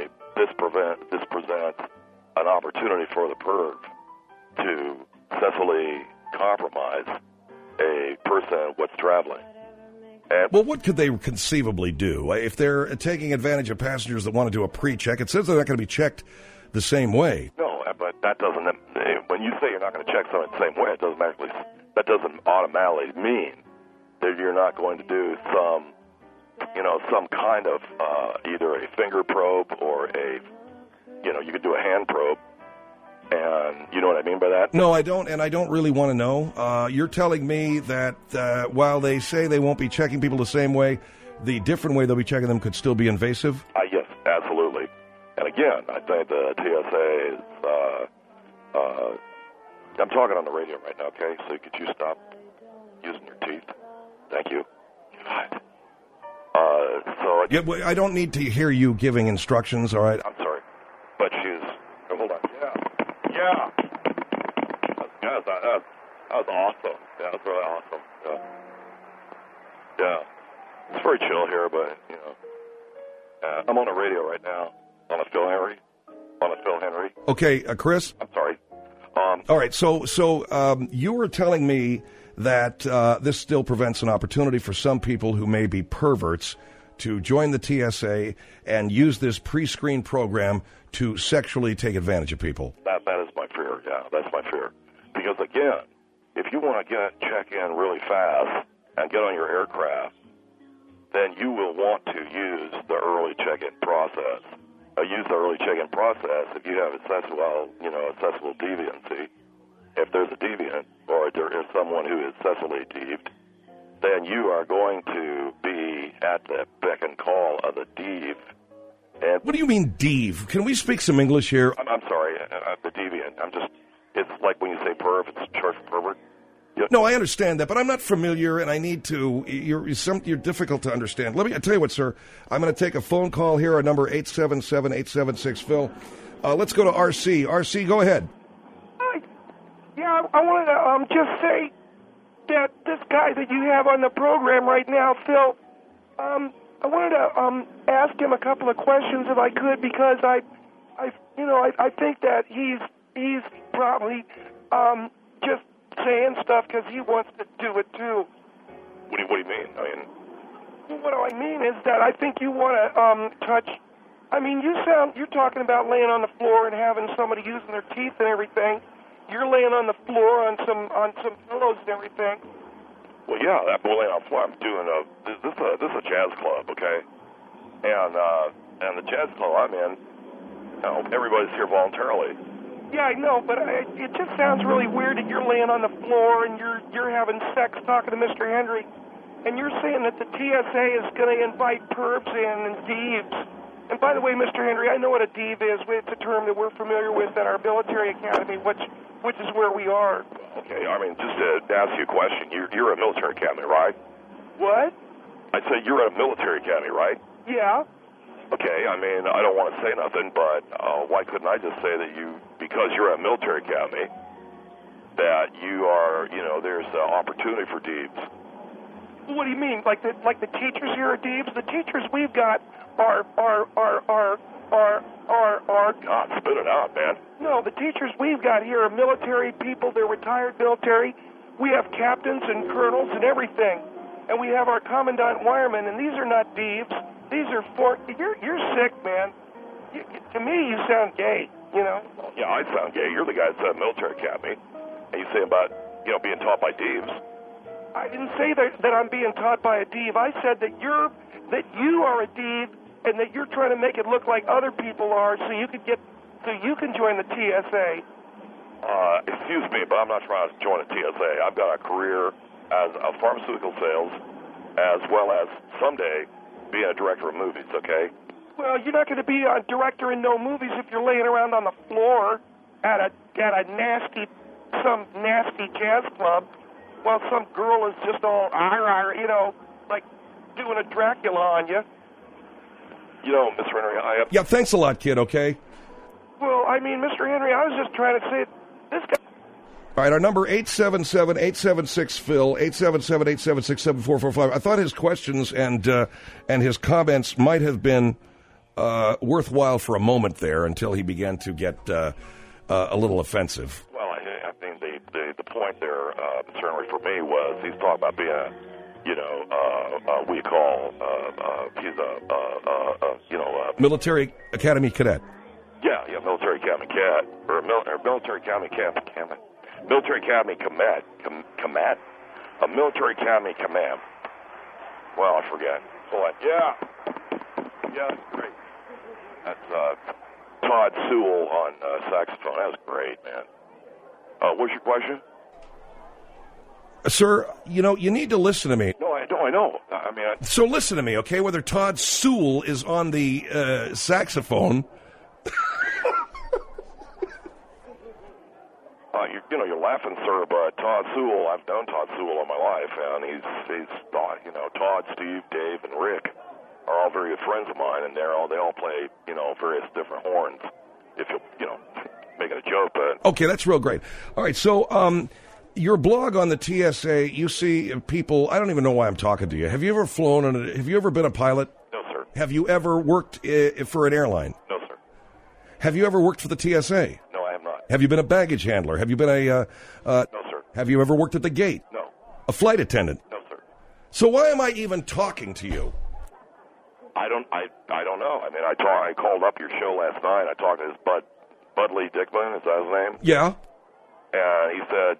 presents an opportunity for the perv to successfully compromise a person what's traveling. Well, what could they conceivably do? If they're taking advantage of passengers that want to do a pre-check, it says they're not going to be checked the same way. No, but that doesn't. When you say you're not going to check someone the same way, that doesn't automatically mean that you're not going to do some kind of either a finger probe or you could do a hand probe. And you know what I mean by that? No, I don't, and I don't really want to know. You're telling me that while they say they won't be checking people the same way, the different way they'll be checking them could still be invasive? Yes, absolutely. And again, I think the TSA is... I'm talking on the radio right now, okay? So could you stop using your teeth? Thank you. God. I don't need to hear you giving instructions, all right? I'm sorry. But she's... hold on. Yeah. That was awesome. Yeah, that was really awesome. Yeah. It's very chill here, but, I'm on the radio right now. On a Phil Hendrie. Okay, Chris? I'm sorry. All right, so you were telling me that this still prevents an opportunity for some people who may be perverts to join the TSA and use this pre-screen program to sexually take advantage of people. That is my fear. fear. Yeah, that's my fear. Because, again, if you want to check in really fast and get on your aircraft, then you will want to use the early check-in process. Use the early check-in process if you have accessible deviancy. If there's a deviant or there is someone who is accessibly deviant, then you are going to be at the beck and call of the dev. And What do you mean, dev? Can we speak some English here? I'm sorry, the deviant. It's like when you say perv, it's short for pervert. No, I understand that, but I'm not familiar, and I need to. You're difficult to understand. I tell you what, sir. I'm going to take a phone call here. Our number 877-876-Phil. Let's go to RC. RC, go ahead. Yeah, I wanted to just say that this guy that you have on the program right now, Phil, I wanted to ask him a couple of questions if I could, because I think that he's probably just saying stuff because he wants to do it too. What do you mean? What I mean is that I think you want to touch. I mean, you're talking about laying on the floor and having somebody using their teeth and everything. You're laying on the floor on some pillows and everything. Well, yeah, I'm laying on the floor. I'm doing this is a jazz club, okay? And the jazz club I'm in, everybody's here voluntarily. Yeah, I know, but it just sounds really weird that you're laying on the floor and you're having sex talking to Mr. Henry, and you're saying that the TSA is going to invite perps in and thieves. And by the way, Mr. Henry, I know what a div is. It's a term that we're familiar with at our military academy, which is where we are. Okay, just to ask you a question, you're at a military academy, right? What? I said you're at a military academy, right? Yeah. Okay, I don't want to say nothing, but why couldn't I just say that because you're at a military academy, that you are, there's an opportunity for DEEBs? What do you mean? Like the teachers here are DEEBs? The teachers we've got are God, spit it out, man. No, the teachers we've got here are military people. They're retired military. We have captains and colonels and everything. And we have our commandant wiremen, and these are not DEEBs. These are you're sick, man. To me, you sound gay, Yeah, I sound gay. You're the guy that's at a military academy, and you say about, being taught by DEEBs. I didn't say that I'm being taught by a DEEB. I said that you are a DEEB, and that you're trying to make it look like other people are, so you can join the TSA. Excuse me, but I'm not trying to join the TSA. I've got a career as a pharmaceutical sales, as well as someday being a director of movies, okay? Well, you're not going to be a director in no movies if you're laying around on the floor at some nasty jazz club while some girl is just all, like doing a Dracula on you. Mr. Henry, Yeah, thanks a lot, kid, okay? Well, Mr. Henry, I was just trying to say this guy. All right, our number 877-876-Phil, 877-876-7445. I thought his questions and his comments might have been worthwhile for a moment there until he began to get a little offensive. Well, I think the point there, Mr. Henry, for me was he's talking about being Military Academy cadet. Yeah, military academy cadet or military academy cadet. Military Academy Command. A Military Academy Command. Well, I forget. Hold on. Yeah, that's great. That's Todd Sewell on saxophone. That was great, man. What's your question? Sir, you need to listen to me. No, I know. So listen to me, okay? Whether Todd Sewell is on the saxophone... You're laughing, sir, but Todd Sewell, I've known Todd Sewell all my life, and he's Todd, Steve, Dave, and Rick are all very good friends of mine, and they all play, various different horns. If you're, making a joke, but... Okay, that's real great. All right, so your blog on the TSA, you see people, I don't even know why I'm talking to you. Have you ever flown, have you ever been a pilot? No, sir. Have you ever worked for an airline? No, sir. Have you ever worked for the TSA? No, I have not. Have you been a baggage handler? Have you been no, sir. Have you ever worked at the gate? No. A flight attendant? No, sir. So why am I even talking to you? I don't know. I called up your show last night. I talked to his bud, Bud Lee Dickman, is that his name? Yeah. And he said,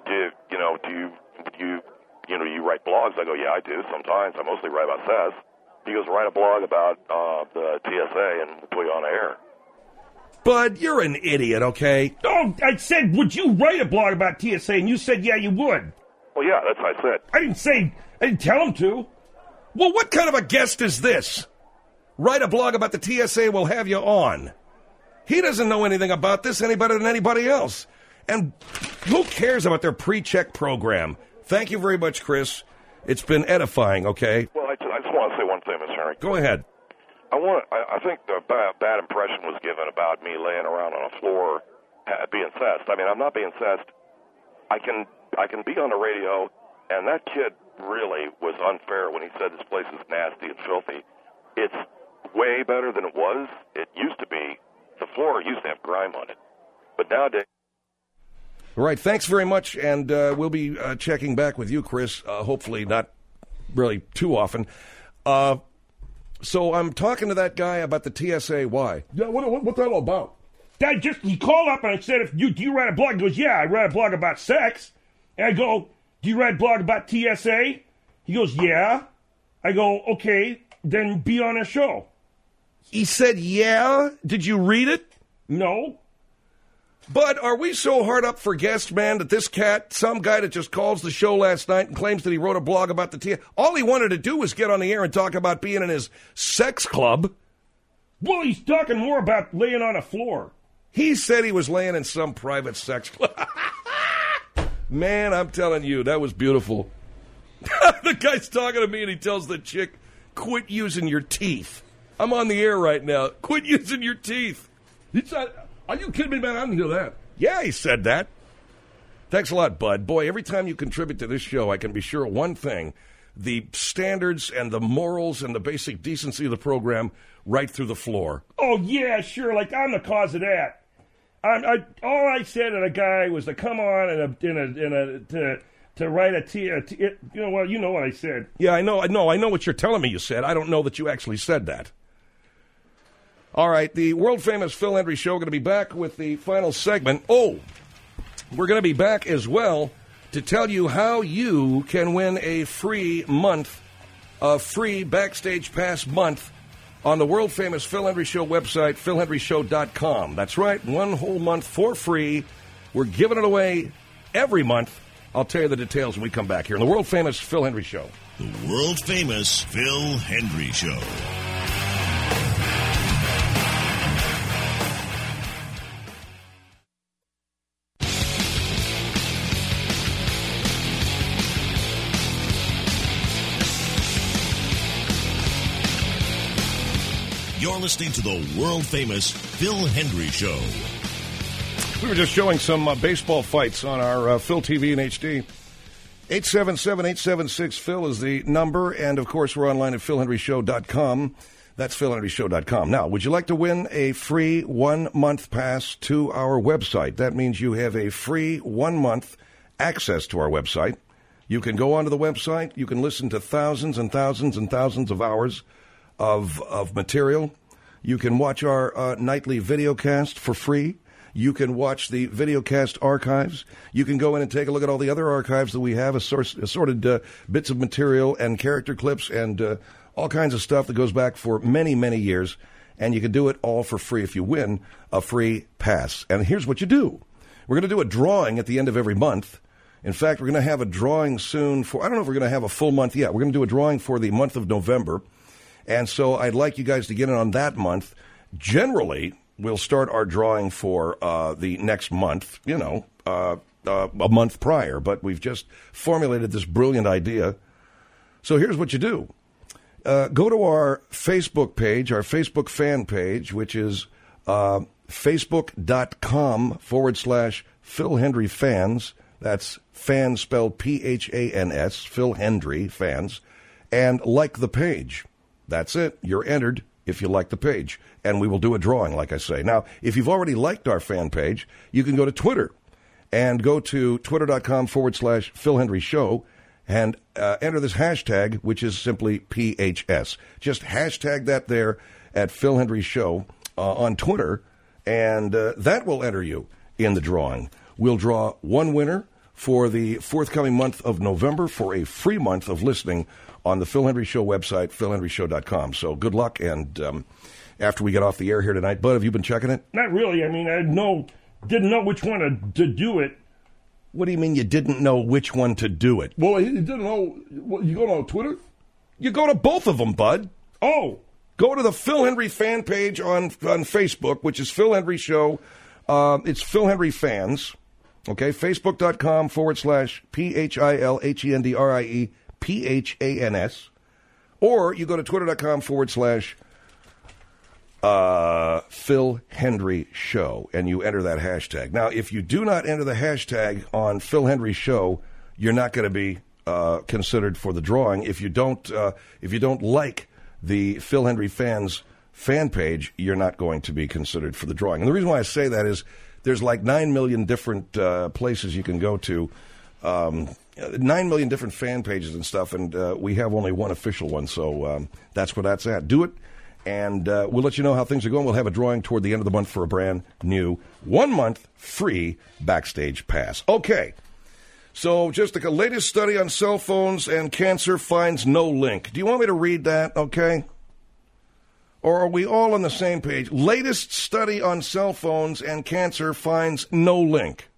do you write blogs? I go, yeah, I do sometimes. I mostly write about SES. He goes, write a blog about the TSA and we'll put you on air. Bud, you're an idiot, okay? Oh, I said, would you write a blog about TSA? And you said, yeah, you would. Well, yeah, that's what I said. I didn't tell him to. Well, what kind of a guest is this? Write a blog about the TSA, we'll have you on. He doesn't know anything about this any better than anybody else. And who cares about their pre-check program? Thank you very much, Chris. It's been edifying, okay? Well, I just want to say one thing, Mr. Henry. Go ahead. I think the bad impression was given about me laying around on a floor being incensed. I mean, I'm not being incensed. I can be on the radio, and that kid really was unfair when he said this place is nasty and filthy. It's way better than it was. It used to be. The floor used to have grime on it. But nowadays... All right, thanks very much, and we'll be checking back with you, Chris, hopefully not really too often. So I'm talking to that guy about the TSA. Why? Yeah, what's that all about? He called up and I said, do you write a blog? He goes, yeah, I write a blog about sex. And I go, do you write a blog about TSA? He goes, yeah. I go, okay, then be on a show. He said, yeah? Did you read it? No. But are we so hard up for guests, man, that this cat, some guy that just calls the show last night and claims that he wrote a blog about the TSA, all he wanted to do was get on the air and talk about being in his sex club? Well, he's talking more about laying on a floor. He said he was laying in some private sex club. Man, I'm telling you, that was beautiful. The guy's talking to me and he tells the chick, quit using your teeth. I'm on the air right now. Quit using your teeth. He said... Are you kidding me, man? I didn't hear that. Yeah, he said that. Thanks a lot, Bud. Boy, every time you contribute to this show, I can be sure of one thing. The standards and the morals and the basic decency of the program right through the floor. Oh, yeah, sure. Like, I'm the cause of that. All I said to the guy was to come on to write you know what I said. Yeah, I know what you're telling me you said. I don't know that you actually said that. All right, the world-famous Phil Hendrie Show going to be back with the final segment. Oh, we're going to be back as well to tell you how you can win a free month, a free Backstage Pass month on the world-famous Phil Hendrie Show website, philhendrieshow.com. That's right, one whole month for free. We're giving it away every month. I'll tell you the details when we come back here on the world-famous Phil Hendrie Show. The world-famous Phil Hendrie Show. You're listening to the world-famous Phil Hendrie Show. We were just showing some baseball fights on our Phil TV in HD. 877-876-PHIL is the number, and, of course, we're online at philhendrieshow.com. That's philhendrieshow.com. Now, would you like to win a free 1-month pass to our website? That means you have a free 1-month access to our website. You can go onto the website. You can listen to thousands and thousands and thousands of hours of material. You can watch our nightly videocast for free. You can watch the videocast archives. You can go in and take a look at all the other archives that we have, assorted bits of material and character clips and all kinds of stuff that goes back for many, many years. And you can do it all for free if you win a free pass. And here's what you do. We're going to do a drawing at the end of every month. In fact, we're going to have a drawing soon for, I don't know if we're going to have a full month yet. We're going to do a drawing for the month of November. And so I'd like you guys to get in on that month. Generally, we'll start our drawing for the next month, a month prior. But we've just formulated this brilliant idea. So here's what you do. Go to our Facebook page, our Facebook fan page, which is facebook.com/Phil Hendrie Fans. That's fans spelled P-H-A-N-S, Phil Hendrie Fans. And like the page. That's it. You're entered if you like the page. And we will do a drawing, like I say. Now, if you've already liked our fan page, you can go to Twitter and go to twitter.com/Phil Hendrie Show and enter this hashtag, which is simply PHS. Just hashtag that there at Phil Hendrie Show on Twitter, and that will enter you in the drawing. We'll draw one winner for the forthcoming month of November for a free month of listening on the Phil Hendrie Show website, philhendrieshow.com. So good luck, and after we get off the air here tonight, Bud, have you been checking it? Not really. I mean, I didn't know which one to do it. What do you mean you didn't know which one to do it? Well, he didn't know. What, you go on Twitter? You go to both of them, Bud. Oh. Go to the Phil Hendrie fan page on Facebook, which is Phil Hendrie Show. It's Phil Hendrie Fans. Okay, Facebook.com/PHILHENDRIEPHANS. Or you go to Twitter.com/Phil Hendrie Show, and you enter that hashtag. Now, if you do not enter the hashtag on Phil Hendrie Show, you're not going to be considered for the drawing. If you don't like the Phil Hendrie Fans fan page, you're not going to be considered for the drawing. And the reason why I say that is there's like 9 million different places you can go to, 9 million different fan pages and stuff, and we have only one official one, so that's where that's at. Do it, and we'll let you know how things are going. We'll have a drawing toward the end of the month for a brand new 1 month free Backstage Pass. Okay. So just the latest study on cell phones and cancer finds no link. Do you want me to read that, okay? Or are we all on the same page? Latest study on cell phones and cancer finds no link.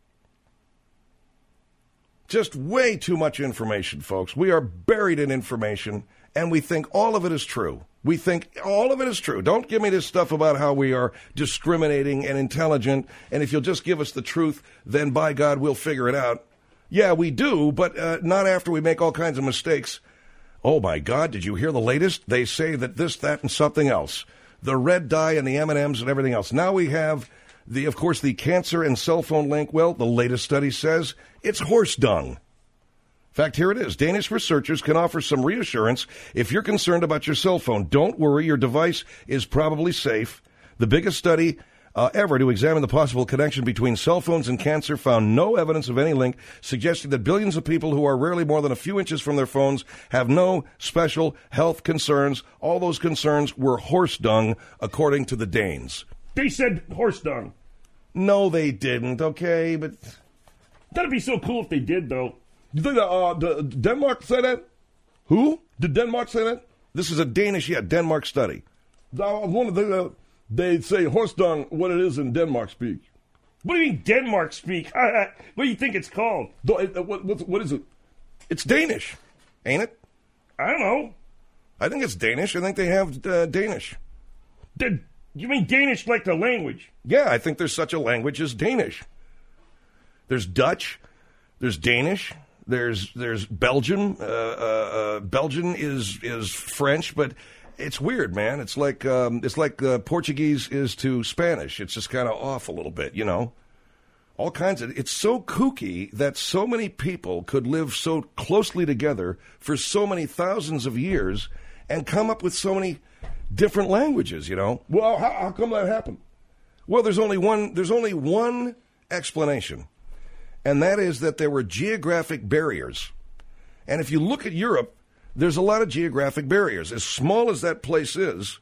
Just way too much information, folks. We are buried in information, and we think all of it is true. We think all of it is true. Don't give me this stuff about how we are discriminating and intelligent, and if you'll just give us the truth, then by God, we'll figure it out. Yeah, we do, but not after we make all kinds of mistakes. Oh, my God, did you hear the latest? They say that this, that, and something else. The red dye and the M&Ms and everything else. Now we have, of course, the cancer and cell phone link. Well, the latest study says it's horse dung. In fact, here it is. Danish researchers can offer some reassurance if you're concerned about your cell phone. Don't worry, your device is probably safe. The biggest study ever to examine the possible connection between cell phones and cancer found no evidence of any link, suggesting that billions of people who are rarely more than a few inches from their phones have no special health concerns. All those concerns were horse dung, according to the Danes. They said horse dung. No, they didn't, okay, but... That'd be so cool if they did, though. You think that Denmark said that? Who? Did Denmark say that? This is a Danish, Denmark study. I was wondering, they say horse dung, what it is in Denmark speak. What do you mean Denmark speak? What do you think it's called? What is it? It's Danish, ain't it? I don't know. I think it's Danish. I think they have Danish. You mean Danish like the language? Yeah, I think there's such a language as Danish. There's Dutch. There's Danish. There's Belgian. Belgian is French, but... It's weird, man. It's like Portuguese is to Spanish. It's just kind of off a little bit, you know. All kinds of. It's so kooky that so many people could live so closely together for so many thousands of years and come up with so many different languages, you know. Well, how come that happened? Well, there's only one explanation, and that is that there were geographic barriers. And if you look at Europe, there's a lot of geographic barriers. As small as that place is,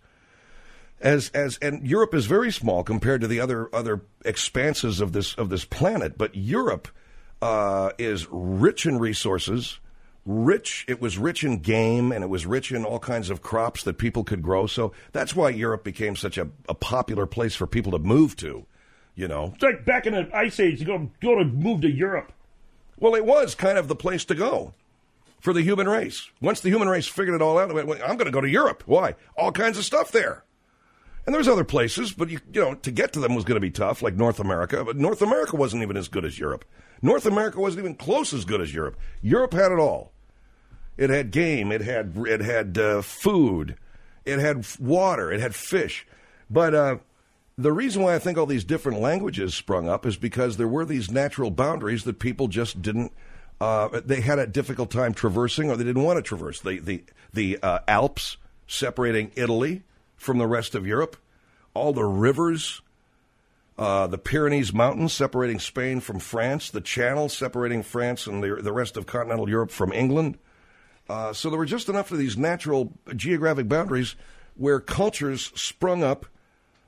and Europe is very small compared to the other expanses of this planet. But Europe is rich in resources. It was rich in game, and it was rich in all kinds of crops that people could grow. So that's why Europe became such a popular place for people to move to. You know, it's like back in the Ice Age, you go to move to Europe. Well, it was kind of the place to go for the human race. Once the human race figured it all out, I'm going to go to Europe. Why? All kinds of stuff there. And there's other places, but you know, to get to them was going to be tough, like North America. But North America wasn't even as good as Europe. North America wasn't even close as good as Europe. Europe had it all. It had game. It had food. It had water. It had fish. But the reason why I think all these different languages sprung up is because there were these natural boundaries that people just didn't. They had a difficult time traversing, or they didn't want to traverse. The Alps separating Italy from the rest of Europe, all the rivers, the Pyrenees Mountains separating Spain from France, the Channel separating France and the rest of continental Europe from England. So there were just enough of these natural geographic boundaries where cultures sprung up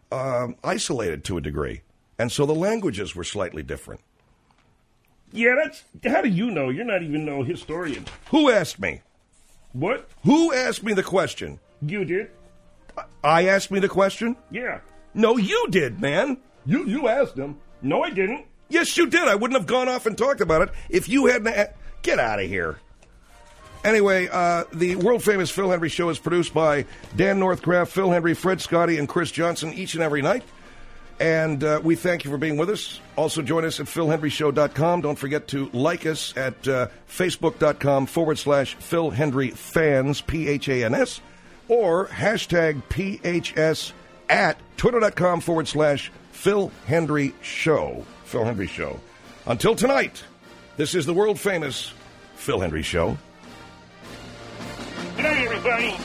isolated to a degree. And so the languages were slightly different. Yeah, how do you know? You're not even no historian. Who asked me? What? Who asked me the question? You did. I asked me the question? Yeah. No, you did, man. You asked him. No, I didn't. Yes, you did. I wouldn't have gone off and talked about it if you hadn't. Get out of here. Anyway, the world-famous Phil Hendrie Show is produced by Dan Northcraft, Phil Hendrie, Fred Scotty, and Chris Johnson each and every night. And we thank you for being with us. Also join us at philhendrieshow.com. Don't forget to like us at facebook.com/Phil Hendrie Fans, PHANS, or hashtag PHS at twitter.com/Phil Hendrie Show. Phil Hendrie Show. Until tonight, this is the world-famous Phil Hendrie Show. Good night, everybody.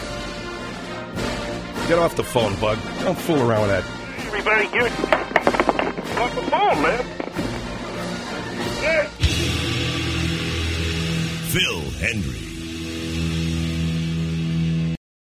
Get off the phone, Bug. Don't fool around with that. Everybody, give it off the phone, man. Phil Hendrie.